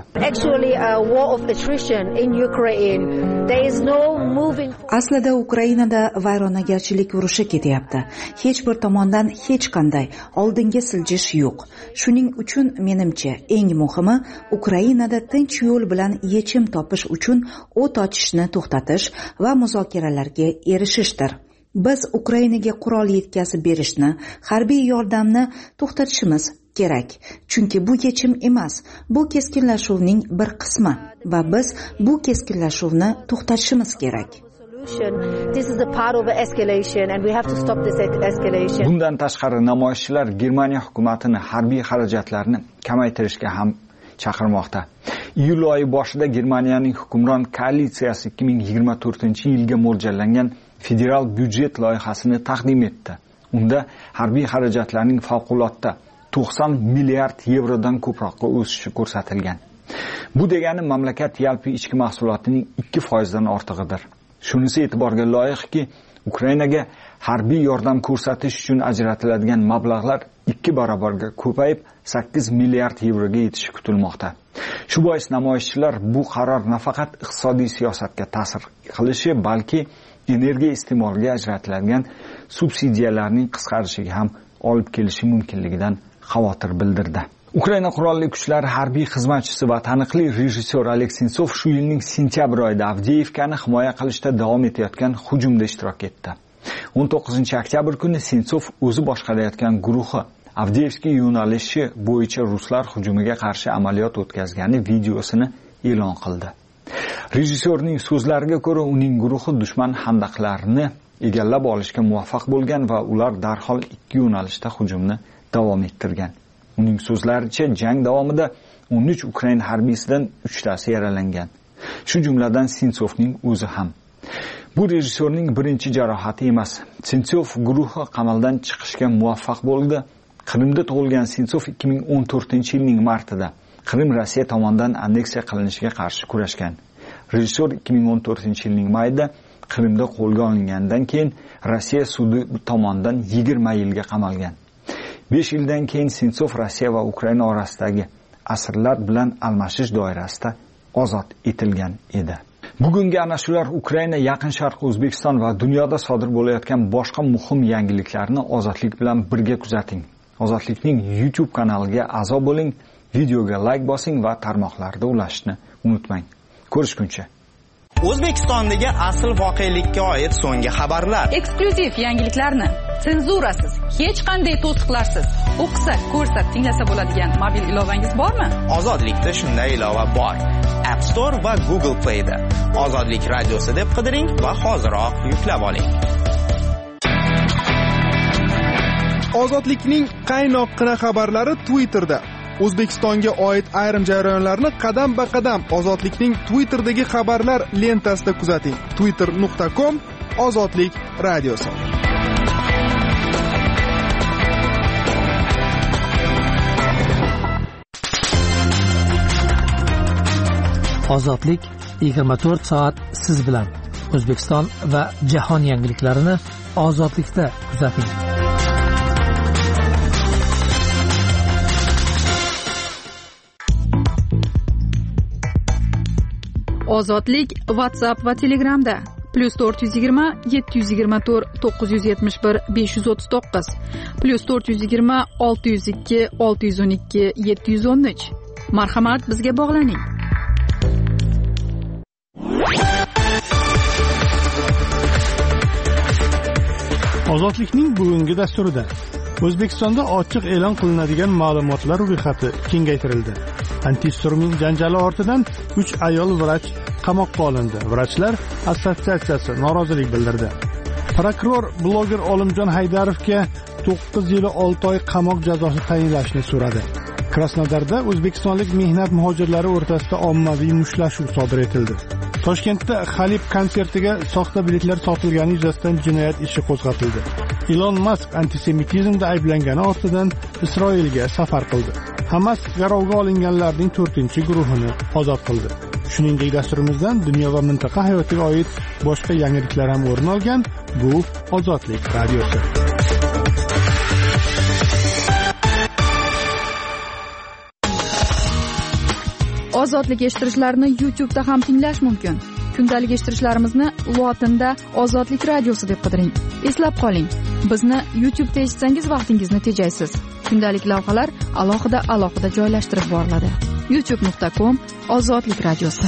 Aslida Ukrainada vayronagarchilik urushi ketyapti. Hech bir tomondan hech qanday oldinga siljish yo'q. Shuning uchun menimcha eng muhimi Ukrainada tinch yo'l bilan yechim topish uchun o't ochishni to'xtatish va muzokaralarga erishishdir. Biz Ukrainaga qurol yetkazib berishni, harbiy yordamni to'xtatishimiz kerak. Chunki bu yechim emas, bu keskinlashuvning bir qismi va biz bu keskinlashuvni to'xtatishimiz kerak. Bundan tashqari namoyishchilar Germaniya hukumatini harbiy xarajatlarni kamaytirishga ham chaqirmoqda. Iyul oyi boshida Germaniyaning hukmron koalitsiyasi ikki ming yigirma to'rtinchi yilga mo'ljallangan federal byudjet loyihasini taqdim etdi. Unda harbiy xarajatlarning favqulodda to'qson milliard yevrodan ko'proqqa o'sishi ko'rsatilgan. Bu degani mamlakat yalpi ichki mahsulotining ikki foizdan ortig'idir. Shunisi e'tiborga loyiqki, Ukrainaga harbiy yordam ko'rsatish uchun ajratiladigan mablag'lar ikki barobarga ko'payib sakkiz milliard yevroga yetishi kutilmoqda. Shu bois namoyishchilar bu qaror nafaqat iqtisodiy siyosatga ta'sir qilishi, balki energiya iste'moliga ajratiladigan subsidiyalarning qisqarishiga ham olib kelishi mumkinligidan xavotir bildirdi. Ukraina qurolli kuchlari harbiy xizmatchisi va taniqli rejissyor Oleg Sentsov shu yilning sentyabr oyida Avdiivkani himoya qilishda davom etayotgan hujumda ishtirok etdi. o'n to'qqizinchi oktyabr kuni Sentsov o'zi boshqarayotgan guruhi Avdiivskiy yo'nalishi bo'yicha ruslar hujumiga qarshi amaliyot o'tkazgani videosini e'lon qildi. Rejissyorning so'zlariga ko'ra, uning guruhi dushman handaqlarini egallab olishga muvaffaq bo'lgan va ular darhol ikki yo'nalishda hujumni davom ettirgan. Uning so'zlaricha, jang davomida o'n uch Ukrain harbiysidan uchtasi yaralangan. Shu jumladan Sentsovning o'zi ham. Bu rejissyorning birinchi jarohati emas. Sentsov guruhi qamaldan chiqishga muvaffaq bo'ldi. Qrimda tug'ilgan Sentsov ikki ming o'n to'rtinchi yilning martida Qrim Rossiya tomonidan anneksiya qilinishiga qarshi kurashgan. Rejissyor ikki ming o'n to'rtinchi yilning mayida Qrimda qo'lga olingandan keyin Rossiya sudi tomonidan yigirma yilga qamalgan. besh yildan keyin Sentsov Rossiya va Ukraina orasidagi asirlar bilan almashish doirasida ozod etilgan edi. Bugungi ana shular Ukraina, Yaqin Sharq, O'zbekiston va dunyoda sodir bo'layotgan boshqa muhim yangiliklarni Ozodlik bilan birga kuzating. Ozodlikning YouTube kanaliga a'zo bo'ling, videoga like bosing va tarmoqlarda ulashishni unutmang. Ko'rishguncha. O'zbekistondagi asl voqelikka oid so'nggi xabarlar, eksklyuziv yangiliklarni senzurasiz, hech qanday to'siqlarsiz o'qisa, ko'rsa, tinglasa bo'ladigan mobil ilovangiz bormi? Ozodlikda shunday ilova bor. App Store va Google Play da Ozodlik radiosi deb qidiring va hoziroq yuklab oling. Ozodlikning qaynoqqina xabarlari Twitterda. O'zbekistonga oid ayrim jarayonlarni qadam-ba-qadam Ozodlikning Twitterdagi xabarlar lentasida kuzating. twitter nuqta com Ozodlik radiosi. Ozodlik yigirma to'rt soat siz bilan. O'zbekiston va jahon yangiliklarini Ozodlikda kuzating. Ozodlik WhatsApp va Telegramda plus to'rt yuz yigirma yetti yuz yigirma to'rt to'qqiz yuz yetmish bir besh yuz o'ttiz to'qqiz plus to'rt yuz yigirma olti yuz ikki olti yuz o'n ikki yetti yuz o'n uch. Marhamat, bizga bog'laning. Ozodlikning bugungi dasturida O'zbekistonda ochiq e'lon qilinadigan ma'lumotlar ro'yxati kengaytirildi. Antistruming janjali ortidan uch ayol vrach qamoqqa olindi. Vrachlar assotsiatsiyasi norozilik bildirdi. Prokuror bloger Olimjon Haydarovga to'qqiz yil olti oy qamoq jazosi tayinlashni so'radi. Krasnodarda o'zbekistonlik mehnat muhojirlari o'rtasida ommaviy mushtlashuv sodir etildi. Toshkentda Xalib konsertiga soxta biletlar sotilgani yuzasidan jinoyat ishi qo'zg'atildi. Elon Musk antisemitizmda ayblangani ortidan Isroilga safar qildi. Hamas garovga olinganlarning to'rtinchi guruhini ozod qildi. Shuningdek, dasturimizdan dunyo va mintaqa hayotiga oid boshqa yangiliklar ham o'rin olgan. Bu Ozodlik radiosi. Ozodlik eshittirishlarni YouTube'da ham tinglash mumkin. Kundalik eshittirishlarimizni lotinda Ozodlik radiosi deb qidiring. Eslab qoling, bizni YouTube'da eshitsangiz vaqtingizni tejaysiz. Kundalik lavhalar alohida alohida joylashtirib boriladi. youtube nuqta com Ozodlik radiosi.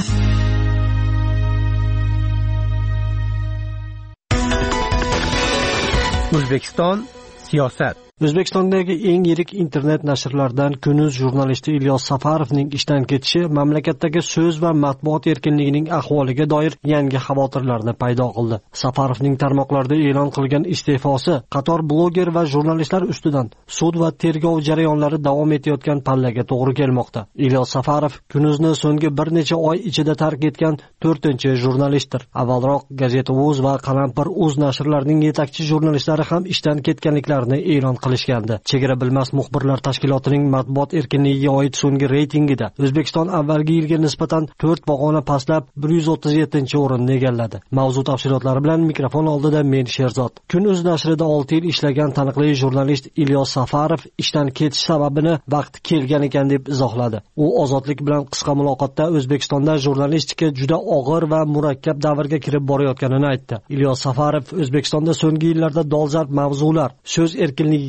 O'zbekiston siyosat. O'zbekistondagi eng yirik internet nashrlardan Kunuz jurnalisti Ilyos Safarovning ishdan ketishi mamlakatdagi so'z va matbuot erkinligining ahvoliga doir yangi xavotirlarni paydo qildi. Safarovning tarmoqlarda e'lon qilgan iste'fosi qator bloger va jurnalistlar ustidan sud va tergov jarayonlari davom etayotgan pallaga to'g'ri kelmoqda. Ilyos Safarov Kunuzni so'nggi bir necha oy ichida tark etgan to'rtinchi jurnalistdir. Avvalroq Gazeta.uz va Qalampir.uz nashrlarining yetakchi jurnalistlari ham ishdan ketganliklarini e'lon qilishgandi. Chegara bilmas muxbirlar tashkilotining matbuot erkinligiga oid so'nggi reytingida O'zbekiston avvalgi yilga nisbatan to'rt pog'ona pastlab bir yuz o'ttiz yettinchi o'rinni egalladi. Mavzu tafsilotlari bilan mikrofon oldida men Sherzod. Kunuz nashrida olti yil ishlagan taniqli jurnalist Ilyos Safarov ishdan ketish sababini vaqti kelgan ekan deb izohladi. U Ozodlik bilan qisqa muloqotda O'zbekistonda jurnalistika juda og'ir va murakkab davrga kirib borayotganini aytdi. Ilyos Safarov O'zbekistonda so'nggi yillarda dolzarb mavzular, so'z erkinligiga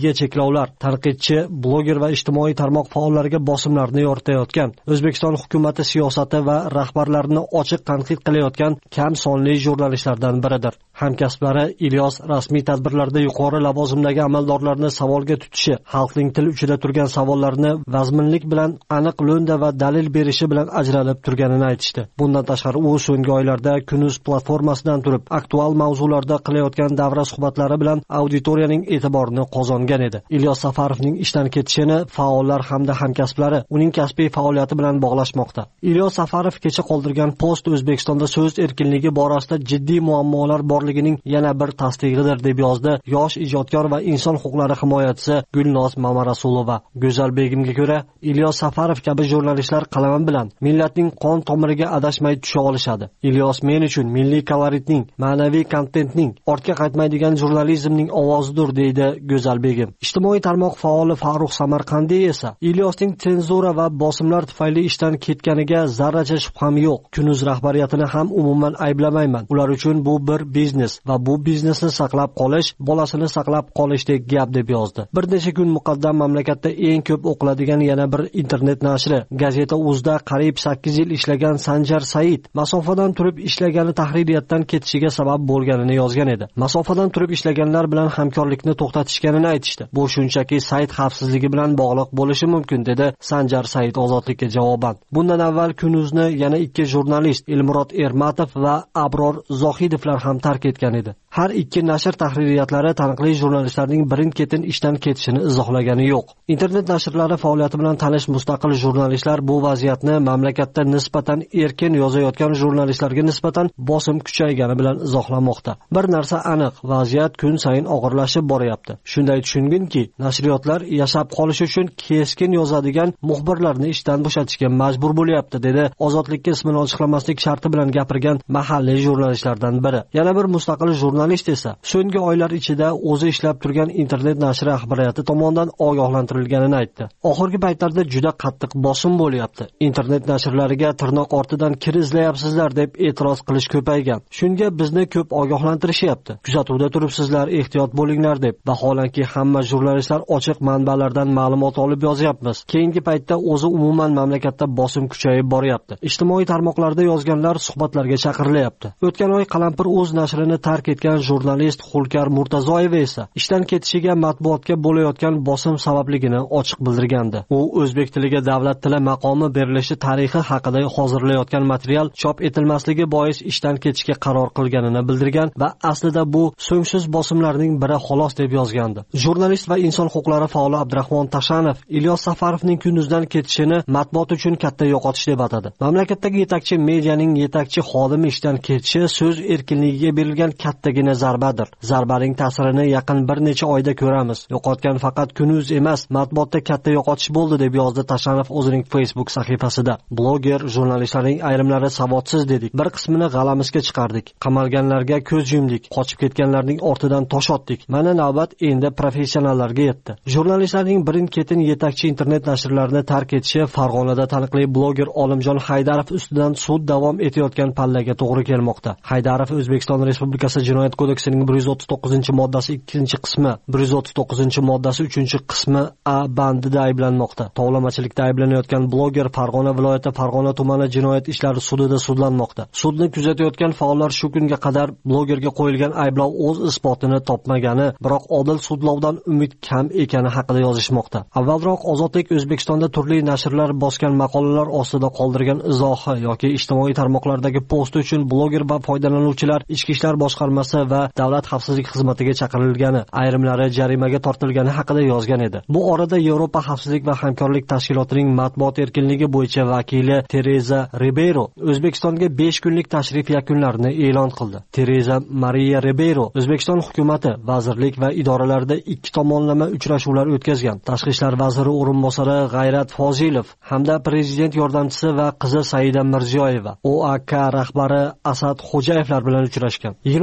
erkinligiga cheklovlar, tanqidchi, bloger va ijtimoiy tarmoq faollariga bosimlarni yoritayotgan, O'zbekiston hukumati siyosati va rahbarlarini ochiq tanqid qilayotgan kam sonli jurnalistlardan biridir. Hamkasblari Ilyos rasmiy tadbirlarda yuqori lavozimdagi amaldorlarni savolga tutishi, xalqning til uchida turgan savollarni vazminlik bilan aniq lo'nda va dalil berishi bilan ajralib turganini aytishdi. Bundan tashqari u so'nggi oylarda Kunuz platformasidan turib aktual mavzularda qilayotgan davra suhbatlari bilan auditoriyaning e'tiborini qozongan edi. Ilyos Safarovning ishdan ketishini faollar hamda hamkasblari uning kasbiy faoliyati bilan bog'lashmoqda. Ilyos Safarov kecha qoldirgan post O'zbekistonda so'z erkinligi borasida jiddiy muammolar borligining yana bir tasdig'idir deb yozdi yosh ijodkor va inson huquqlari himoyachisi Gulnoz Mamarasulova. Go'zal Begimga ko'ra, Ilyos Safarov kabi jurnalistlar qalami bilan millatning qon tomiriga adashmay tusha olishadi. Ilyos men uchun milliy koloritning, ma'naviy kontentning, ortga qaytmaydigan jurnalizmning ovozidir, deydi Go'zal Begim. Ijtimoiy tarmoq faoli Farruh Samarqandiy esa Ilyosning senzura va bosimlar tufayli ishdan ketganiga zarracha shubham yo'q. Kunuz rahbariyatini ham umuman ayblamayman. Ular uchun bu bir biznes va bu biznesni saqlab qolish, bolasini saqlab qolishdek gap deb yozdi. Bir necha kun muqaddam mamlakatda eng ko'p o'qiladigan yana bir internet nashri Gazeta Uzda qariyb sakkiz yil ishlagan Sanjar Said masofadan turib ishlagani tahririyatdan ketishiga sabab bo'lganini yozgan edi. Masofadan turib ishlaganlar bilan hamkorlikni to'xtatishganini aytishdi. Bu shunchaki sayt xavfsizligi bilan bog'liq bo'lishi mumkin, dedi Sanjar Said Ozodlikka javoban. Bundan avval Kunuzni yana ikki jurnalist Elmurod Ermatov va Abror Zohidovlar ham tark etgan edi. Har ikki nashr tahririyatlari taniqli jurnalistlarning birin-ketin ishdan ketishini izohlagani yo'q. Internet nashrlari faoliyati bilan tanish mustaqil jurnalistlar bu vaziyatni mamlakatda nisbatan erkin yozayotgan jurnalistlarga nisbatan bosim kuchaygani bilan izohlamoqda. Bir narsa aniq, vaziyat kun sayin og'irlashib boryapti. Shunday tushunginki, nashriyotlar yashab qolish uchun keskin yozadigan muxbirlarni ishdan bo'shatishga majbur bo'lyapti, dedi Ozodlikka ismini ochiqlamaslik sharti bilan gapirgan mahalliy jurnalistlardan biri. Yana bir mustaqil jurnalist esa so'nggi oylar ichida o'zi ishlab turgan internet nashri rahbariyati tomonidan ogohlantirilganini aytdi. Oxirgi paytlarda juda qattiq bosim bo'lyapti. Internet nashrlariga tirnoq ortidan kir izlayapsizlar deb e'tiroz qilish ko'paygan. Shunga bizni ko'p ogohlantirishyapti. Kuzatuvda turibsizlar, ehtiyot bo'linglar deb. Vaholanki hamma jurnalistlar ochiq manbalardan ma'lumot olib yozyapmiz. Keyingi paytda o'zi umuman mamlakatda bosim kuchayib boryapti. Ijtimoiy tarmoqlarda yozganlar suhbatlarga chaqirilyapti. O'tgan oy Qalampir o'z nashrini tark etgan jurnalist Xulkar Murtazoyeva esa ishdan ketishiga matbuotga bo'layotgan bosim sababligini ochiq bildirgandi. U o'zbek tiliga davlat tili maqomi berilishi tarixi haqida hozirlayotgan material chop etilmasligi bois ishdan ketishga qaror qilganini bildirgan va aslida bu so'ngsiz bosimlarning biri xolos deb yozgandi. Jurnalist va inson huquqlari faoli Abdurahmon Tashanov Ilyos Safarovning Kunuzdan ketishini matbuot uchun katta yo'qotish deb atadi. Mamlakatdagi yetakchi medianing yetakchi xodimi ishdan ketishi so'z erkinligiga berilgan kattagina zarbadir. Zarbaning ta'sirini yaqin bir necha oyda ko'ramiz. Yo'qotgan faqat Kunuz emas, matbuotda katta yo'qotish bo'ldi, deb yozdi Tashanov o'zining Facebook sahifasida. Bloger jurnalistlarning ayrimlari savodsiz dedik. Bir qismini g'alamizga chiqardik. Qamalganlarga ko'z yumdik. Qochib ketganlarning ortidan tosh otdik. Mana navbat endi professionallarga yetdi. Jurnalistlarning birin-ketin yetakchi internet nashrlarini tark etishi Farg'onada taniqli bloger Olimjon Haydarov ustidan sud davom etayotgan pallaga to'g'ri kelmoqda. Haydarov O'zbekiston Respublikasi Jinoyat kodeksining bir yuz o'ttiz to'qqizinchi moddasi ikkinchi qismi, bir yuz o'ttiz to'qqizinchi moddasi uchinchi qismi A bandida ayblanmoqda. Tovlamachilikda ayblanayotgan bloger Farg'ona viloyati Farg'ona tumani jinoyat ishlari sudida sudlanmoqda. Sudni kuzatayotgan faollar shu kunga qadar blogerga qo'yilgan ayblov o'z isbotini topmagani, biroq odil sudlovdan umid kam ekani haqida yozishmoqda. Avvalroq Ozodlik O'zbekistonda turli nashrlar bosgan maqolalar ostida qoldirgan izohi yoki ijtimoiy tarmoqlardagi post uchun bloger va foydalanuvchilar Ichki ishlar boshqarmasi va Davlat xavfsizlik xizmatiga chaqirilgani, ayrimlari jarimaga tortilgani haqida yozgan edi. Bu orada Yevropa xavfsizlik va hamkorlik tashkilotining matbuot erkinligi bo'yicha vakili Tereza Ribeiro O'zbekistonga besh kunlik tashrif yakunlarini e'lon qildi. Tereza Maria Ribeiro O'zbekiston hukumatı, vazirlik va idoralarida ikki tomonlama uchrashuvlar o'tkazgan. Tashqi ishlar vaziri o'rinbosari G'ayrat Fozilov hamda prezident yordamchisi va qizi Saida Mirziyoyeva, O A K rahbari Asad Xo'jayevlar bilan uchrashgan. yigirma birinchi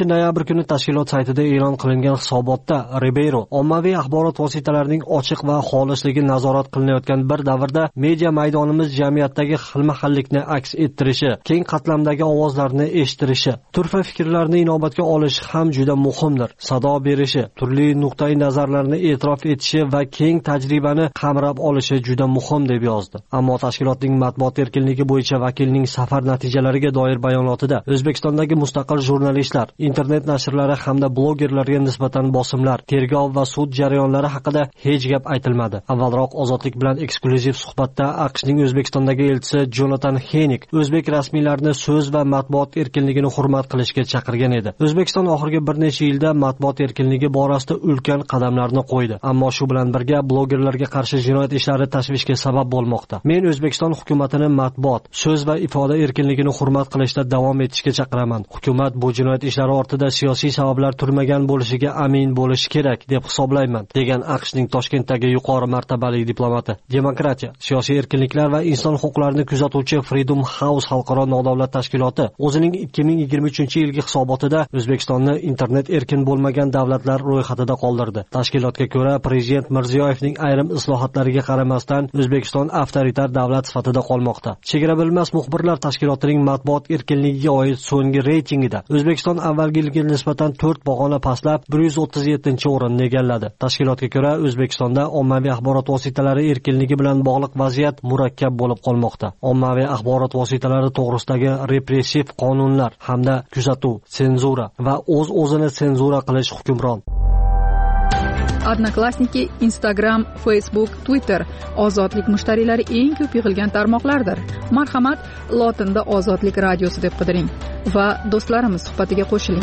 noyabr kuni tashkilot saytida e'lon qilingan hisobotda Ribeiro ommaviy axborot vositalarining ochiq va xolisligi nazorat qilinayotgan bir davrda media maydonimiz jamiyatdagi xilma-xillikni aks ettirishi, keng qatlamdagi ovozlarni eshitirishi, turfa fikrlarni inobatga olishi ham juda muhimdir. Sado berishi, turli nuqtai nazarlarni e'tirof etishi va keng tajribani qamrab olishi juda muhim deb yozdi. Ammo tashkilotning matbuot erkinligi bo'yicha vakilning safar natijalariga doir bayonotida O'zbekistondagi mustaqil jurnalistlar, internet nashrlari hamda blogerlarga nisbatan bosimlar, tergov va sud jarayonlari haqida hech gap aytilmadi. Avvalroq Ozodlik bilan eksklyuziv suhbatda AQShning O'zbekistondagi elchisi Jonathan Henik o'zbek rasmiylarini so'z va matbuot erkinligini hurmat qilishga chaqirgan edi. O'zbekiston oxirgi bir necha yilda matbuot erkinligi borasida ulkan qadamlarni qo'ydi, ammo shu bilan birga blogerlarga qarshi jinoyat ishlari tashvishga sabab bo'lmoqda. Men O'zbekiston hukumatini matbuot, so'z va ifoda erkinligini hurmat qilishda davom etishga chaqiraman. Hukumat bu jinoyat ishlari ortida siyosiy sabablar turmagan bo'lishiga amin bo'lishi kerak deb hisoblayman, degan AQShning Toshkentdagi yuqori martabali diplomati. Demokratiya, siyosiy erkinliklar va inson huquqlarini kuzatuvchi Freedom House xalqaro nodavlat tashkiloti o'zining ikki ming yigirma uchinchi yilgi hisobotida O'zbekistonni internet erkin bo'lmagan davlatlar ro'yxatida qoldirdi. Tashkilotga ko'ra, Prezident Mirziyoyevning ayrim islohotlariga qaramasdan O'zbekiston avtoritar davlat sifatida qolmoqda. Chegara bilmas muxbirlar tashkilotining matbuot erkinligiga oid so'nggi reytingida O'zbekiston avvalgi yilga nisbatan to'rt pog'ona pastlab bir yuz o'ttiz yettinchi o'rinni egalladi. Tashkilotga ko'ra, O'zbekistonda ommaviy axborot vositalari erkinligi bilan bog'liq vaziyat murakkab bo'lib qolmoqda. Ommaviy axborot vositalari to'g'risidagi repressiv qonunlar hamda kuzatuv, senzura va o'z-o'zini senzura qilish hukmron. Odnoklassniki, Instagram, Facebook, Twitter ozodlik mushtariylari eng ko'p yig'ilgan tarmoqlardir. Marhamat, lotinda Ozodlik radiosi deb qidiring va do'stlarimiz suhbatiga qo'shiling.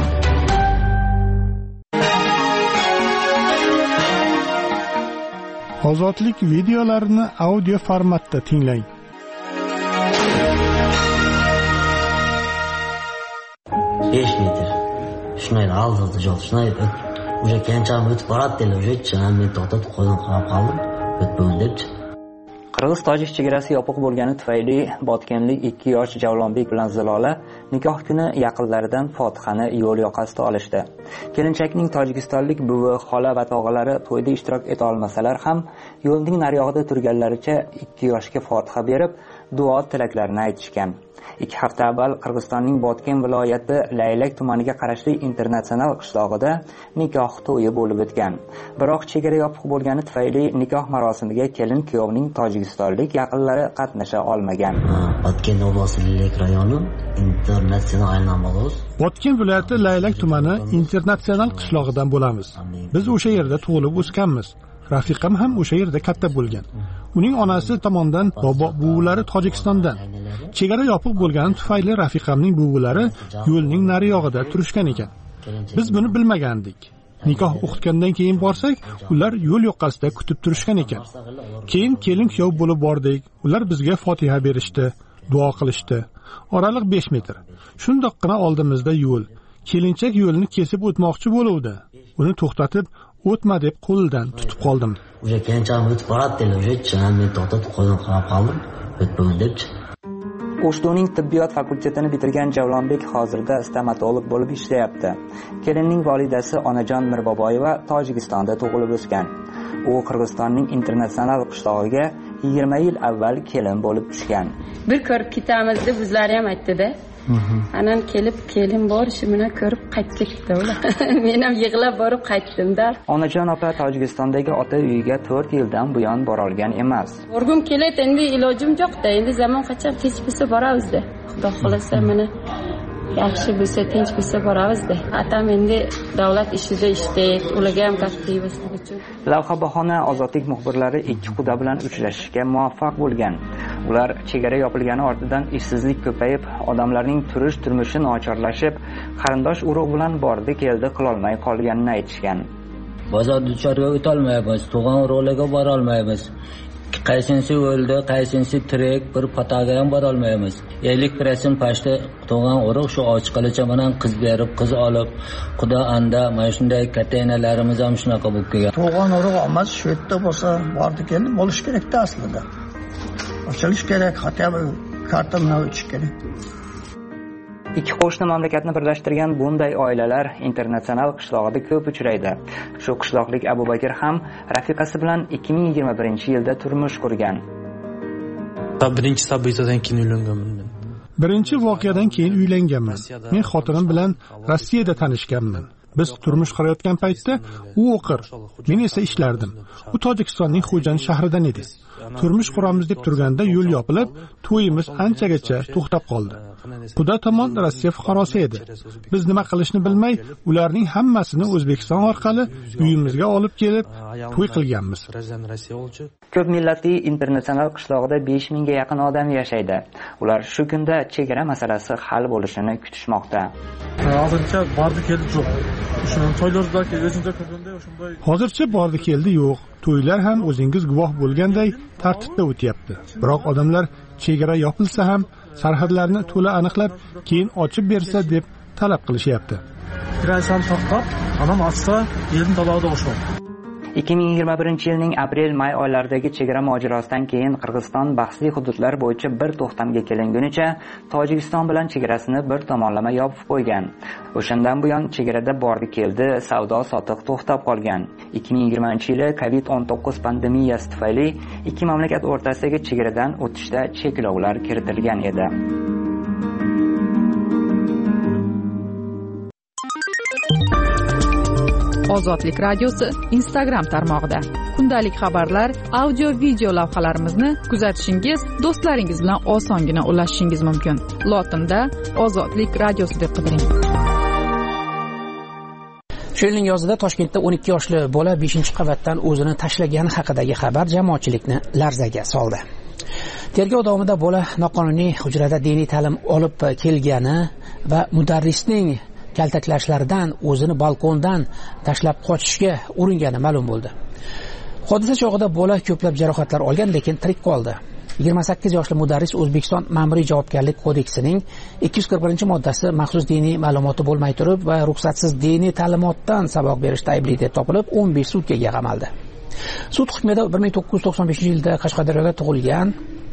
Ozodlik videolarini audio formatda tinglang. besh metr. Shunday aldı jo'q, shunday уже keyinchalik o'tib boradi dedi, уже men to'xtatib qo'ydim, qarab qoldim, o'tib debdi. Qirg'iz-tojik chegarasi yopiq bo'lgani tufayli botkenlik ikki yosh Javlonbek bilan Zilola nikoh kuni yaqinlaridan Fotihani yo'l yoqasida olishdi. Kelinchakning tojikistonlik buvi, xola va tog'alari to'yda ishtirok eta olmasalar ham yo'lning nariyog'ida turganlaricha ikki yoshga Fotiha berib, duo tilaklarini aytishgan. Ikki hafta avval Qirg'izistonning Botken viloyati Laylak tumaniga qarashli internatsional qishlog'ida nikoh to'yi bo'lib o'tgan. Biroq chegara yopiq bo'lgani tufayli nikoh marosimiga kelin kuyovning tojikistonlik yaqinlari qatnasha olmagan. Botken oblastligi rayoni internatsional aylanmalar. Botken viloyati Laylak tumani internatsional qishlog'idan bo'lamiz. Biz o'sha yerda tug'ilib o'sganmiz. Rafiqam ham o'sha yerda katta bo'lgan. Uning onasi tomonidan bobo buvilari Tojikistondan. Chegara yopiq bo'lgani tufayli rafiqamning buvilari yo'lning nariyog'ida turishgan ekan. Biz buni bilmagandik. Nikoh o'qitgandan keyin borsak, ular yo'l yoqasida kutib turishgan ekan. Keyin kelin kuyov bo'lib bordik. Ular bizga Fotiha berishdi, duo qilishdi. Oraliq besh metr. Shundoqqina oldimizda yo'l. Kelinchak yo'lni kesib o'tmoqchi bo'luvdi. Uni to'xtatib o'tma deb qo'lidan tutib qoldim. Уже keyinchalik o'tib boradi dedi, уже men to'xtatib qo'ydim, qarab qoldim, o'tib debdi. O'shdoning tibbiyot fakultetini bitirgan Javlonbek hozirda stomatolog bo'lib ishlayapti. Kelinning volidasi onajon Mirboboyeva Tojikistonda tug'ilib o'sgan. U Qirg'izistonning internatsional qishlog'iga yigirma yil avval kelin bo'lib tushgan. Bir ko'rib ketamiz deb bizlar ham aytdi-da. Anan kelib kelin bor, shuni ko'rib qaytib ketdi ular. Men ham yig'lab borib qaytdim-da. Onajon opa Tojikistondagi ota uyiga to'rt yildan buyon bora olgan emas. Borgum keladi, endi ilojim yo'q-da. Endi zamon qachon tinch bo'lsa boramiz-da. Xudo xolasa meni yaxshi bo'lsa, tinch bo'lsa boramiz-da. Atam endi davlat ishida ishlaydi, ularga ham aktivistlik uchun. Lavha bahona ozodlik muxbirlari ikki quda bilan uchrashishga muvaffaq bo'lgan. Ular chegara yopilgani ortidan ishsizlik ko'payib, odamlarning turish turmushi nochorlashib, qarindosh urug' bilan bordi keldi qilolmay qolganini aytishgan. Bozor duchorga o'ta olmaymiz, tug'an urug'larga bora olmaymiz. Qaysinisi o'ldi, qaysinisi tirik, bir pataga ham bora olmaymiz. ellik persent pashta tug'an urug' shu ochiqlicha bilan qiz berib, qiz olib, xudo anda mana shunday kataynalarimiz ham shunaqa bo'lib kelgan. Tug'an urug' olmaz, shu yerda bo'lsa, bordi keldi, bo'lish kerak-da aslida. Ochilish kerak, hatto karta bilan o'tish kerak. Ikki qo'shni mamlakatni birlashtirgan bunday oilalar internatsional qishlog'ida ko'p uchraydi. Shu qishloqlik Abubakir ham rafiqasi bilan ikki ming yigirma birinchi yilda turmush qurgan. Birinchi sabiydan keyin uylanganman. Birinchi voqeadan keyin uylanganman. Men xotinim bilan Rossiyada tanishganman. Biz turmush qurayotgan paytda u o'qir, men esa ishlardim. U Tojikistonning Xo'jand shahridan edi. Turmush quramiz deb turganda yo'l yopilib, to'yimiz anchagacha to'xtab qoldi. Quda tomon Rossiya fuqarosi edi. Biz nima qilishni bilmay, ularning hammasini O'zbekiston orqali uyimizga olib kelib, to'y qilganmiz. Ko'p millatli internatsional qishlog'ida besh mingga yaqin odam yashaydi. Ular shu kunda chegara masalasi hal bo'lishini kutishmoqda. Hozircha bordi keldi yo'q. Shuni to'ylardagi o'zingiz ko'rganda shunday. Hozircha bordi keldi yo'q. To'ylar ham o'zingiz guvoh bo'lganday tartibda o'tyapti. Biroq odamlar chegara yopilsa ham sarhadlarni to'la aniqlab, keyin ochib bersa deb talab qilishyapti. Kirasam to'xtab, anam ochsa, yerni talabda o'shmoq. ikki ming yigirma birinchi yilning aprel-may oylaridagi chegara mojarosidan keyin Qirg'iziston bahsli hududlar bo'yicha bir to'xtamga kelingunicha Tojikiston bilan chegarasini bir tomonlama yopib qo'ygan. O'shandan buyon chegarada bordi keldi, savdo sotiq to'xtab qolgan. ikki ming yigirmanchi yili kovid o'n to'qqiz pandemiyasi tufayli ikki mamlakat o'rtasidagi chegaradan o'tishda cheklovlar kiritilgan edi. Ozodlik radiosi Instagram tarmog'ida kundalik xabarlar, audio, video lavhalarimizni kuzatishingiz, do'stlaringiz bilan osongina ulashishingiz mumkin. Lotinda Ozodlik radiosi deb qidiring. Shu yilning yozida Toshkentda o'n ikki yoshli bola beshinchi qavatdan o'zini tashlagani haqidagi xabar jamoatchilikni larzaga soldi. Tergov davomida bola noqonuniy hujrada diniy ta'lim olib kelgani va mudarrisning kaltaklashlardan o'zini balkondan tashlab qochishga uringani ma'lum bo'ldi. Hodisa chog'ida bola ko'plab jarohatlar olgan, lekin tirik qoldi. yigirma sakkiz yoshli mudarris O'zbekiston Ma'muriy javobgarlik kodeksining ikki yuz qirq birinchi moddasi maxsus diniy ma'lumoti bo'lmay turib va ruxsatsiz diniy ta'limotdan saboq berishda aybli deb topilib, o'n besh sutkaga qamaldi. Sud hukmida bir ming to'qqiz yuz to'qson beshinchi yilda Qashqadaryoda tug'ilgan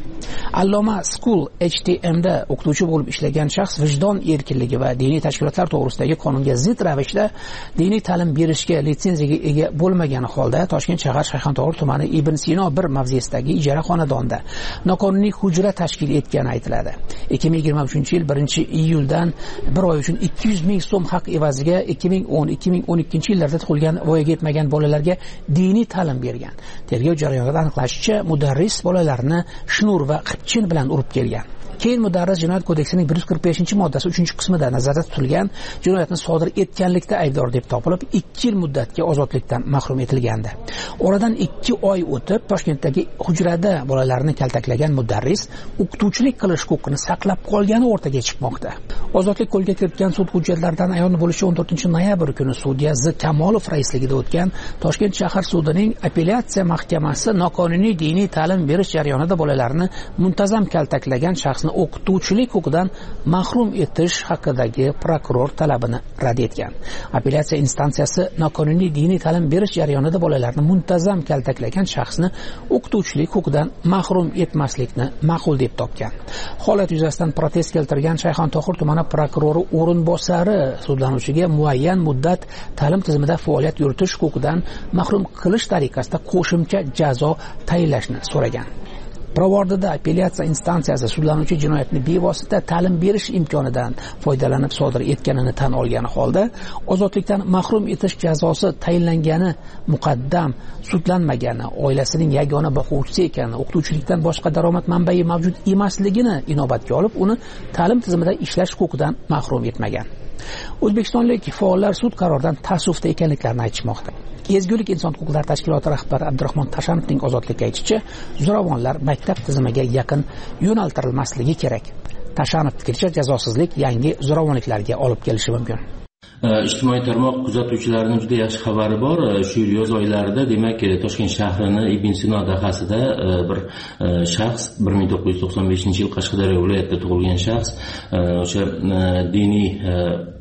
Alloma School H T M da o'qituvchi bo'lib ishlagan shaxs vijdon erkinligi va diniy tashkilotlar to'g'risidagi qonunga zid ravishda diniy ta'lim berishga litsenziyaga ega bo'lmagani holda Toshkent shahar Shayxontohur tumani Ibn Sino bir mavzesidagi ijara xonadonda noqonuniy hujra tashkil etgani aytiladi. ikki ming yigirma uchinchi yil birinchi iyuldan bir oy uchun ikki yuz ming so'm haq evaziga ikki ming o'n ikki ming o'n ikkinchi yillarda tug'ilgan voyaga yetmagan bolalarga diniy ta'lim bergan. Tergov jarayonida aniqlashicha, mudarris bolalarni shnur va qipchin bilan urib kelgan. Keyin mudarris Jinoyat kodeksining bir yuz qirq beshinchi moddasi uchinchi qismida nazarda tutilgan jinoyatni sodir etganlikda aybdor deb topilib, ikki yil muddatga ozodlikdan mahrum etilgandi. Oradan ikki oy o'tib, Toshkentdagi hujrada bolalarni kaltaklagan mudarris o'qituvchilik qilish huquqini saqlab qolgani o'rtaga chiqmoqda. Ozodlik qo'lga kiritgan sud hujjatlaridan ayon bo'lishi o'n to'rtinchi noyabr kuni sudya Z. Kamolov raisligida o'tgan Toshkent shahar sudining apellyatsiya mahkamasi noqonuniy diniy ta'lim berish jarayonida bolalarni muntazam kaltaklagan shaxsni o'qituvchilik huquqidan mahrum etish haqidagi prokuror talabini rad etgan. Apellyatsiya instansiyasi noqonuniy diniy ta'lim berish jarayonida bolalarni muntazam kaltaklagan shaxsni o'qituvchilik huquqidan mahrum etmaslikni ma'qul deb topgan. Holat yuzasidan protest keltirgan Shayxontohur tumani prokurori o'rinbosari sudlanuvchiga muayyan muddat ta'lim tizimida faoliyat yuritish huquqidan mahrum qilish tariqasida qo'shimcha jazo tayinlashni so'ragan. Pirovardida apellyatsiya instansiyasi sudlanuvchi jinoyatni bevosita ta'lim berish imkonidan foydalanib sodir etganini tan olgani holda ozodlikdan mahrum etish jazosi tayinlangani muqaddam sudlanmagani, oilasining yagona boquvchisi ekani, o'qituvchilikdan boshqa daromad manbai mavjud emasligini inobatga olib, uni ta'lim tizimida ishlash huquqidan mahrum etmagan. O'zbekistonlik faollar sud qaroridan taassufda ekanliklarini aytishmoqda. Ezgulik inson huquqlari tashkiloti rahbari Abdurahmon Tashanovning ozodlikka aytishicha, zo'ravonlar maktab tizimiga yaqin yo'naltirilmasligi kerak. Tashanov fikricha, jazosizlik yangi zo'ravonliklarga olib kelishi mumkin. Ijtimoiy tarmoq kuzatuvchilarining juda yaxshi xabari bor. Shu yoz oylarida, demak, Toshkent shahrining Ibn Sino dahasida bir shaxs bir ming to'qqiz yuz to'qson beshinchi yil Qashqadaryo viloyatida tug'ilgan shaxs o'sha diniy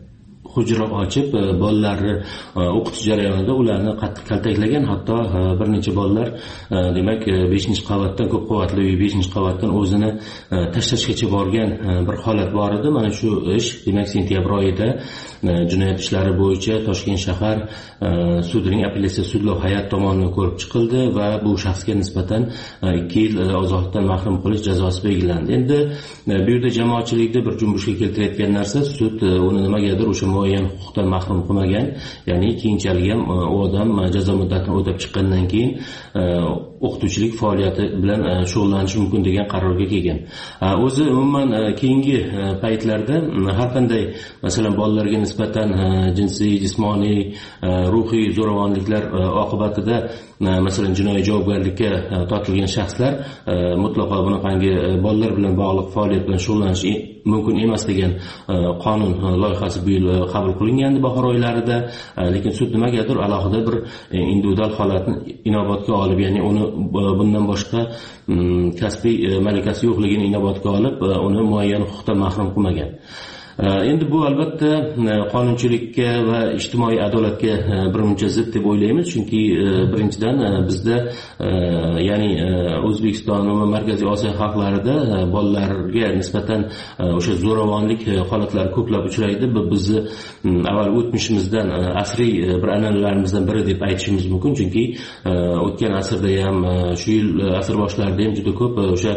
hujra ochib bolalarni o'qitish jarayonida ularni qattiq kaltaklagan, hatto bir necha bolalar demak beshinchi qavatdan, ko'p qavatli uy beshinchi qavatdan o'zini tashlashgacha borgan bir holat bor edi. Mana shu ish demak sentyabr oyida jinoyat ishlari bo'yicha Toshkent shahar sudining apellyatsiya sudlov hay'ati tomonidan ko'rib chiqildi va bu shaxsga nisbatan ikki yil ozodlikdan mahrum qilish jazosi belgilandi. Endi bu yerda jamoatchilikda bir junbushga keltirayotgan narsa, sud uni nimagadir o'sha muayyan huquqdan mahrum qilmagan, ya'ni keyinchalik ham u odam jazo muddatini o'tab chiqqandan keyin o'qituvchilik faoliyati bilan shug'ullanishi mumkin degan qarorga kelgan. O'zi umuman keyingi paytlarda har qanday masalan bolalarga nisbatan jinsiy, jismoniy, ruhiy zo'ravonliklar oqibatida masalan jinoiy javobgarlikka tortilgan shaxslar mutlaqo bunaqangi bolalar bilan bog'liq faoliyat bilan shug'ullanishi mumkin emas degan qonun loyihasi bu yil qabul qilingandi bahor oylarida, lekin sud nimagadir alohida bir individual holatni inobatga olib, ya'ni uni bundan boshqa kasbiy malakasi yo'qligini inobatga olib, uni muayyan huquqdan mahrum qilmagan. Endi bu albatta qonunchilikka va ijtimoiy adolatga birmuncha zid deb o'ylaymiz, chunki birinchidan bizda ya'ni O'zbekiston va Markaziy Osiyo xalqlarida bolalarga nisbatan o'sha zo'ravonlik holatlari ko'plab uchraydi. Bu bizni avval o'tmishimizdan asriy bir an'analarimizdan biri deb aytishimiz mumkin, chunki o'tgan asrda ham, shu yil asr boshlarida ham juda ko'p o'sha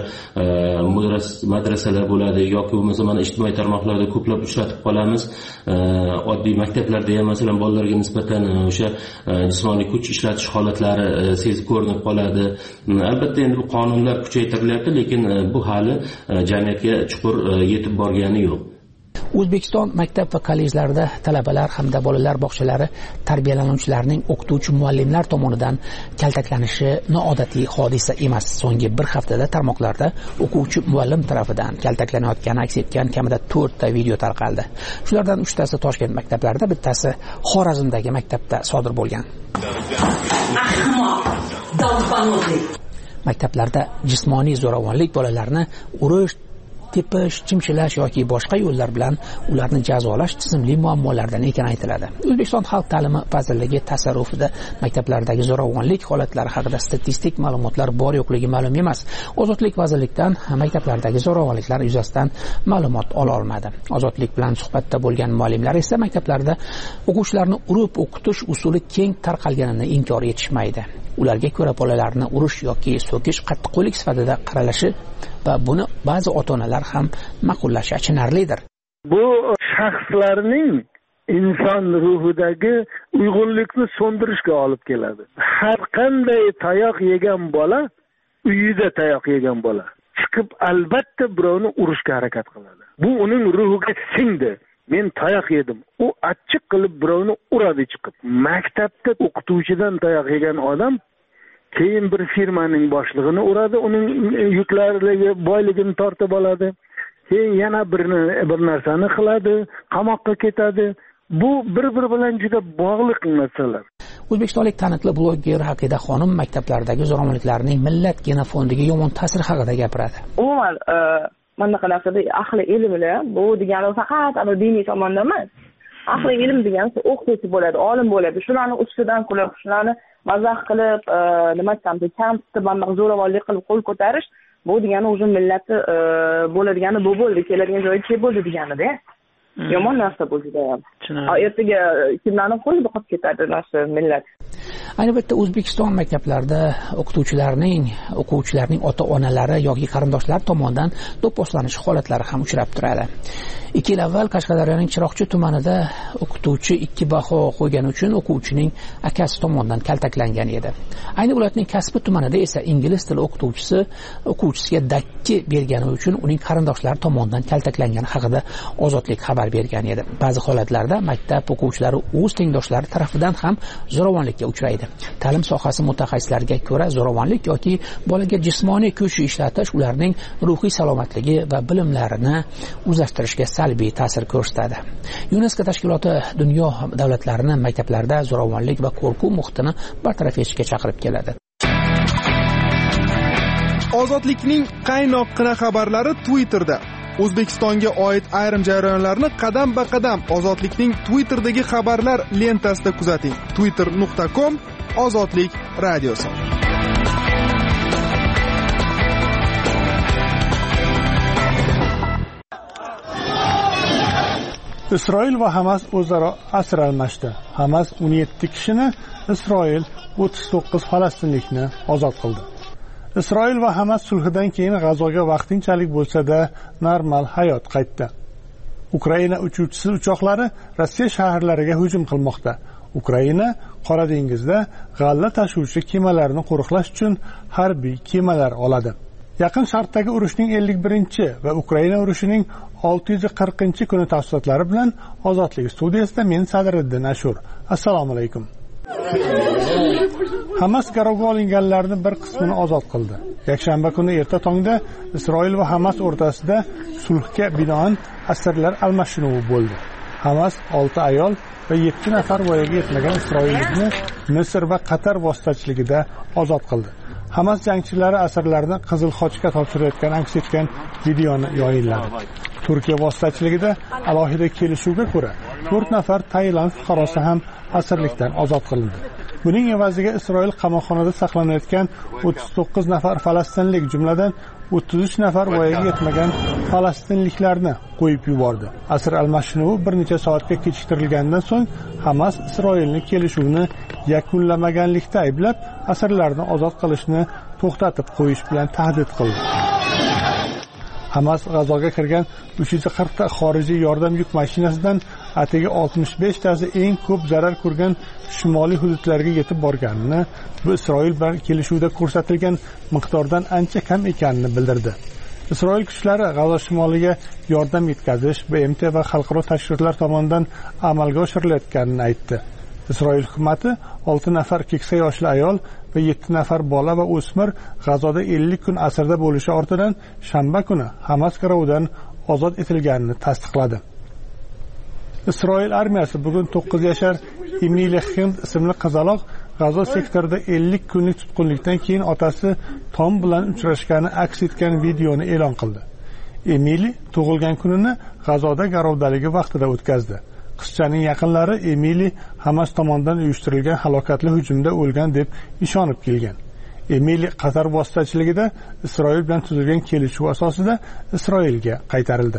madrasalar bo'ladi yoki bo'lmasa mana ijtimoiy tarmoqlarda ko'plab uchratib qolamiz. Oddiy maktablarda ham masalan bolalarga nisbatan o'sha jismoniy kuch ishlatish holatlari sezib ko'rinib qoladi. Albatta endi bu qonunlar kuchaytirilyapti, lekin bu hali jamiyatga chuqur yetib borgani yo'q. O'zbekiston maktab va kollejlarida talabalar hamda bolalar bog'chalari tarbiyalanuvchilarining o'qituvchi muallimlar tomonidan kaltaklanishi noodatiy hodisa emas. So'nggi bir haftada tarmoqlarda o'quvchi muallim tarafidan kaltaklanayotgani aks etgan kamida to'rtta video tarqaldi. Shulardan uchtasi Toshkent maktablarida, bittasi Xorazmdagi maktabda sodir bo'lgan. Maktablarda jismoniy zo'ravonlik bolalarni urish, tepish, chimchilash yoki boshqa yo'llar bilan ularni jazolash tizimli muammolardan ekani aytiladi. O'zbekiston Xalq ta'limi vazirligi tasarrufida maktablardagi zo'ravonlik holatlari haqida statistik ma'lumotlar bor yo'qligi ma'lum emas. Ozodlik vazirlikdan maktablardagi zo'ravonliklar yuzasidan ma'lumot ola olmadi. Ozodlik bilan suhbatda bo'lgan muallimlar esa maktablarda o'quvchilarni urib o'qitish usuli keng tarqalganini inkor etishmaydi. Ularga ko'ra bolalarni urish yoki so'kish qattiqqo'llik sifatida qaralishi va buni ba'zi ota-onalar ham ma'qullashi achinarlidir. Bu shaxslarning inson ruhidagi uyg'unlikni so'ndirishga olib keladi. Har qanday tayoq yegan bola, uyida tayoq yegan bola chiqib albatta birovni urishga harakat qiladi. Bu uning ruhiga singdi. Men tayoq yedim. U achchiq qilib birovni uradi chiqib. Maktabda o'qituvchidan tayoq yegan odam keyin bir firmaning boshlig'ini uradi, uning yuklariga boyligini tortib oladi. Keyin yana bir bir narsani qiladi, qamoqqa ketadi. Bu bir-bir bilan juda bog'liq narsalar. O'zbekistonlik taniqli bloger Haqida xonim maktablardagi zo'ravonliklarning millat genofondiga yomon ta'sir haqida gapiradi. Umuman mana qanaqada ahli ilmlar bu degani faqat ana diniy tomonda emas. Ahli ilm degani o'qituvchi bo'ladi, olim bo'ladi. Shularni ustidan kulib, shularni mazax qilib, nima desam, kamsitib, mana zo'ravonlik qilib qo'l ko'tarish, bu degani o'zim millatni bo'ladigani bu bo'ldi, keladigan joyi che bo'ldi deganida. Yomon narsa bu juda ham. Ertaga kimlarning qo'lida qolib ketadi narsa millat. Ayni paytda O'zbekiston maktablarida o'qituvchilarning, o'quvchilarning ota-onalari yoki qarindoshlari tomonidan do'pposlanish holatlari ham uchrab turadi. ikki yil avval Qashqadaryoning Chiroqchi tumanida o'qituvchi ikki baho qo'ygani uchun o'quvchining akasi tomonidan kaltaklangan edi. Ayni viloyatning Kasbi tumanida esa ingliz tili o'qituvchisi o'quvchisiga dakki bergani uchun uning qarindoshlari tomonidan kaltaklangani haqida Ozodlik xabar bergan edi. Ba'zi holatlarda maktab o'quvchilari o'z tengdoshlari tarafidan ham zo'ravonlikka uchraydi. Ta'lim sohasi mutaxassislariga ko'ra, zo'ravonlik yoki bolaga jismoniy kuch ishlatish ularning ruhiy salomatligi va bilimlarini o'zlashtirishga salbiy ta'sir ko'rsatadi. UNESCO tashkiloti dunyo davlatlarini maktablarda zo'ravonlik va qo'rquv muhitini bartaraf etishga chaqirib keladi. Ozodlikning qaynoqqina xabarlari Twitterda. O'zbekistonga oid ayrim jarayonlarni qadam ba qadam Ozodlikning Twitter'dagi xabarlar lentasida kuzating. twitter nuqta com Ozodlik radiosi. Isroil va Hamas o'zaro asir almashdi. Hamas o'n yetti kishini, Isroil o'ttiz to'qqiz falastinlikni ozod qildi. Isroil va Hamas sulhidan keyin G'azoga vaqtinchalik bo'lsa-da normal hayot qaytdi. Ukraina uchuvchisi uchoqlari Rossiya shaharlariga hujum qilmoqda. Ukraina Qora dengizda g'alla tashuvchi kemalarni qo'riqlash uchun harbiy kemalar oladi. Yaqin Sharqdagi urushning ellik birinchi va Ukraina urushining olti yuz qirqinchi kuni tafsilotlari bilan Ozodlik studiyasida men Sadriddin Ashur. Assalomu alaykum. Hamas garovga olinganlarning bir qismini ozod qildi. Yakshanba kuni erta tongda Isroil va Hamas o'rtasida sulhga binoan asirlar almashinuvi bo'ldi. Hamas olti ayol va yetti nafar voyaga yetmagan isroillikni Misr va Qatar vositachiligida ozod qildi. Hamas jangchilari asirlarni Qizil Xochga topshirayotgani aks etgan videoni yayinladi. Turkiya vositachiligida alohida kelishuvga ko'ra to'rt nafar Tailand fuqarosi ham asirlikdan ozod qilindi. Buning evaziga Isroil qamoqxonada saqlanayotgan o'ttiz to'qqiz nafar falastinlik, jumladan o'ttiz uch nafar voyaga yetmagan falastinliklarni qo'yib yubordi. Asir almashinuvi bir necha soatga kechiktirilgandan so'ng Hamas Isroilni kelishuvni yakunlamaganlikda ayblab, asirlarni ozod qilishni to'xtatib qo'yish bilan tahdid qildi. Hamas G'azoga kirgan uch yuz qirq ta xorijiy yordam yuk mashinasidan atigi oltmish besh tasi eng ko'p zarar ko'rgan shimoliy hududlarga yetib borganini, bu Isroil bilan kelishuvda ko'rsatilgan miqdordan ancha kam ekanini bildirdi. Isroil kuchlari G'azo shimoliga yordam yetkazish B M T va xalqaro tashkilotlar tomonidan amalga oshirilayotganini aytdi. Isroil hukumatı olti nafar keksa yoshli ayol va yetti nafar bola va o'smir G'azoda ellik kun asirda bo'lishi ortidan shanba kuni Hamas garovidan ozod etilganini tasdiqladi. Isroil armiyasi bugun to'qqiz yashar Emili Hind ismli qizaloq G'azo sektorida ellik kunlik tutqunlikdan keyin otasi Tom bilan uchrashgani aks etgan videoni e'lon qildi. Emili tug'ilgan kunini G'azoda garovdaligi vaqtida o'tkazdi. Qizchaning yaqinlari Emili Hamas tomonidan uyushtirilgan halokatli hujumda o'lgan deb ishonib kelgan. Emili Qatar vositachiligida Isroil bilan tuzilgan kelishuv asosida Isroilga qaytarildi.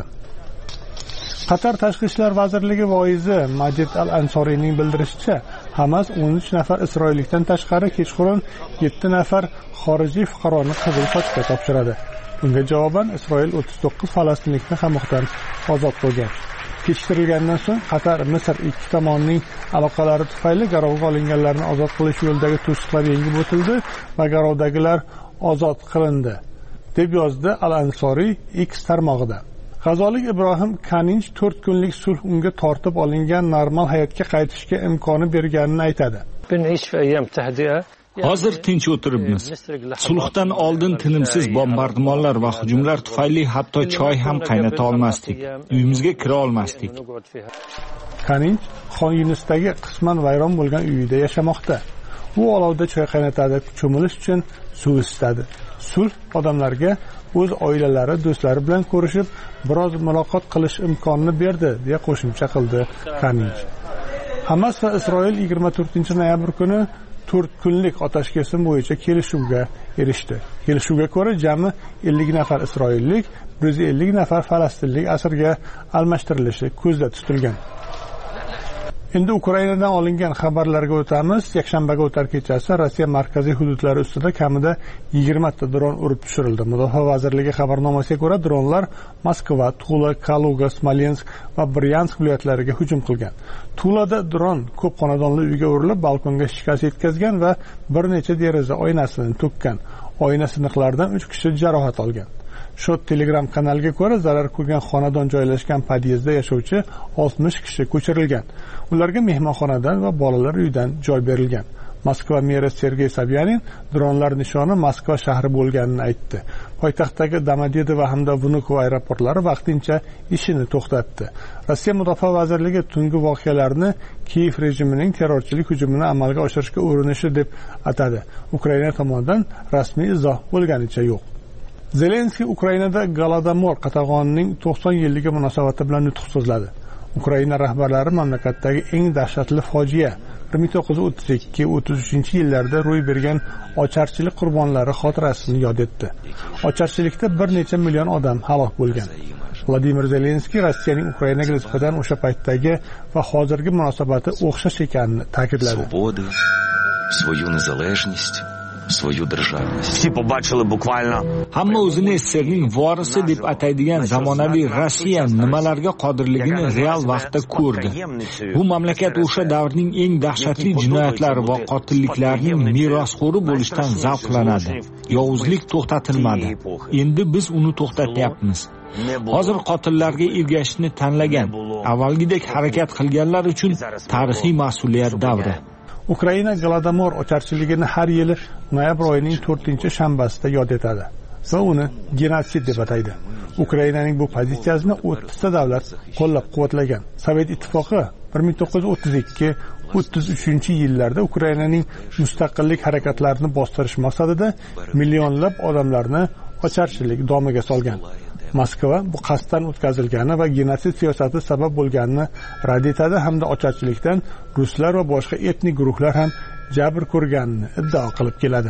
Qatar Tashqi ishlar vazirligi voizi Majid Al-Ansoriyning bildirishicha, Hamas o'n uch nafar isroillikdan tashqari kechqurun yetti nafar xorijiy fuqaroni Qizil Xochga topshiradi. Bunga javoban Isroil o'ttiz to'qqiz falastinlikni qamoqdan ozod qilgan. Kechiktirilgandan so'ng Qatar, Misr ikki tomonning aloqalari tufayli garovga olinganlarni ozod qilish yo'lidagi to'siqlar yengib o'tildi va garovdagilar ozod qilindi, deb yozdi Al-Ansoriy X tarmog'ida. G'azolik Ibrohim Kaninch to'rt kunlik sulh unga tortib olingan normal hayotga qaytishga imkoni berganini aytadi. Hozir tinch o'tiribmiz. Sulhdan oldin tinimsiz bombardimonlar va hujumlar tufayli hatto choy ham qaynata olmasdik. Uyimizga kira olmasdik. Kaninch Xon Yunisdagi qisman vayron bo'lgan uyida yashamoqda. U olovda choy qaynatadi, cho'milish uchun suv isitadi. Sulh odamlarga o'z oilalari, do'stlari bilan ko'rishib, biroz muloqot qilish imkonini berdi, deya qo'shimcha qildi Kaninch. Hamas va Isroil yigirma to'rtinchi noyabr kuni to'rt kunlik otash kesim bo'yicha kelishuvga erishdi. Kelishuvga ko'ra jami ellik nafar isroillik, bir yuz ellik nafar falastinlik asirga almashtirilishi ko'zda tutilgan. Endi Ukrainadan olingan xabarlarga o'tamiz. Yakshanbaga o'tar kechasi Rossiya markaziy hududlari ustida kamida yigirma ta dron urib tushirildi. Mudofaa vazirligi xabarnomasiga ko'ra, dronlar Moskva, Tula, Kaluga, Smolensk va Bryansk viloyatlariga hujum qilgan. Tulada dron ko'p xonadonli uyga urilib, balkonga shikast yetkazgan va bir necha deraza oynasini to'kkan. Oyna siniqlaridan uch kishi jarohat olgan. Shot Telegram kanaliga ko'ra, zarar ko'rgan xonadon joylashgan podyezdda yashovchi oltmish kishi ko'chirilgan. Ularga mehmonxonadan va bolalar uyidan joy berilgan. Moskva meri Sergey Sobyanin dronlar nishoni Moskva shahri bo'lganini aytdi. Poytaxtdagi Domodedovo hamda Vnukovo aeroportlari vaqtincha ishini to'xtatdi. Rossiya mudofaa vazirligi tungi voqealarni Kiyev rejimining terrorchilik hujumini amalga oshirishga urinishi deb atadi. Ukraina tomonidan rasmiy izoh bo'lganicha yo'q. Zelenskiy Ukrainada Golodomor qatag'onining to'qson yilligi munosabati bilan nutq so'zladi. Ukraina rahbarlari mamlakatdagi eng dahshatli fojia bir ming to'qqiz yuz o'ttiz ikki o'ttiz uchinchi yillarda ro'y bergan ocharchilik qurbonlari xotirasini yod etdi. Ocharchilikda bir necha million odam halok bo'lgan. Vladimir Zelenskiy Rossiyaning Ukrainaga nisbatan o'sha paytdagi va hozirgi munosabati o'xshash ekanini ta'kidladi. Свою незалежність, свою державність. Всі побачили буквально hamma o'zini SSRning vorisi deb ataydigan zamonaviy Rossiya nimalarga qodirligini real vaqtda ko'rdi. Bu mamlakat o'sha davrning eng dahshatli jinoyatlari va qotilliklarining merosxo'ri bo'lishdan zavqlanadi. Yovuzlik to'xtatilmadi. Endi biz uni to'xtatyapmiz. Hozir qotillarga ergashishni tanlagan, avvalgidek harakat qilganlar uchun tarixiy mas'uliyat davri. Ukraina Golodomor ocharchiligini har yili noyabr oyining to'rtinchi shanbasida yod etadi va uni genotsid deb ataydi. Ukrainaning bu pozitsiyasini o'ttizta davlat qo'llab-quvvatlagan. Sovet ittifoqi bir ming to'qqiz yuz o'ttiz ikki o'ttiz uchinchi yillarda Ukrainaning mustaqillik harakatlarini bostirish maqsadida millionlab odamlarni ocharchilik domiga solgan. Moskva bu qasddan o'tkazilgani va genotsid siyosati sabab bo'lganini rad etadi hamda ocharchilikdan ruslar va boshqa etnik guruhlar ham jabr ko'rganini iddao qilib keladi.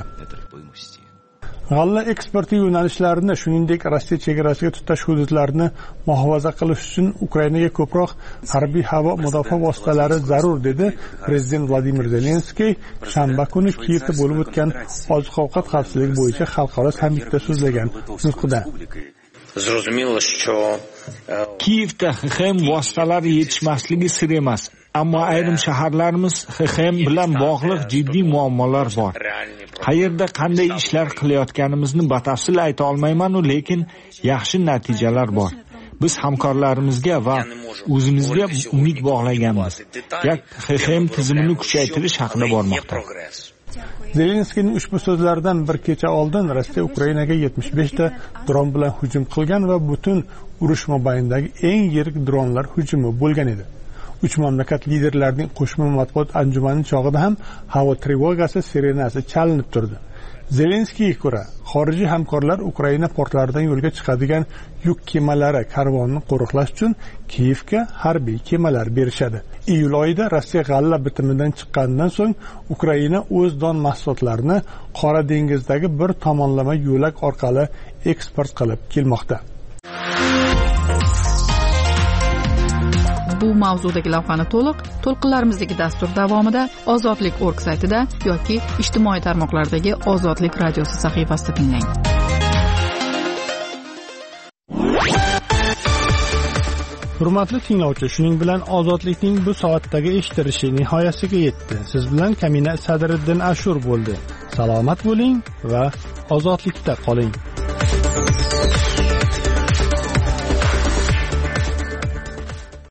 G'alla eksporti yo'nalishlarini, shuningdek Rossiya chegarasiga tutash hududlarini muhofaza qilish uchun Ukrainaga ko'proq harbiy havo mudofaa vositalari zarur dedi prezident Vladimir Zelenskiy shanba kuni Kiyevda bo'lib o'tgan oziq-ovqat xavfsizligi bo'yicha xalqaro sammitda so'zlagan nutqida. Зрозуміло, що Kiyevda X X M vositalari yetishmasligi sir emas, ammo ayrim shaharlarimiz X X M bilan bog'liq jiddiy muammolar bor. Qayerda qanday ishlar qilayotganimizni batafsil ayta olmayman-u, lekin yaxshi natijalar bor. Biz hamkorlarimizga va o'zimizga umid bog'laganmiz. Gap X X M tizimini kuchaytirish haqida bormoqda. Zelenskiyning ushbu so'zlaridan bir kecha oldin Rossiya Ukrainaga yetmish besh ta dron bilan hujum qilgan va butun urush mobaynidagi eng yirik dronlar hujumi bo'lgan edi. Uch mamlakat liderlarining qo'shma matbuot anjumani chog'ida ham havo trevogasi sirenasi chalinib turdi. Zelenskiyga ko'ra, xorijiy hamkorlar Ukraina portlaridan yo'lga chiqadigan yuk kemalari karvonini qo'riqlash uchun Kiyevga harbiy kemalar berishadi. Iyul oyida Rossiya g'alla bitimidan chiqqanidan so'ng Ukraina o'z don mahsulotlarini Qora dengizdagi bir tomonlama yo'lak orqali eksport qilib kelmoqda. Bu mavzudagi lavhani to'liq to'lqinlarimizdagi dastur davomida ozodlik точка org saytida yoki ijtimoiy tarmoqlardagi Ozodlik radiosi sahifasida tinglang. Hurmatli tinglovchi, shuning bilan Ozodlikning bu soatdagi eshitilishi nihoyasiga yetdi. Siz bilan Kamina Sadriddin Ashur bo'ldi. Salomat bo'ling va ozodlikda qoling.